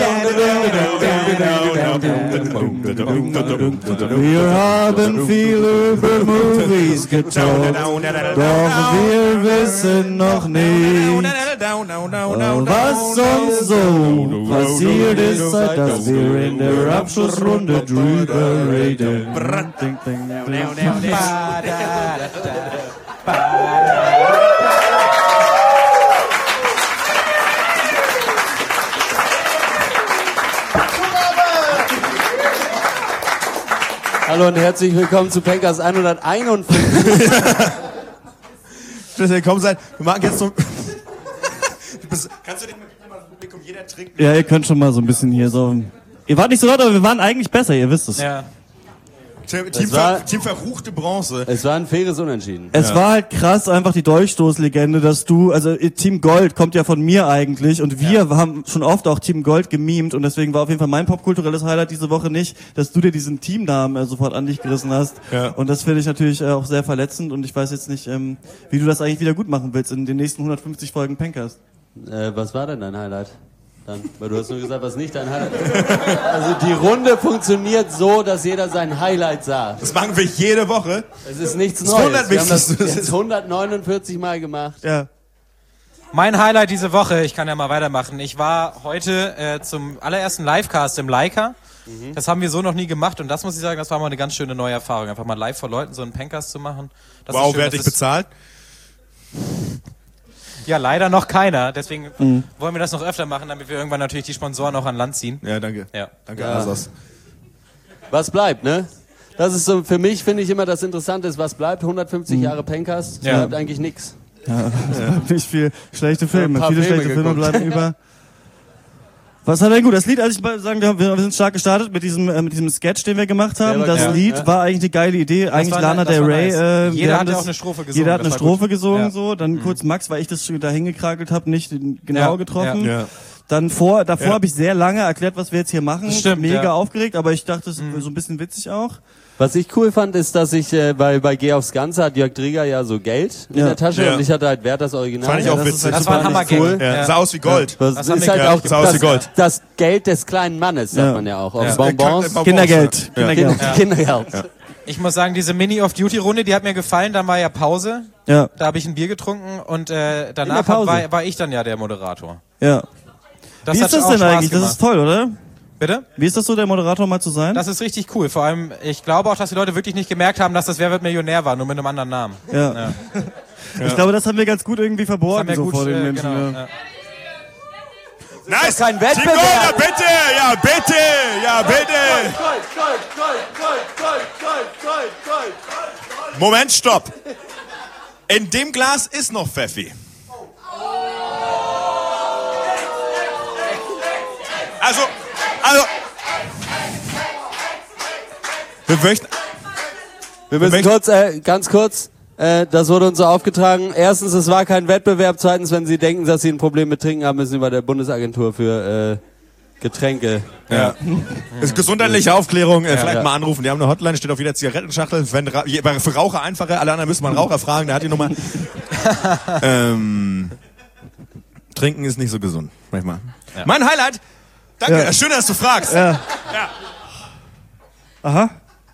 Speaker 4: Wir haben viel über Movies getalkt, doch wir wissen noch nicht, was sonst so passiert ist, seit dass wir in der Abschlussrunde drüber reden. Ding, ding, ding.
Speaker 2: Hallo und herzlich willkommen zu Pencast hunderteinundfünfzig.
Speaker 3: Dass ihr gekommen seid. Wir machen jetzt so... Du bist- Kannst du dich mal im Publikum, jeder trinkt...
Speaker 4: Ja, ihr könnt schon mal so ein bisschen hier so. Ihr wart nicht so laut, aber wir waren eigentlich besser, ihr wisst es.
Speaker 1: Ja.
Speaker 3: Team,
Speaker 2: Es war-
Speaker 3: ver, Team verruchte Bronze.
Speaker 2: Es war ein faires Unentschieden.
Speaker 4: Es
Speaker 3: Ja.
Speaker 4: war halt krass, einfach die Dolchstoßlegende, dass du, also Team Gold kommt ja von mir eigentlich und wir ja. haben schon oft auch Team Gold gemimt und deswegen war auf jeden Fall mein popkulturelles Highlight diese Woche nicht, dass du dir diesen Teamnamen äh, sofort an dich gerissen hast.
Speaker 3: Ja.
Speaker 4: Und das finde ich natürlich äh, auch sehr verletzend und ich weiß jetzt nicht, ähm, wie du das eigentlich wieder gut machen willst in den nächsten hundertfünfzig Folgen Pencast.
Speaker 2: Äh, was war denn dein Highlight? Dann, weil du hast nur gesagt, was nicht dein Highlight ist. Also die Runde funktioniert so, dass jeder sein Highlight sagt.
Speaker 3: Das machen wir jede Woche.
Speaker 2: Es ist nichts
Speaker 3: Das
Speaker 2: Neues.
Speaker 3: wundert mich,
Speaker 2: Wir haben das
Speaker 3: dass du das
Speaker 2: jetzt hundertneunundvierzig Mal gemacht.
Speaker 4: Ja.
Speaker 1: Mein Highlight diese Woche, ich kann ja mal weitermachen. Ich war heute äh, zum allerersten Livecast im Leica. Mhm. Das haben wir so noch nie gemacht und das muss ich sagen, das war mal eine ganz schöne neue Erfahrung. Einfach mal live vor Leuten so einen Pencast zu machen. Das
Speaker 3: wow,
Speaker 1: ist schön,
Speaker 3: wer hat dich bezahlt?
Speaker 1: Ja, leider noch keiner. Deswegen
Speaker 4: Mhm.
Speaker 1: wollen wir das noch öfter machen, damit wir irgendwann natürlich die Sponsoren auch an Land ziehen.
Speaker 3: Ja, danke.
Speaker 1: Ja.
Speaker 3: Danke,
Speaker 2: Ja.
Speaker 3: Asos.
Speaker 2: Was bleibt, ne? Das ist so, für mich finde ich immer das Interessante ist, was bleibt. hundertfünfzig
Speaker 4: Mhm.
Speaker 2: Jahre Pencast, es
Speaker 1: Ja.
Speaker 2: bleibt eigentlich nix.
Speaker 4: Ja, es bleibt nicht viel schlechte Filme.
Speaker 2: Ein paar
Speaker 4: Viele
Speaker 2: Filme
Speaker 4: schlechte Filme
Speaker 2: geguckt.
Speaker 4: bleiben über. Was hat denn gut? Das Lied, also ich mal sagen, wir, wir sind stark gestartet mit diesem, äh, mit diesem Sketch, den wir gemacht haben.
Speaker 2: war
Speaker 4: Das
Speaker 2: geil,
Speaker 4: Lied
Speaker 2: ja.
Speaker 4: war eigentlich eine geile Idee. Eigentlich
Speaker 1: war-
Speaker 4: Lana
Speaker 1: das
Speaker 4: Del
Speaker 1: war
Speaker 4: Rey.
Speaker 1: nice.
Speaker 4: Äh, wir
Speaker 1: Jeder
Speaker 4: haben
Speaker 1: hat ja
Speaker 4: das-
Speaker 1: auch eine Strophe gesungen,
Speaker 4: Jeder hat
Speaker 1: das
Speaker 4: eine
Speaker 1: war
Speaker 4: Strophe
Speaker 1: gut.
Speaker 4: gesungen,
Speaker 1: Ja.
Speaker 4: so. Dann kurz Max, weil ich das da hingekrakelt habe, nicht genau
Speaker 1: Ja,
Speaker 4: getroffen.
Speaker 3: ja. Ja.
Speaker 4: Dann vor, davor
Speaker 3: Ja.
Speaker 4: habe ich sehr lange erklärt, was wir jetzt hier machen.
Speaker 1: Das stimmt,
Speaker 4: Mega
Speaker 1: ja.
Speaker 4: aufgeregt, aber ich dachte, es ist so ein bisschen witzig auch.
Speaker 2: Was ich cool fand, ist, dass ich äh, bei, bei Geh aufs Ganze hat Jörg Drieger ja so Geld in
Speaker 4: Ja.
Speaker 2: der Tasche
Speaker 3: Ja.
Speaker 2: und ich hatte halt Wert das Original.
Speaker 3: Fand ich
Speaker 2: Ja,
Speaker 3: auch
Speaker 2: das ist
Speaker 3: witzig.
Speaker 2: halt
Speaker 1: Das war ein
Speaker 2: super
Speaker 1: Hammergag.
Speaker 2: cool.
Speaker 3: Ja.
Speaker 1: Ja.
Speaker 3: Sah aus wie Gold.
Speaker 2: Das,
Speaker 1: Das haben
Speaker 2: ist
Speaker 1: wir
Speaker 2: halt
Speaker 1: gehört.
Speaker 2: auch
Speaker 3: Sah aus wie
Speaker 2: das,
Speaker 3: Gold.
Speaker 2: das Geld des kleinen Mannes, sagt
Speaker 4: Ja.
Speaker 2: man ja auch. Auf
Speaker 1: Ja.
Speaker 2: Bonbons.
Speaker 3: Bonbons,
Speaker 4: Kindergeld.
Speaker 3: ja.
Speaker 4: Kindergeld.
Speaker 2: Kinder, Kindergeld.
Speaker 1: Ich muss sagen, diese Mini-Off-Duty-Runde, die hat mir gefallen. Dann war ja Pause.
Speaker 4: Ja.
Speaker 1: Da habe ich ein Bier getrunken und äh, danach
Speaker 4: In der Pause.
Speaker 1: war, war ich dann ja der Moderator.
Speaker 4: Ja.
Speaker 1: Das
Speaker 4: Wie
Speaker 1: hat
Speaker 4: ist das
Speaker 1: auch
Speaker 4: denn
Speaker 1: Spaß
Speaker 4: eigentlich? Das
Speaker 1: gemacht.
Speaker 4: ist toll, oder?
Speaker 1: Bitte?
Speaker 4: Wie ist das so, der Moderator mal zu sein?
Speaker 1: Das ist richtig cool. Vor allem, ich glaube auch, dass die Leute wirklich nicht gemerkt haben, dass das Wer wird Millionär war, nur mit einem anderen Namen.
Speaker 4: Ja.
Speaker 1: Ja.
Speaker 4: Ich glaube, das haben wir ganz gut irgendwie
Speaker 1: Das haben
Speaker 4: verborgen,
Speaker 1: wir
Speaker 4: so
Speaker 1: gut,
Speaker 4: vor den
Speaker 1: äh,
Speaker 4: Menschen.
Speaker 1: genau,
Speaker 4: ja.
Speaker 1: ja.
Speaker 3: Nice.
Speaker 2: kein
Speaker 3: Team
Speaker 2: Wettbewerb.
Speaker 3: Gold, ja bitte, ja bitte, ja bitte. Moment, stopp. In dem Glas ist noch Pfeffi. Also, also. Wir möchten.
Speaker 2: Wir müssen
Speaker 3: möchten-
Speaker 2: kurz, äh, ganz kurz, äh, das wurde uns so aufgetragen. Erstens, es war kein Wettbewerb. Zweitens, wenn Sie denken, dass Sie ein Problem mit Trinken haben, müssen Sie bei der Bundesagentur für äh, Getränke.
Speaker 3: Ja. Das ist gesundheitliche Aufklärung, äh, vielleicht
Speaker 2: Ja.
Speaker 3: mal anrufen. Die haben eine Hotline, steht auf jeder Zigarettenschachtel. Wenn, Ra- je- bei- für Raucher einfacher, alle anderen müssen mal einen Raucher fragen, der hat die Nummer. ähm, Trinken ist nicht so gesund, manchmal.
Speaker 1: Ja.
Speaker 3: Mein Highlight, danke,
Speaker 4: Ja.
Speaker 3: schön, dass du fragst.
Speaker 4: Ja.
Speaker 3: Ja.
Speaker 4: Aha.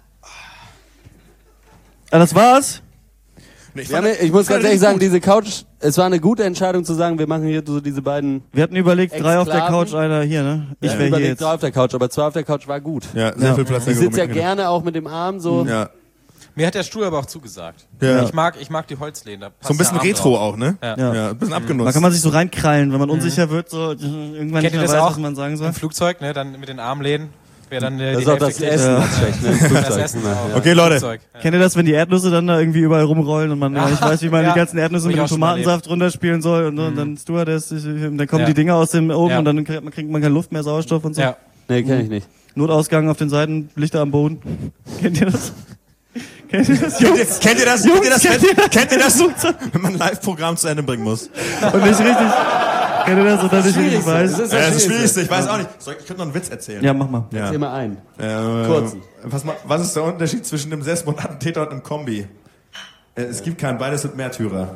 Speaker 4: Ah, das war's?
Speaker 3: Nee, ich
Speaker 2: Wir
Speaker 3: fand-
Speaker 2: haben, ich muss
Speaker 3: fand
Speaker 2: ganz
Speaker 3: das
Speaker 2: ehrlich sagen,
Speaker 3: gut.
Speaker 2: diese Couch, es war eine gute Entscheidung zu sagen, wir machen hier so diese beiden.
Speaker 4: Wir hatten überlegt, drei auf der
Speaker 2: Exklaven.
Speaker 4: Couch, einer hier, ne? Ich
Speaker 2: Wir
Speaker 4: wäre
Speaker 2: hatten
Speaker 4: hier
Speaker 2: überlegt,
Speaker 4: jetzt.
Speaker 2: drei auf der Couch, aber zwei auf der Couch war gut.
Speaker 3: Ja, sehr
Speaker 4: Ja.
Speaker 3: viel Platz.
Speaker 2: Ich sitze ja gerne auch mit dem Arm so.
Speaker 3: Ja.
Speaker 1: Mir hat der Stuhl aber auch zugesagt.
Speaker 3: Ja.
Speaker 1: Ich mag, ich mag die Holzlehne. da passt
Speaker 3: So ein bisschen
Speaker 1: der Arm
Speaker 3: Retro
Speaker 1: drauf.
Speaker 3: auch, ne?
Speaker 1: Ja.
Speaker 4: Ja.
Speaker 3: Ja, ein bisschen
Speaker 4: Da
Speaker 3: abgenutzt.
Speaker 4: kann man sich so reinkrallen, wenn man unsicher wird, so irgendwann nicht
Speaker 1: Kennt ihr
Speaker 4: mehr
Speaker 1: das
Speaker 4: weiß,
Speaker 1: auch?
Speaker 4: was man sagen soll.
Speaker 1: Im Flugzeug, ne? Dann mit den Armlehnen. Wer dann äh,
Speaker 2: Das
Speaker 1: die
Speaker 2: ist auch
Speaker 1: Hälfte
Speaker 2: das
Speaker 1: kriegt.
Speaker 2: Essen,
Speaker 4: Ja.
Speaker 2: das schlecht, ne?
Speaker 1: Das
Speaker 2: Flugzeug.
Speaker 1: Essen auch.
Speaker 3: Okay, Leute.
Speaker 1: Flugzeug, ja.
Speaker 4: Kennt ihr das, wenn die Erdnüsse dann da irgendwie überall rumrollen und man
Speaker 1: Ja.
Speaker 4: nicht weiß, wie man
Speaker 1: Ja.
Speaker 4: die ganzen Erdnüsse
Speaker 1: Hab ich
Speaker 4: mit dem
Speaker 1: auch schon mal
Speaker 4: Tomatensaft runterspielen soll und, und dann Stewardess, dann kommen
Speaker 1: Ja.
Speaker 4: die Dinger aus dem oben
Speaker 1: Ja.
Speaker 4: und dann kriegt man, kriegt man keine Luft mehr, Sauerstoff und so.
Speaker 1: Ja.
Speaker 2: Nee, kenn ich nicht.
Speaker 4: Notausgang auf den Seiten, Lichter am Boden. Kennt ihr das? Kennt ihr das,
Speaker 3: Kennt ihr,
Speaker 4: Jungs?
Speaker 3: kennt ihr das?
Speaker 4: Jungs,
Speaker 3: kennt ihr das?
Speaker 4: kennt ihr das?
Speaker 3: Kennt ihr das? Wenn man ein Live-Programm zu Ende bringen muss.
Speaker 4: Und nicht richtig, kennt ihr das, und dann nicht richtig
Speaker 2: Schwierigste.
Speaker 4: weiß?
Speaker 2: Das ist
Speaker 3: Ja, das ist das
Speaker 2: Schwierigste.
Speaker 3: Schwierigste, ich weiß auch nicht. Soll ich, ich könnte noch einen Witz erzählen.
Speaker 4: Ja, mach mal.
Speaker 3: Ja.
Speaker 2: Erzähl mal ein.
Speaker 3: Äh,
Speaker 2: Kurzen.
Speaker 3: Was, ma- was ist der Unterschied zwischen einem Selbstmordattentäter und einem Kombi? Äh, es gibt keinen, beides sind Märtyrer.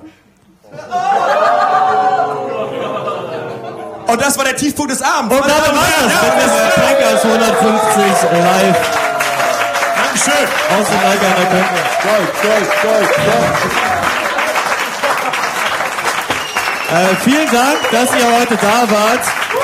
Speaker 3: Und das war der Tiefpunkt des Abends.
Speaker 4: Und damit war das. Das ist Pencast hundertfünfzig live
Speaker 3: Dankeschön.
Speaker 4: aus dem Leica an der Köln.
Speaker 2: Gold, Gold, Gold, Gold.
Speaker 4: Äh, vielen Dank, dass ihr heute da wart.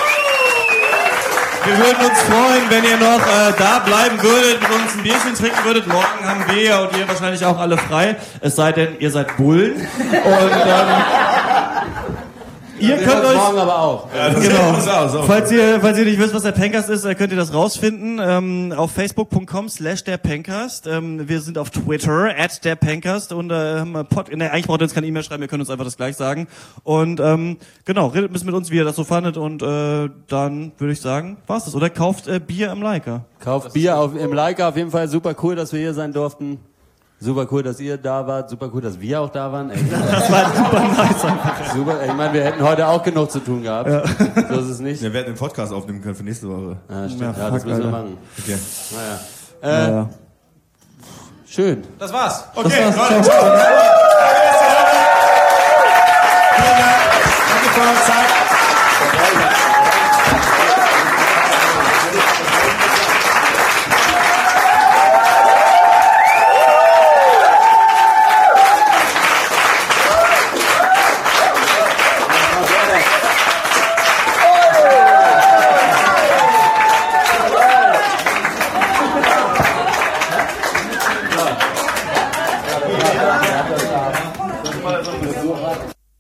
Speaker 4: Wir würden uns freuen, wenn ihr noch äh, da bleiben würdet, mit uns ein Bierchen trinken würdet. Morgen haben wir und ihr wahrscheinlich auch alle frei. Es sei denn, ihr seid Bullen. Und ähm, Ihr
Speaker 2: Wir
Speaker 4: könnt
Speaker 2: hören's
Speaker 4: euch
Speaker 2: morgen aber auch.
Speaker 3: Ja, das
Speaker 4: genau.
Speaker 3: ist auch so.
Speaker 4: Falls ihr, falls ihr nicht wisst, was der Pencast ist, äh, könnt ihr das rausfinden ähm, auf facebook punkt com slash der Pencast. Ähm, wir sind auf Twitter at der Pencast und äh, haben Pod. Ne, eigentlich braucht ihr uns keine E-Mail schreiben, ihr könnt uns einfach das gleich sagen. Und ähm, genau, redet ein bisschen mit uns, wie ihr das so fandet und äh, dann würde ich sagen, war's das. Oder kauft äh, Bier im Leica.
Speaker 2: Kauft Bier auf, im Leica, auf jeden Fall super cool, dass wir hier sein durften. Super cool, dass ihr da wart. Super cool, dass wir auch da waren. Ey,
Speaker 4: das war super nice.
Speaker 2: Super. Ich meine, wir hätten heute auch genug zu tun gehabt. Ja. So ist es nicht.
Speaker 3: Ja, wir hätten den Podcast aufnehmen können für nächste Woche.
Speaker 2: Ja, stimmt.
Speaker 4: Ja,
Speaker 2: Ja,
Speaker 4: fuck,
Speaker 2: das müssen wir
Speaker 4: Alter.
Speaker 2: machen.
Speaker 3: Okay.
Speaker 2: Naja. Äh,
Speaker 4: Naja.
Speaker 2: Schön.
Speaker 1: Das war's.
Speaker 3: Okay,
Speaker 4: Das war's.
Speaker 3: Leute.
Speaker 4: Ciao.